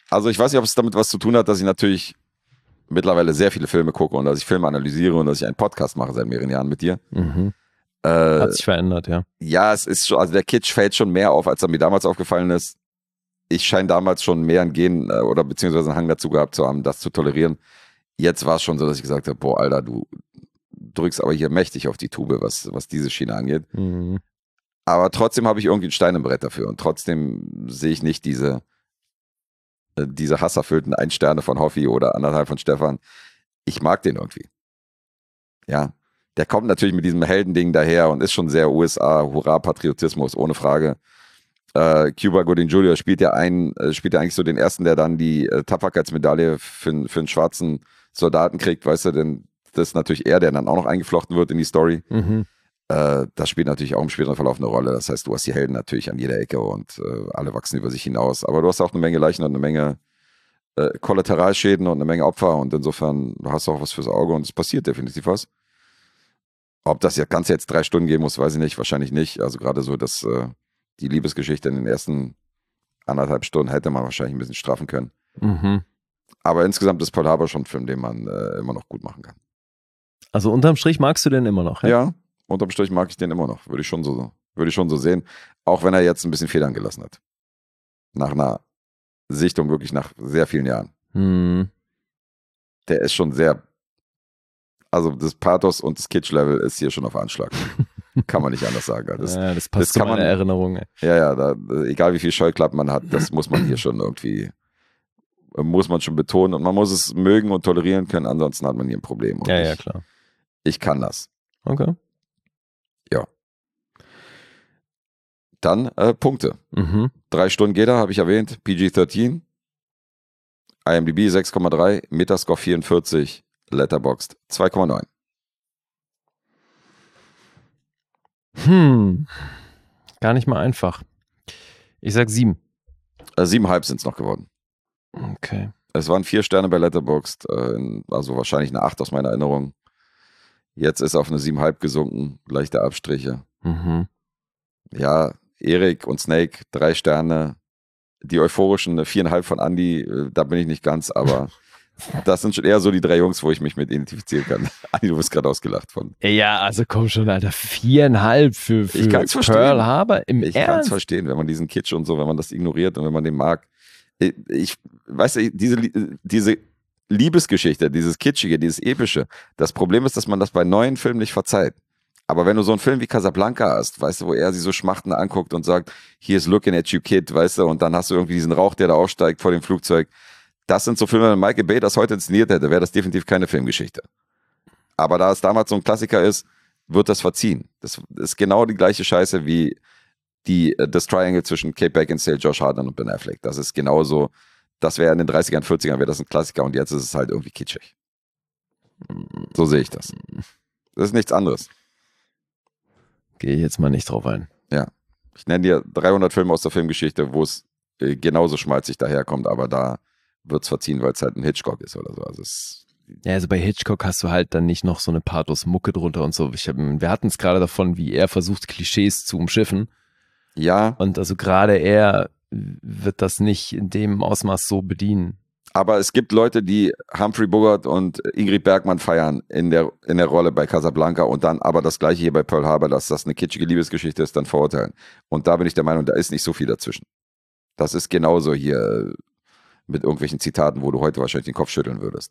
Also ich weiß nicht, ob es damit was zu tun hat, dass ich natürlich mittlerweile sehr viele Filme gucke und dass ich Filme analysiere und dass ich einen Podcast mache seit mehreren Jahren mit dir. Hat sich verändert, ja. Ja, es ist schon, also der Kitsch fällt schon mehr auf, als er mir damals aufgefallen ist. Ich scheine damals schon mehr ein Gen oder beziehungsweise einen Hang dazu gehabt zu haben, das zu tolerieren. Jetzt war es schon so, dass ich gesagt habe, boah, Alter, du drückst aber hier mächtig auf die Tube, was diese Schiene angeht. Aber trotzdem habe ich irgendwie einen Stein im Brett dafür und trotzdem sehe ich nicht diese hasserfüllten 1 Sterne von Hoffi oder 1,5 von Stefan. Ich mag den irgendwie. Ja, der kommt natürlich mit diesem Heldending daher und ist schon sehr USA, Hurra-Patriotismus, ohne Frage. Cuba Gooding Jr. spielt ja eigentlich so den ersten, der dann die Tapferkeitsmedaille für einen schwarzen Soldaten kriegt, weißt du, denn das ist natürlich er, der dann auch noch eingeflochten wird in die Story. Das spielt natürlich auch im späteren Verlauf eine Rolle. Das heißt, du hast die Helden natürlich an jeder Ecke und alle wachsen über sich hinaus. Aber du hast auch eine Menge Leichen und eine Menge Kollateralschäden und eine Menge Opfer und insofern hast du auch was fürs Auge und es passiert definitiv was. Ob das Ganze jetzt 3 Stunden gehen muss, weiß ich nicht, wahrscheinlich nicht. Also gerade so, dass die Liebesgeschichte in den ersten 1,5 Stunden hätte man wahrscheinlich ein bisschen straffen können. Aber insgesamt ist Pearl Harbor schon ein Film, den man immer noch gut machen kann. Also unterm Strich magst du den immer noch? Ja, unterm Strich mag ich den immer noch. Würde ich schon so sehen. Auch wenn er jetzt ein bisschen Federn gelassen hat. Nach einer Sichtung wirklich nach sehr vielen Jahren. Der ist schon sehr, also das Pathos und das Kitsch-Level ist hier schon auf Anschlag. Kann man nicht anders sagen. Das passt zu meiner Erinnerung. Ja, egal wie viel Scheuklappen man hat, das muss man hier schon irgendwie, muss man schon betonen und man muss es mögen und tolerieren können, ansonsten hat man hier ein Problem. Und ja, klar. Ich kann das. Okay. Ja. Dann Punkte. 3 Stunden geht er, habe ich erwähnt. PG-13. IMDb 6,3. Metascore 44. Letterboxd 2,9. Gar nicht mal einfach. Ich sag 7. 7,5 sind es noch geworden. Okay. Es waren 4 Sterne bei Letterboxd, also wahrscheinlich eine 8 aus meiner Erinnerung. Jetzt ist auf eine 7,5 gesunken, leichte Abstriche. Ja, Erik und Snake, 3 Sterne. Die euphorischen 4,5 von Andy, da bin ich nicht ganz, aber das sind schon eher so die 3 Jungs, wo ich mich mit identifizieren kann. Andy, du wirst gerade ausgelacht von. Ja, also komm schon, Alter. 4,5 für Pearl Harbor im Ernst? Ich kann es verstehen, wenn man diesen Kitsch und so, wenn man das ignoriert und wenn man den mag. Ich weiß, diese Liebesgeschichte, dieses Kitschige, dieses Epische, das Problem ist, dass man das bei neuen Filmen nicht verzeiht. Aber wenn du so einen Film wie Casablanca hast, weißt du, wo er sie so schmachtend anguckt und sagt, here's looking at you, kid, weißt du, und dann hast du irgendwie diesen Rauch, der da aufsteigt vor dem Flugzeug. Das sind so Filme, wenn Michael Bay das heute inszeniert hätte, wäre das definitiv keine Filmgeschichte. Aber da es damals so ein Klassiker ist, wird das verziehen. Das ist genau die gleiche Scheiße wie das Triangle zwischen Kate Beckinsale, Josh Hartnett und Ben Affleck. Das ist genauso, das wäre in den 30ern, 40ern, wäre das ein Klassiker und jetzt ist es halt irgendwie kitschig. So sehe ich das. Das ist nichts anderes. Gehe ich jetzt mal nicht drauf ein. Ja. Ich nenne dir 300 Filme aus der Filmgeschichte, wo es genauso schmalzig daherkommt, aber da wird es verziehen, weil es halt ein Hitchcock ist oder so. Also bei Hitchcock hast du halt dann nicht noch so eine Pathos-Mucke drunter und so. Wir hatten es gerade davon, wie er versucht, Klischees zu umschiffen. Ja. Und also gerade er wird das nicht in dem Ausmaß so bedienen. Aber es gibt Leute, die Humphrey Bogart und Ingrid Bergman feiern in der Rolle bei Casablanca und dann aber das gleiche hier bei Pearl Harbor, dass das eine kitschige Liebesgeschichte ist, dann verurteilen. Und da bin ich der Meinung, da ist nicht so viel dazwischen. Das ist genauso hier mit irgendwelchen Zitaten, wo du heute wahrscheinlich den Kopf schütteln würdest.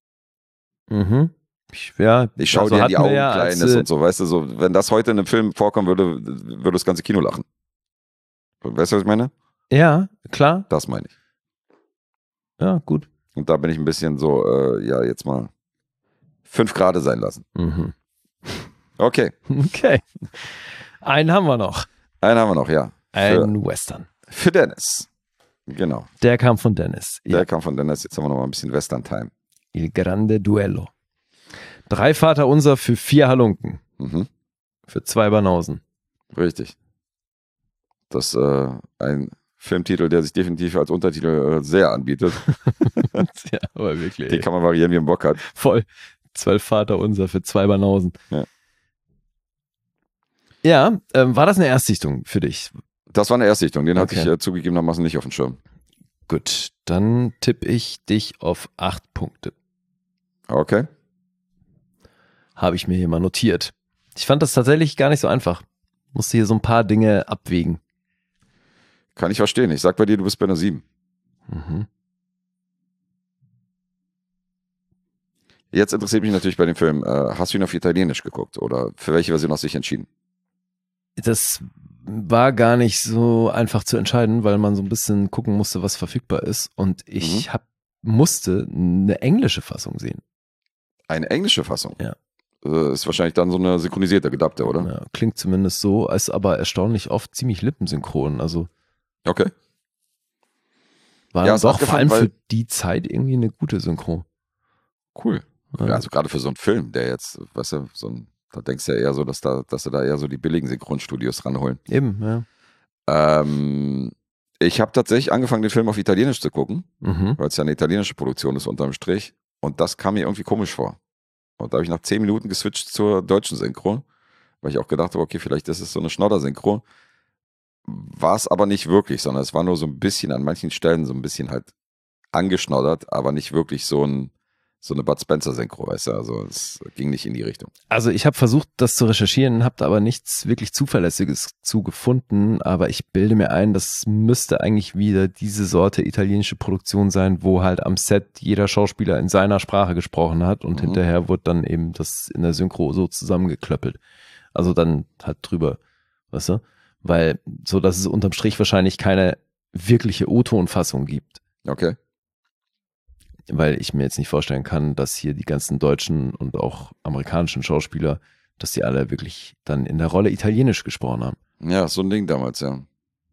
Ich schaue dir in die Augen, Kleines und so, weißt du, so, wenn das heute in einem Film vorkommen würde das ganze Kino lachen. Weißt du, was ich meine? Ja, klar. Das meine ich. Ja, gut. Und da bin ich ein bisschen so, jetzt mal 5 Grad sein lassen. Okay. Einen haben wir noch. Ja. Ein Western. Für Dennis. Genau. Der kam von Dennis. Der kam von Dennis. Jetzt haben wir noch mal ein bisschen Western-Time. Il Grande Duello. 3 Vaterunser für 4 Halunken. Für 2 Banausen. Richtig. Das ein Filmtitel, der sich definitiv als Untertitel sehr anbietet. Ja, aber wirklich. Den kann man variieren, wie man Bock hat. Voll. 12 Vaterunser für 2 Banausen. Ja, war das eine Erstsichtung für dich? Das war eine Erstsichtung. Den hatte ich zugegebenermaßen nicht auf dem Schirm. Gut, dann tippe ich dich auf 8 Punkte. Okay. Habe ich mir hier mal notiert. Ich fand das tatsächlich gar nicht so einfach. Musste hier so ein paar Dinge abwägen. Kann ich verstehen. Ich sag bei dir, du bist bei einer 7. Mhm. Jetzt interessiert mich natürlich bei dem Film, hast du ihn auf Italienisch geguckt oder für welche Version hast du dich entschieden? Das war gar nicht so einfach zu entscheiden, weil man so ein bisschen gucken musste, was verfügbar ist. Und ich musste eine englische Fassung sehen. Eine englische Fassung? Ja. Ist wahrscheinlich dann so eine synchronisierte, gedubbte, oder? Ja, klingt zumindest so, ist aber erstaunlich oft ziemlich lippensynchron. Also okay. War ja, doch vor allem für die Zeit irgendwie eine gute Synchro. Cool. Ja, also gerade für so einen Film, der jetzt, weißt du, da denkst du ja eher so, dass sie da eher so die billigen Synchronstudios ranholen. Eben, ja. Ich habe tatsächlich angefangen, den Film auf Italienisch zu gucken, weil es ja eine italienische Produktion ist unterm Strich. Und das kam mir irgendwie komisch vor. Und da habe ich nach 10 Minuten geswitcht zur deutschen Synchro, weil ich auch gedacht habe, okay, vielleicht ist es so eine Schnodder-Synchro. War es aber nicht wirklich, sondern es war nur so ein bisschen an manchen Stellen so ein bisschen halt angeschnoddert, aber nicht wirklich so eine Bud Spencer-Synchro, weißt du, also es ging nicht in die Richtung. Also ich habe versucht, das zu recherchieren, habe da aber nichts wirklich Zuverlässiges zu gefunden, aber ich bilde mir ein, das müsste eigentlich wieder diese Sorte italienische Produktion sein, wo halt am Set jeder Schauspieler in seiner Sprache gesprochen hat und hinterher wurde dann eben das in der Synchro so zusammengeklöppelt. Also dann halt drüber, weißt du, weil so, dass es unterm Strich wahrscheinlich keine wirkliche O-Ton-Fassung gibt. Okay. Weil ich mir jetzt nicht vorstellen kann, dass hier die ganzen deutschen und auch amerikanischen Schauspieler, dass die alle wirklich dann in der Rolle Italienisch gesprochen haben. Ja, so ein Ding damals, ja.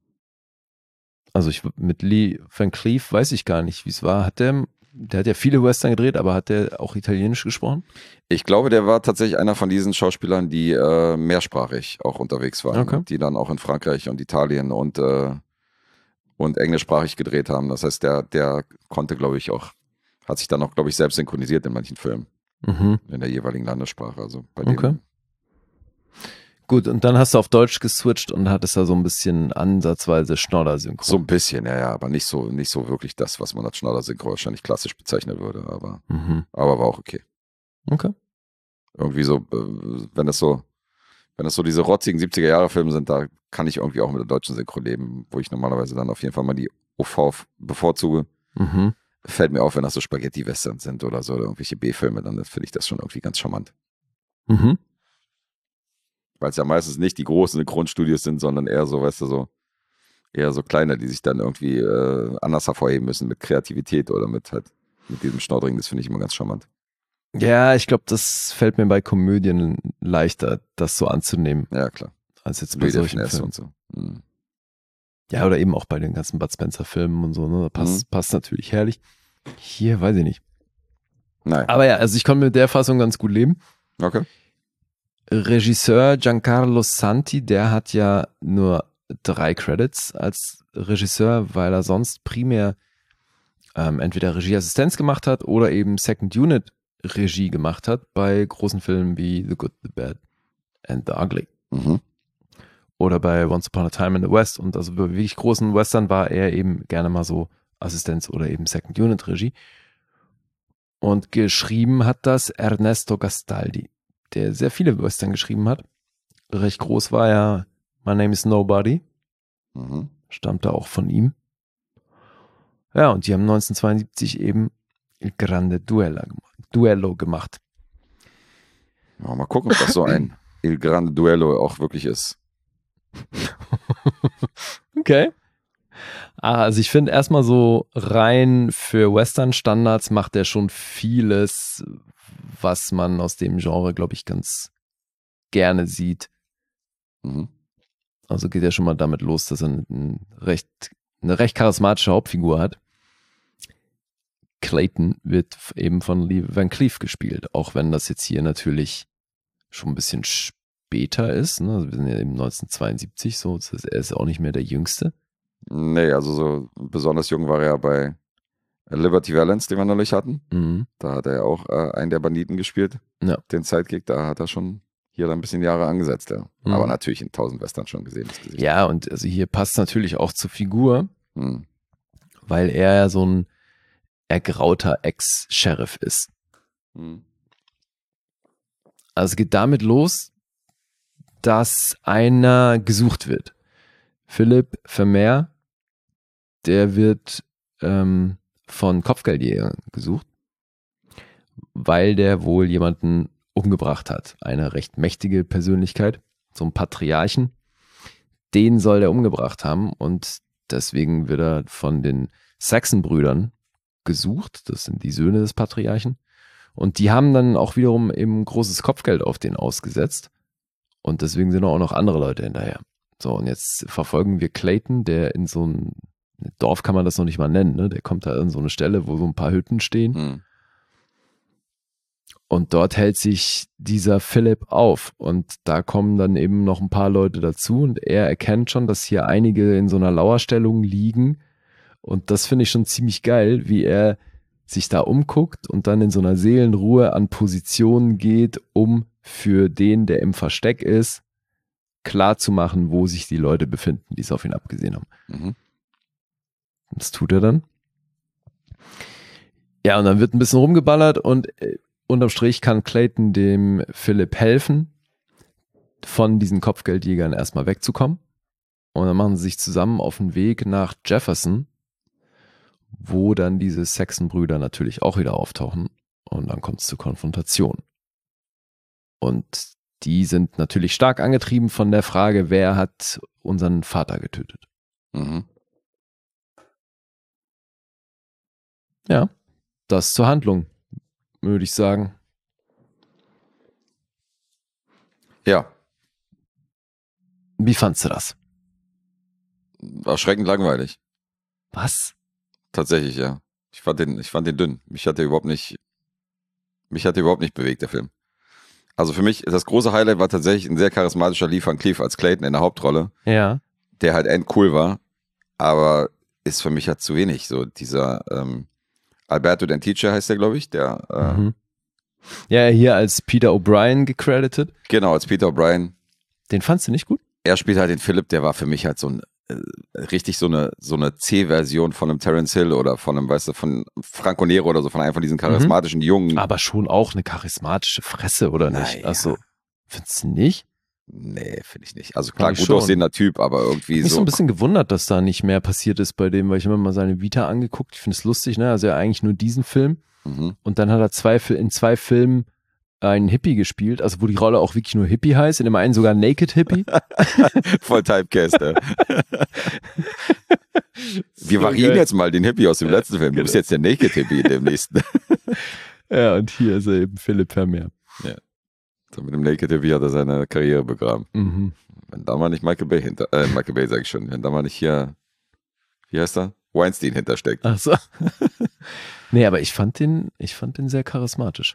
Also mit Lee Van Cleef weiß ich gar nicht, wie es war. Der hat ja viele Western gedreht, aber hat der auch Italienisch gesprochen? Ich glaube, der war tatsächlich einer von diesen Schauspielern, die mehrsprachig auch unterwegs waren. Okay. Die dann auch in Frankreich und Italien und englischsprachig gedreht haben. Das heißt, der konnte, glaube ich, auch hat sich dann auch, glaube ich, selbst synchronisiert in manchen Filmen. In der jeweiligen Landessprache. Also bei dem. Okay. Gut, und dann hast du auf Deutsch geswitcht und hattest da so ein bisschen ansatzweise Schnodder-Synchro. So ein bisschen, ja, aber nicht so wirklich das, was man als Schnodder-Synchro wahrscheinlich klassisch bezeichnen würde. Aber war auch okay. Okay. Irgendwie so, wenn das so diese rotzigen 70er-Jahre-Filme sind, da kann ich irgendwie auch mit der deutschen Synchro leben, wo ich normalerweise dann auf jeden Fall mal die OV bevorzuge. Fällt mir auf, wenn das so Spaghetti-Western sind oder so, oder irgendwelche B-Filme, dann finde ich das schon irgendwie ganz charmant. Weil es ja meistens nicht die großen Synchronstudios sind, sondern eher so, weißt du, eher so kleine, die sich dann irgendwie anders hervorheben müssen mit Kreativität oder mit diesem Schnoddering, das finde ich immer ganz charmant. Ja, ich glaube, das fällt mir bei Komödien leichter, das so anzunehmen. Ja, klar. Als jetzt bei solchen Filmen. Und so. Ja, oder eben auch bei den ganzen Bud Spencer-Filmen und so, ne? Passt natürlich herrlich. Hier weiß ich nicht. Nein. Aber ja, also ich konnte mit der Fassung ganz gut leben. Okay. Regisseur Giancarlo Santi, der hat ja nur 3 Credits als Regisseur, weil er sonst primär entweder Regieassistenz gemacht hat oder eben Second Unit Regie gemacht hat bei großen Filmen wie The Good, The Bad and The Ugly. Oder bei Once Upon a Time in the West. Und also bei wirklich großen Western war er eben gerne mal so Assistenz oder eben Second Unit Regie. Und geschrieben hat das Ernesto Gastaldi, der sehr viele Western geschrieben hat. Recht groß war ja My Name is Nobody. Stammte auch von ihm. Ja, und die haben 1972 eben Il Grande Duello gemacht. Ja, mal gucken, ob das so ein Il Grande Duello auch wirklich ist. Okay. Also ich finde erstmal so rein für Western-Standards macht er schon vieles, was man aus dem Genre, glaube ich, ganz gerne sieht. Also geht ja schon mal damit los, dass er eine recht charismatische Hauptfigur hat. Clayton wird eben von Lee Van Cleef gespielt, auch wenn das jetzt hier natürlich schon ein bisschen später ist. Ne? Also wir sind ja eben 1972, so, das heißt, er ist auch nicht mehr der Jüngste. Nee, also so besonders jung war er ja bei Liberty Valance, den wir neulich hatten. Da hat er ja auch einen der Banditen gespielt, den Sidekick, da hat er schon hier ein bisschen Jahre angesetzt. Ja. Aber natürlich in 1000 Western schon gesehen. Das Gesicht. Ja, und also hier passt natürlich auch zur Figur, weil er ja so ein ergrauter Ex-Sheriff ist. Also es geht damit los, dass einer gesucht wird. Philipp Vermeer, der wird von Kopfgeldjägern gesucht, weil der wohl jemanden umgebracht hat. Eine recht mächtige Persönlichkeit, so ein Patriarchen. Den soll der umgebracht haben und deswegen wird er von den Saxon-Brüdern gesucht. Das sind die Söhne des Patriarchen. Und die haben dann auch wiederum eben großes Kopfgeld auf den ausgesetzt. Und deswegen sind auch noch andere Leute hinterher. So, und jetzt verfolgen wir Clayton, der in so ein Dorf kann man das noch nicht mal nennen, ne? Der kommt da in so eine Stelle, wo so ein paar Hütten stehen. Und dort hält sich dieser Philipp auf. Und da kommen dann eben noch ein paar Leute dazu. Und er erkennt schon, dass hier einige in so einer Lauerstellung liegen. Und das finde ich schon ziemlich geil, wie er sich da umguckt und dann in so einer Seelenruhe an Positionen geht, um für den, der im Versteck ist, klar zu machen, wo sich die Leute befinden, die es auf ihn abgesehen haben. Das tut er dann. Ja, und dann wird ein bisschen rumgeballert und unterm Strich kann Clayton dem Philipp helfen, von diesen Kopfgeldjägern erstmal wegzukommen. Und dann machen sie sich zusammen auf den Weg nach Jefferson, wo dann diese Saxon-Brüder natürlich auch wieder auftauchen. Und dann kommt es zur Konfrontation. Und die sind natürlich stark angetrieben von der Frage, wer hat unseren Vater getötet. Ja, das zur Handlung, würde ich sagen. Ja. Wie fandst du das? Erschreckend langweilig. Was? Tatsächlich, ja. Ich fand den dünn. Mich hat der überhaupt nicht bewegt, der Film. Also für mich, das große Highlight war tatsächlich ein sehr charismatischer Lee Van Cleef als Clayton in der Hauptrolle. Ja. Der halt endcool war, aber ist für mich halt zu wenig. So dieser Alberto Dentice heißt der, glaube ich, der ja, hier als Peter O'Brien gecredited. Genau, als Peter O'Brien. Den fandst du nicht gut? Er spielt halt den Philipp, der war für mich halt so ein richtig so eine C-Version von einem Terence Hill oder von einem, weißt du, von Franco Nero oder so, von einem von diesen charismatischen Jungen. Aber schon auch eine charismatische Fresse, oder nicht? Naja. Also, findest du nicht? Nee, finde ich nicht. Also klar, ich gut schon. aussehender Typ, aber irgendwie Ich bin so. so ein bisschen gewundert, dass da nicht mehr passiert ist bei dem, weil ich habe mir mal seine Vita angeguckt. Ich finde es lustig, ne? Also er eigentlich nur diesen Film. Und dann hat er in zwei Filmen einen Hippie gespielt, also wo die Rolle auch wirklich nur Hippie heißt, in dem einen sogar Naked Hippie. Voll Typecast, ja. Wir variieren jetzt mal den Hippie aus dem letzten Film. Du bist jetzt der Naked Hippie in dem nächsten. Ja, und hier ist er eben Philipp Vermeer. Ja. So, mit dem Naked Hippie hat er seine Karriere begraben. Wenn da mal nicht Michael Bay sag ich schon, wenn da mal nicht hier, wie heißt er? Weinstein hintersteckt. Ach so. Nee, aber ich fand den sehr charismatisch.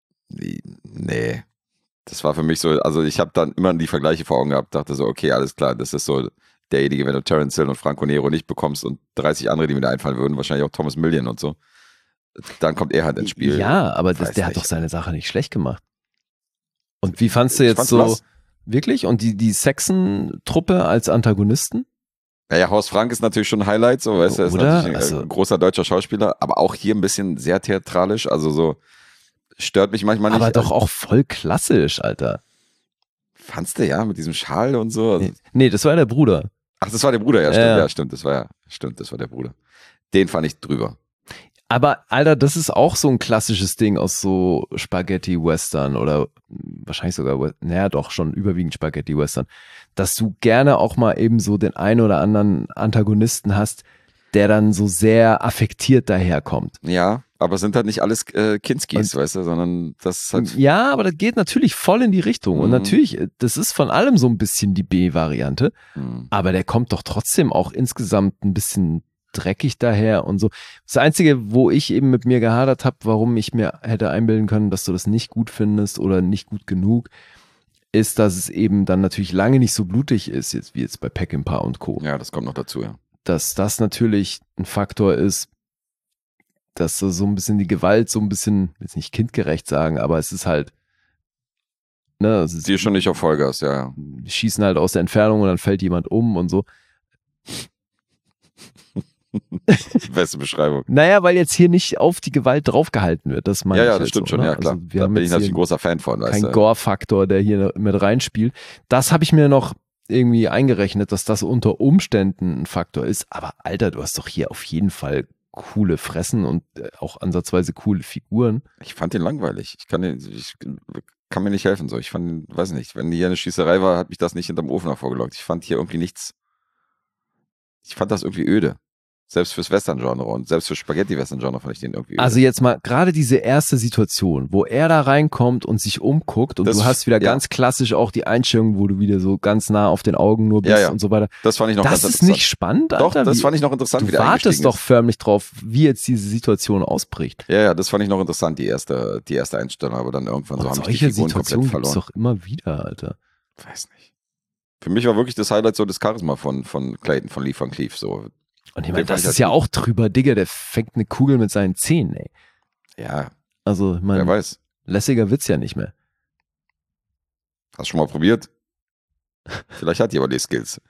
Nee. Das war für mich so, also ich habe dann immer die Vergleiche vor Augen gehabt, dachte so, okay, alles klar, das ist so derjenige, wenn du Terence Hill und Franco Nero nicht bekommst und 30 andere, die mir da einfallen würden, wahrscheinlich auch Thomas Million und so, dann kommt er halt ins Spiel. Ja, aber der hat doch seine Sache nicht schlecht gemacht. Und wie fandst du jetzt so, was? Wirklich? Und die Saxon-Truppe als Antagonisten? Naja, Horst Frank ist natürlich schon ein Highlight, so, weißt du, ist natürlich ein großer deutscher Schauspieler, aber auch hier ein bisschen sehr theatralisch, also so, stört mich manchmal nicht. Aber doch auch voll klassisch, Alter. Fandst du, ja, mit diesem Schal und so? Also, nee, das war der Bruder. Ach, das war der Bruder, ja, stimmt, ja, stimmt, das war der Bruder. Den fand ich drüber. Aber, Alter, das ist auch so ein klassisches Ding aus so Spaghetti-Western oder wahrscheinlich sogar, naja, doch schon überwiegend Spaghetti-Western, dass du gerne auch mal eben so den einen oder anderen Antagonisten hast, der dann so sehr affektiert daherkommt. Ja, aber es sind halt nicht alles Kinskis, weißt du, sondern das ist halt... Ja, aber das geht natürlich voll in die Richtung. Und natürlich, das ist von allem so ein bisschen die B-Variante, aber der kommt doch trotzdem auch insgesamt ein bisschen dreckig daher und so. Das Einzige, wo ich eben mit mir gehadert habe, warum ich mir hätte einbilden können, dass du das nicht gut findest oder nicht gut genug, ist, dass es eben dann natürlich lange nicht so blutig ist, jetzt wie jetzt bei Peckinpah und Co. Ja, das kommt noch dazu, ja. Dass das natürlich ein Faktor ist, dass so ein bisschen die Gewalt so ein bisschen, jetzt nicht kindgerecht sagen, aber es ist halt, ne, die ist schon nicht auf Vollgas, ja. Die schießen halt aus der Entfernung und dann fällt jemand um und so. Beste Beschreibung. Naja, weil jetzt hier nicht auf die Gewalt draufgehalten wird. Das meine ich das stimmt so, schon, ne? ja klar. Also wir Da haben bin ich jetzt natürlich hier ein großer Fan von. kein Gore-Faktor, der hier mit reinspielt. Das habe ich mir noch irgendwie eingerechnet, dass das unter Umständen ein Faktor ist. Aber Alter, du hast doch hier auf jeden Fall coole Fressen und auch ansatzweise coole Figuren. Ich fand den langweilig. Ich kann mir nicht helfen. So. Ich fand, weiß nicht, wenn hier eine Schießerei war, hat mich das nicht hinterm Ofen hervorgelockt. Ich fand hier irgendwie nichts. Ich fand das irgendwie öde. Selbst fürs Western-Genre und selbst für Spaghetti-Western-Genre fand ich den irgendwie öde. Also jetzt mal gerade diese erste Situation, wo er da reinkommt und sich umguckt und du hast wieder ganz klassisch auch die Einstellung, wo du wieder so ganz nah auf den Augen nur bist und so weiter. Das fand ich noch ganz interessant. Das ist nicht spannend, Alter? Doch, das fand ich noch interessant. Du wartest doch förmlich drauf, wie jetzt diese Situation ausbricht. Ja, das fand ich noch interessant, die erste Einstellung, aber dann irgendwann so haben mich die Figuren komplett verloren. Gibt's doch immer wieder, Alter. Weiß nicht. Für mich war wirklich das Highlight so das Charisma von Clayton, von Lee Van Cleef, so. Und ich meine, das ist ja auch drüber, Digga, der fängt eine Kugel mit seinen Zähnen, ey. Ja. Also, ich meine, wer weiß. Lässiger wird's ja nicht mehr. Hast du schon mal probiert? Vielleicht hat die aber die Skills.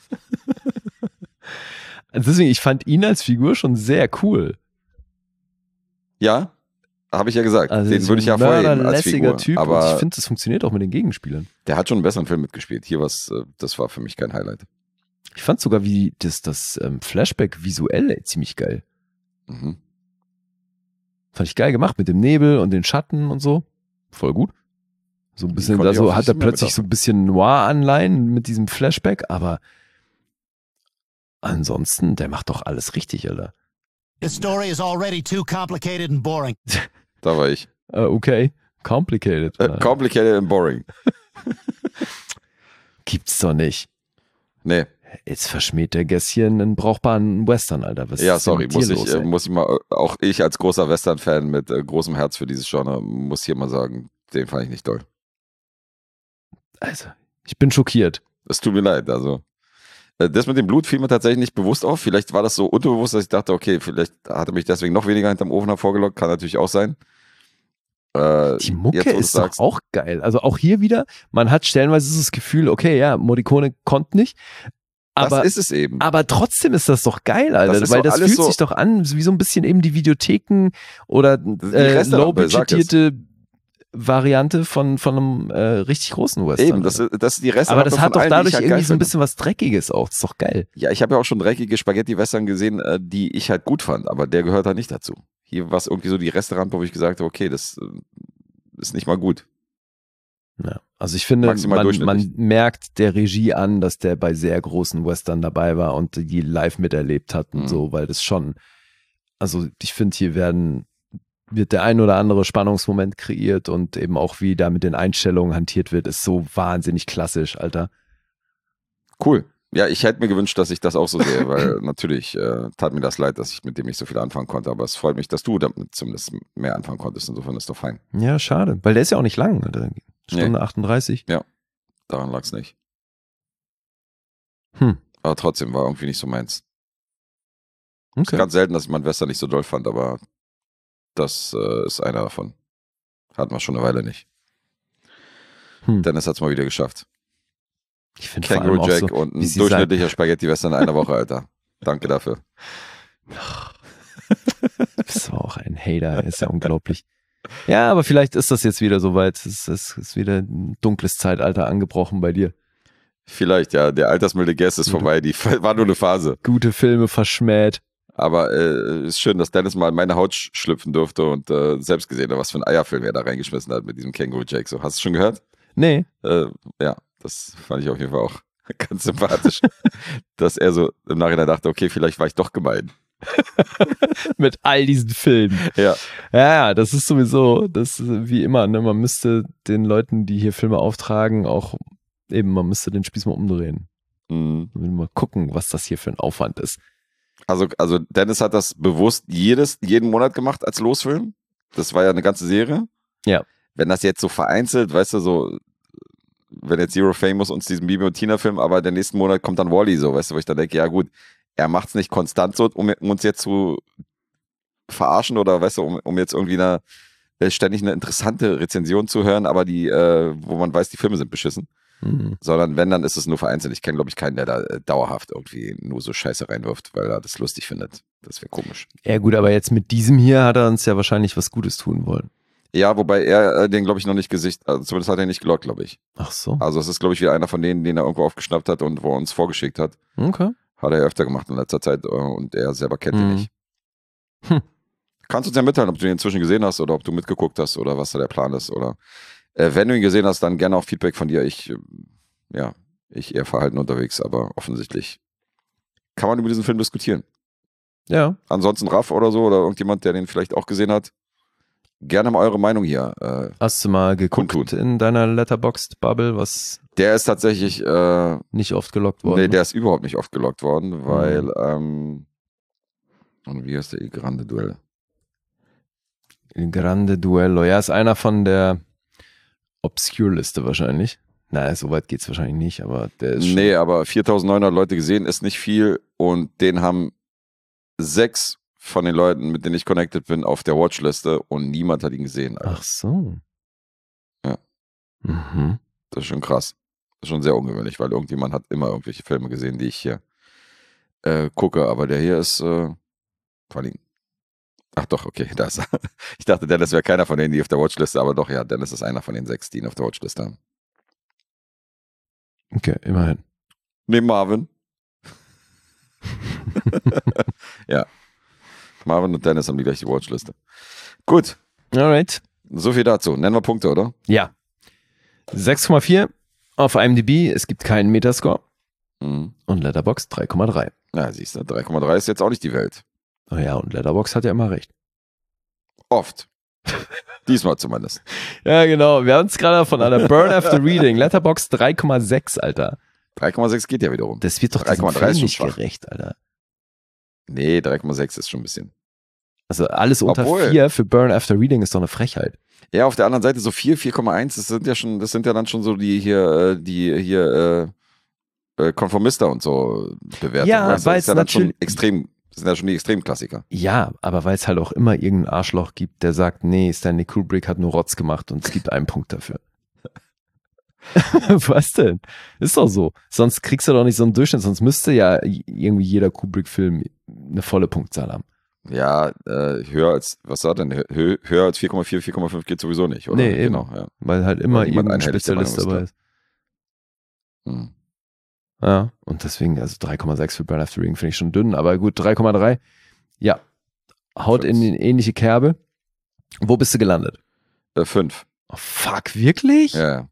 Also deswegen, ich fand ihn als Figur schon sehr cool. Ja, habe ich ja gesagt. Also den würde ich ja vorheben als lässiger Figur. Typ, aber und ich finde, das funktioniert auch mit den Gegenspielern. Der hat schon einen besseren Film mitgespielt. Hier das war für mich kein Highlight. Ich fand sogar wie das Flashback visuell ziemlich geil. Mhm. Fand ich geil gemacht mit dem Nebel und den Schatten und so. Voll gut. So ein bisschen, also hat er plötzlich so ein bisschen Noir-Anleihen mit diesem Flashback, aber ansonsten, der macht doch alles richtig, Alter. The story is already too complicated and boring. Da war ich. Okay, complicated. Complicated and boring. Gibt's doch nicht. Nee. Jetzt verschmäht der Gässchen einen brauchbaren Western, Alter. Was ja, ist sorry, denn mit dir los, muss ich mal, auch ich als großer Western-Fan mit großem Herz für dieses Genre, muss hier mal sagen, den fand ich nicht doll. Also, ich bin schockiert. Es tut mir leid, also. Das mit dem Blut fiel mir tatsächlich nicht bewusst auf. Vielleicht war das so unterbewusst, dass ich dachte, okay, vielleicht hat er mich deswegen noch weniger hinterm Ofen hervorgelockt. Kann natürlich auch sein. Die Mucke ist doch auch geil. Also auch hier wieder, man hat stellenweise das Gefühl, okay, ja, Morricone konnte nicht. Aber, das ist es eben. Aber trotzdem ist das doch geil, Alter. Das weil das fühlt so sich doch an, wie so ein bisschen eben die Videotheken oder low-budgetierte Variante von einem richtig großen Western. Eben, das ist die Reste. Aber das hat doch dadurch irgendwie so ein bisschen was Dreckiges auch. Das ist doch geil. Ja, ich habe ja auch schon dreckige Spaghetti-Western gesehen, die ich halt gut fand, aber der gehört halt nicht dazu. Hier war es irgendwie so die Resterampe, wo ich gesagt habe, okay, das ist nicht mal gut. Ja, also ich finde, man merkt der Regie an, dass der bei sehr großen Western dabei war und die live miterlebt hat und so, weil das schon, also ich finde, hier wird der ein oder andere Spannungsmoment kreiert und eben auch wie da mit den Einstellungen hantiert wird, ist so wahnsinnig klassisch, Alter. Cool. Ja, ich hätte mir gewünscht, dass ich das auch so sehe, weil natürlich tat mir das leid, dass ich mit dem nicht so viel anfangen konnte, aber es freut mich, dass du damit zumindest mehr anfangen konntest, insofern ist doch fein. Ja, schade, weil der ist ja auch nicht lang, Alter. Stunde 38. Ja, daran lag es nicht. Aber trotzdem war irgendwie nicht so meins. Okay. Es ist ganz selten, dass ich meinen Western nicht so doll fand, aber das ist einer davon. Hatten wir schon eine Weile nicht. Dennis hat es mal wieder geschafft. Ich finde Kangaroo Jack so, und ein durchschnittlicher Spaghetti-Western in einer Woche, Alter. Danke dafür. Du bist auch ein Hater, ist ja unglaublich. Ja, aber vielleicht ist das jetzt wieder soweit. Es ist wieder ein dunkles Zeitalter angebrochen bei dir. Vielleicht, ja. Der altersmilde Guess ist vorbei. Die war nur eine Phase. Gute Filme verschmäht. Aber ist schön, dass Dennis mal in meine Haut schlüpfen durfte und selbst gesehen hat, was für ein Eierfilm er da reingeschmissen hat mit diesem Kangaroo Jack. So, hast du schon gehört? Nee. Ja, das fand ich auf jeden Fall auch ganz sympathisch. Dass er so im Nachhinein dachte, okay, vielleicht war ich doch gemein. Mit all diesen Filmen. Ja. Ja, das ist sowieso, das ist wie immer, ne? Man müsste den Leuten, die hier Filme auftragen, auch eben, man müsste den Spieß mal umdrehen. Mal gucken, was das hier für ein Aufwand ist. Also Dennis hat das bewusst jeden Monat gemacht als Losfilm. Das war ja eine ganze Serie. Ja. Wenn das jetzt so vereinzelt, weißt du, so, wenn jetzt Zero Famous uns diesen Bibi und Tina Film, aber der nächsten Monat kommt dann Wall-E, so, weißt du, wo ich dann denke, ja gut, er macht es nicht konstant so, um uns jetzt zu verarschen oder, weißt du, um jetzt irgendwie ständig eine interessante Rezension zu hören, aber wo man weiß, die Filme sind beschissen. sondern wenn, dann ist es nur vereinzelt. Ich kenne, glaube ich, keinen, der da dauerhaft irgendwie nur so Scheiße reinwirft, weil er das lustig findet. Das wäre komisch. Ja gut, aber jetzt mit diesem hier hat er uns ja wahrscheinlich was Gutes tun wollen. Ja, wobei er den, glaube ich, noch nicht also zumindest hat er nicht gelockt, glaube ich. Ach so. Also es ist, glaube ich, wieder einer von denen, den er irgendwo aufgeschnappt hat und wo er uns vorgeschickt hat. Okay. Hat er ja öfter gemacht in letzter Zeit und er selber kennt ihn nicht. Kannst uns ja mitteilen, ob du ihn inzwischen gesehen hast oder ob du mitgeguckt hast oder was da der Plan ist. Oder wenn du ihn gesehen hast, dann gerne auch Feedback von dir. Ich eher verhalten unterwegs, aber offensichtlich kann man über diesen Film diskutieren. Ja. Ansonsten Raff oder so oder irgendjemand, der den vielleicht auch gesehen hat, gerne mal eure Meinung hier. Hast du mal geguckt kundtun. in deiner Letterboxd-Bubble, was der ist tatsächlich nicht oft gelockt worden? Nee, der ist überhaupt nicht oft gelockt worden, weil und wie heißt der Il Grande Duello? Il Grande Duello, ja, ist einer von der Obscure-Liste wahrscheinlich. Naja, so weit geht's wahrscheinlich nicht, aber der ist Nee, aber 4.900 Leute gesehen ist nicht viel und den haben 6 von den Leuten, mit denen ich connected bin, auf der Watchliste und niemand hat ihn gesehen. Alter. Ach so. Ja. Mhm. Das ist schon krass. Das ist schon sehr ungewöhnlich, weil irgendjemand hat immer irgendwelche Filme gesehen, die ich hier gucke, aber der hier ist vor allem. Ach doch, okay, da ist er. Ich dachte, Dennis wäre keiner von denen, die auf der Watchliste, aber doch, ja, Dennis ist einer von den 6, die ihn auf der Watchliste haben. Okay, immerhin. Neben Marvin. Ja. Marvin und Dennis haben die gleiche Watchliste. Gut. Alright. So viel dazu. Nennen wir Punkte, oder? Ja. 6,4 auf IMDb. Es gibt keinen Metascore. Und Letterboxd 3,3. Ja, siehst du, 3,3 ist jetzt auch nicht die Welt. Oh ja, und Letterboxd hat ja immer recht. Oft. Diesmal zumindest. Ja, genau. Wir haben es gerade von einer Burn After Reading. Letterboxd 3,6, Alter. 3,6 geht ja wiederum. Das wird doch 3,3 nicht gerecht, Alter. Nee, 3,6 ist schon ein bisschen. Also alles unter 4 für Burn After Reading ist doch eine Frechheit. Ja, auf der anderen Seite so 4, 4,1, das sind ja dann schon so die Konformista und so bewertet. Ja, weil es ja natürlich das sind ja schon die Extremklassiker. Ja, aber weil es halt auch immer irgendeinen Arschloch gibt, der sagt, nee, Stanley Kubrick hat nur Rotz gemacht und es gibt einen Punkt dafür. Was denn? Ist doch so. Sonst kriegst du doch nicht so einen Durchschnitt, sonst müsste ja irgendwie jeder Kubrick-Film eine volle Punktzahl haben. Ja, höher als, was war denn? Höher als 4,4, 4,5 geht sowieso nicht, oder? Nee, genau. Ja. Weil halt immer irgendein Spezialist dabei ist. Ja, und deswegen, also 3,6 für Burn After Reading finde ich schon dünn, aber gut, 3,3. Ja, haut in die ähnliche Kerbe. Wo bist du gelandet? 5. Oh, fuck, wirklich? Ja.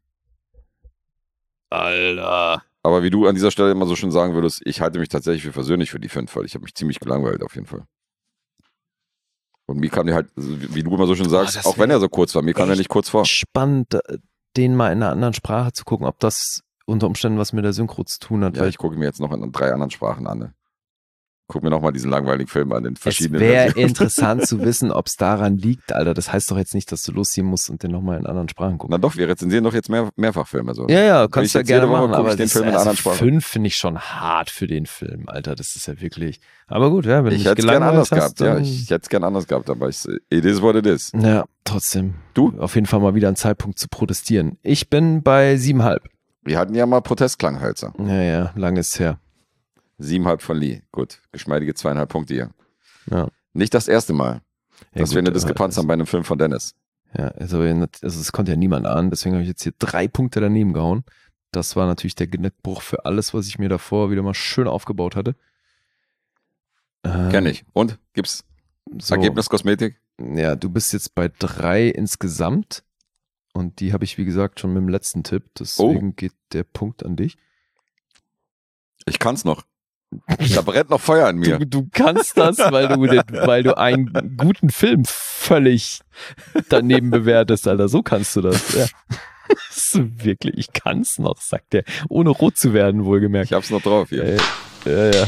Alter. Aber wie du an dieser Stelle immer so schön sagen würdest, ich halte mich tatsächlich für persönlich für die 5, weil ich habe mich ziemlich gelangweilt auf jeden Fall. Und mir kam der halt, wie du immer so schön sagst, auch wenn er so kurz war, mir kam der nicht kurz vor. Spannend, den mal in einer anderen Sprache zu gucken, ob das unter Umständen was mit der Synchro zu tun hat. Ja, ich gucke mir jetzt noch in 3 anderen Sprachen an. Ne? Guck mir nochmal diesen langweiligen Film an, den verschiedenen. Es wäre interessant zu wissen, ob es daran liegt, Alter. Das heißt doch jetzt nicht, dass du losziehen musst und den nochmal in anderen Sprachen gucken. Na doch, wir rezensieren doch jetzt mehrfach Filme. So. Ja, kannst du ja gerne machen, aber den Film in einer anderen Sprache. 5 finde ich schon hart für den Film, Alter. Das ist ja wirklich. Aber gut, ja, wenn ich hätte es gerne anders gehabt. Ja, ich hätte es gerne anders gehabt, aber it is what it is. Ja, trotzdem. Du? Auf jeden Fall mal wieder ein Zeitpunkt zu protestieren. Ich bin bei 7,5. Wir hatten ja mal Protestklanghölzer. Ja, lange ist her. 7,5 von Lee. Gut, geschmeidige 2,5 Punkte hier. Ja. Nicht das erste Mal, dass wir eine Diskrepanz haben bei einem Film von Dennis. Ja, also es konnte ja niemand ahnen, deswegen habe ich jetzt hier 3 Punkte daneben gehauen. Das war natürlich der Genickbruch für alles, was ich mir davor wieder mal schön aufgebaut hatte. Kenn ich. Und? Gibt's Ergebnis Kosmetik? Ja, du bist jetzt bei 3 insgesamt. Und die habe ich, wie gesagt, schon mit dem letzten Tipp. Deswegen geht der Punkt an dich. Ich kann's noch. Da brennt noch Feuer an mir. Du kannst das, weil du einen guten Film völlig daneben bewertest, Alter. So kannst du das. Ja. Wirklich, ich kann's noch, sagt er. Ohne rot zu werden, wohlgemerkt. Ich hab's noch drauf hier. Ja.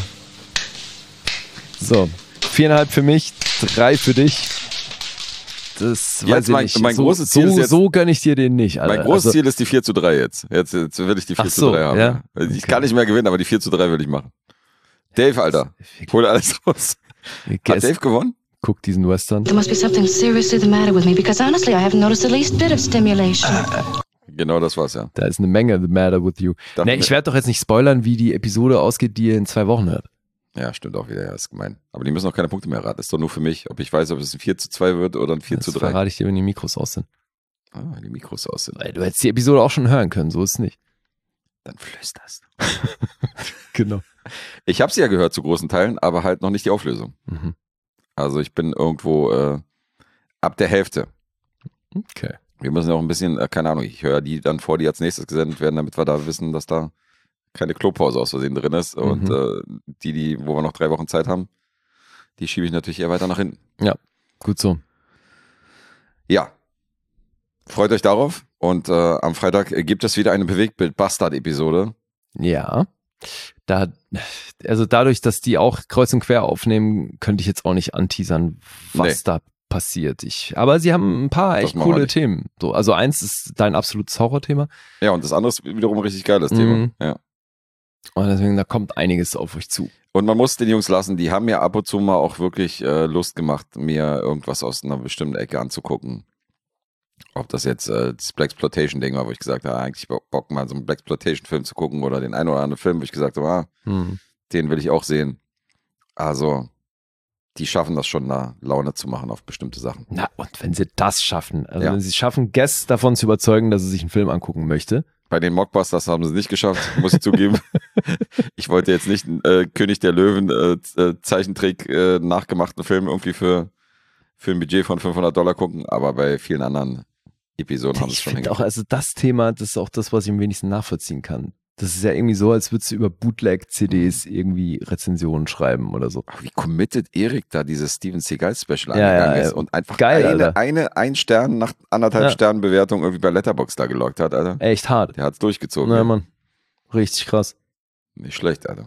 So, 4,5 für mich, 3 für dich. Das weiß ich nicht. Mein großes Ziel ist jetzt, so gönne ich dir den nicht, Alter. Mein großes Ziel ist die 4:3 jetzt. Jetzt will ich die 4:3 haben. Ja? Ich kann nicht mehr gewinnen, aber die 4:3 will ich machen. Dave, Alter, hol alles raus. Hat Dave gewonnen? Guck diesen Western. There must be something seriously the matter with me, because honestly I haven't noticed the least bit of stimulation. Genau das war's, ja. Da ist eine Menge the matter with you. Nee, ich werde doch jetzt nicht spoilern, wie die Episode ausgeht, die ihr in 2 Wochen hört. Ja, stimmt auch wieder, ja, ist gemein. Aber die müssen auch keine Punkte mehr raten. Das ist doch nur für mich, ob ich weiß, ob es ein 4:2 wird oder ein 4:3. Das verrate ich dir, wenn die Mikros aus sind. Ah, die Mikros aus sind. Weil du hättest die Episode auch schon hören können, so ist es nicht. Dann flüsterst. Genau. Ich habe sie ja gehört zu großen Teilen, aber halt noch nicht die Auflösung. Mhm. Also ich bin irgendwo ab der Hälfte. Okay. Wir müssen ja auch ein bisschen, keine Ahnung, ich höre die dann vor, die als nächstes gesendet werden, damit wir da wissen, dass da keine Klopause aus Versehen drin ist. Und die, wo wir noch 3 Wochen Zeit haben, die schiebe ich natürlich eher weiter nach hinten. Ja, gut so. Ja. Freut euch darauf. Und am Freitag gibt es wieder eine Bewegtbild-Bastard-Episode. Ja. Also dadurch, dass die auch kreuz und quer aufnehmen, könnte ich jetzt auch nicht anteasern, was da passiert. Aber sie haben ein paar echt coole Themen. So, also eins ist dein absolutes Horrorthema. Ja, und das andere ist wiederum ein richtig geiles Thema. Ja. Und deswegen, da kommt einiges auf euch zu. Und man muss den Jungs lassen, die haben mir ab und zu mal auch wirklich Lust gemacht, mir irgendwas aus einer bestimmten Ecke anzugucken. Ob das jetzt das Blaxploitation-Ding war, wo ich gesagt habe, eigentlich Bock mal so einen Blaxploitation-Film zu gucken oder den einen oder anderen Film, wo ich gesagt habe, den will ich auch sehen. Also, die schaffen das schon, da Laune zu machen auf bestimmte Sachen. Na, und wenn sie das schaffen, also wenn sie es schaffen, Guests davon zu überzeugen, dass sie sich einen Film angucken möchte. Bei den Mockbusters haben sie nicht geschafft, muss ich zugeben. Ich wollte jetzt nicht einen König der Löwen Zeichentrick nachgemachten Film irgendwie für ein Budget von $500 gucken, aber bei vielen anderen Episoden haben sie es schon hingekriegt. Also das Thema, das ist auch das, was ich am wenigsten nachvollziehen kann. Das ist ja irgendwie so, als würdest du über Bootleg-CDs irgendwie Rezensionen schreiben oder so. Wie committed Erik da dieses Steven Seagal-Special angegangen ist und einfach geil, ein Stern nach 1,5 Sternen Bewertung irgendwie bei Letterboxd da gelockt hat, Alter. Echt hart. Der hat's durchgezogen. Ja, Mann. Richtig krass. Nicht schlecht, Alter.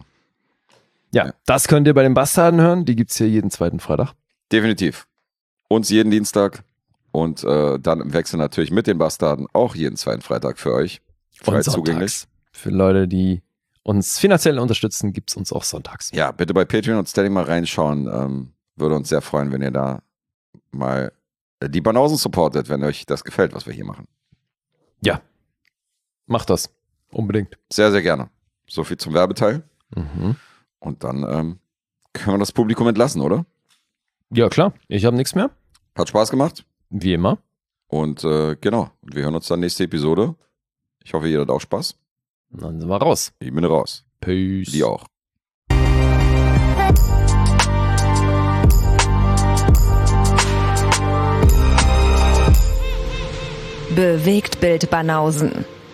Ja, das könnt ihr bei den Bastarden hören. Die gibt's hier jeden 2. Freitag. Definitiv. Uns jeden Dienstag und dann im Wechsel natürlich mit den Bastarden auch jeden 2. Freitag für euch. Frei zugänglich. Für Leute, die uns finanziell unterstützen, gibt es uns auch sonntags. Ja, bitte bei Patreon und Steady mal reinschauen. Würde uns sehr freuen, wenn ihr da mal die Banausen supportet, wenn euch das gefällt, was wir hier machen. Ja, macht das. Unbedingt. Sehr, sehr gerne. So viel zum Werbeteil. Mhm. Und dann können wir das Publikum entlassen, oder? Ja, klar. Ich habe nichts mehr. Hat Spaß gemacht. Wie immer. Und genau. Und wir hören uns dann nächste Episode. Ich hoffe, ihr hattet auch Spaß. Dann sind wir raus. Ich bin raus. Peace. Die auch. Bewegtbild Banausen.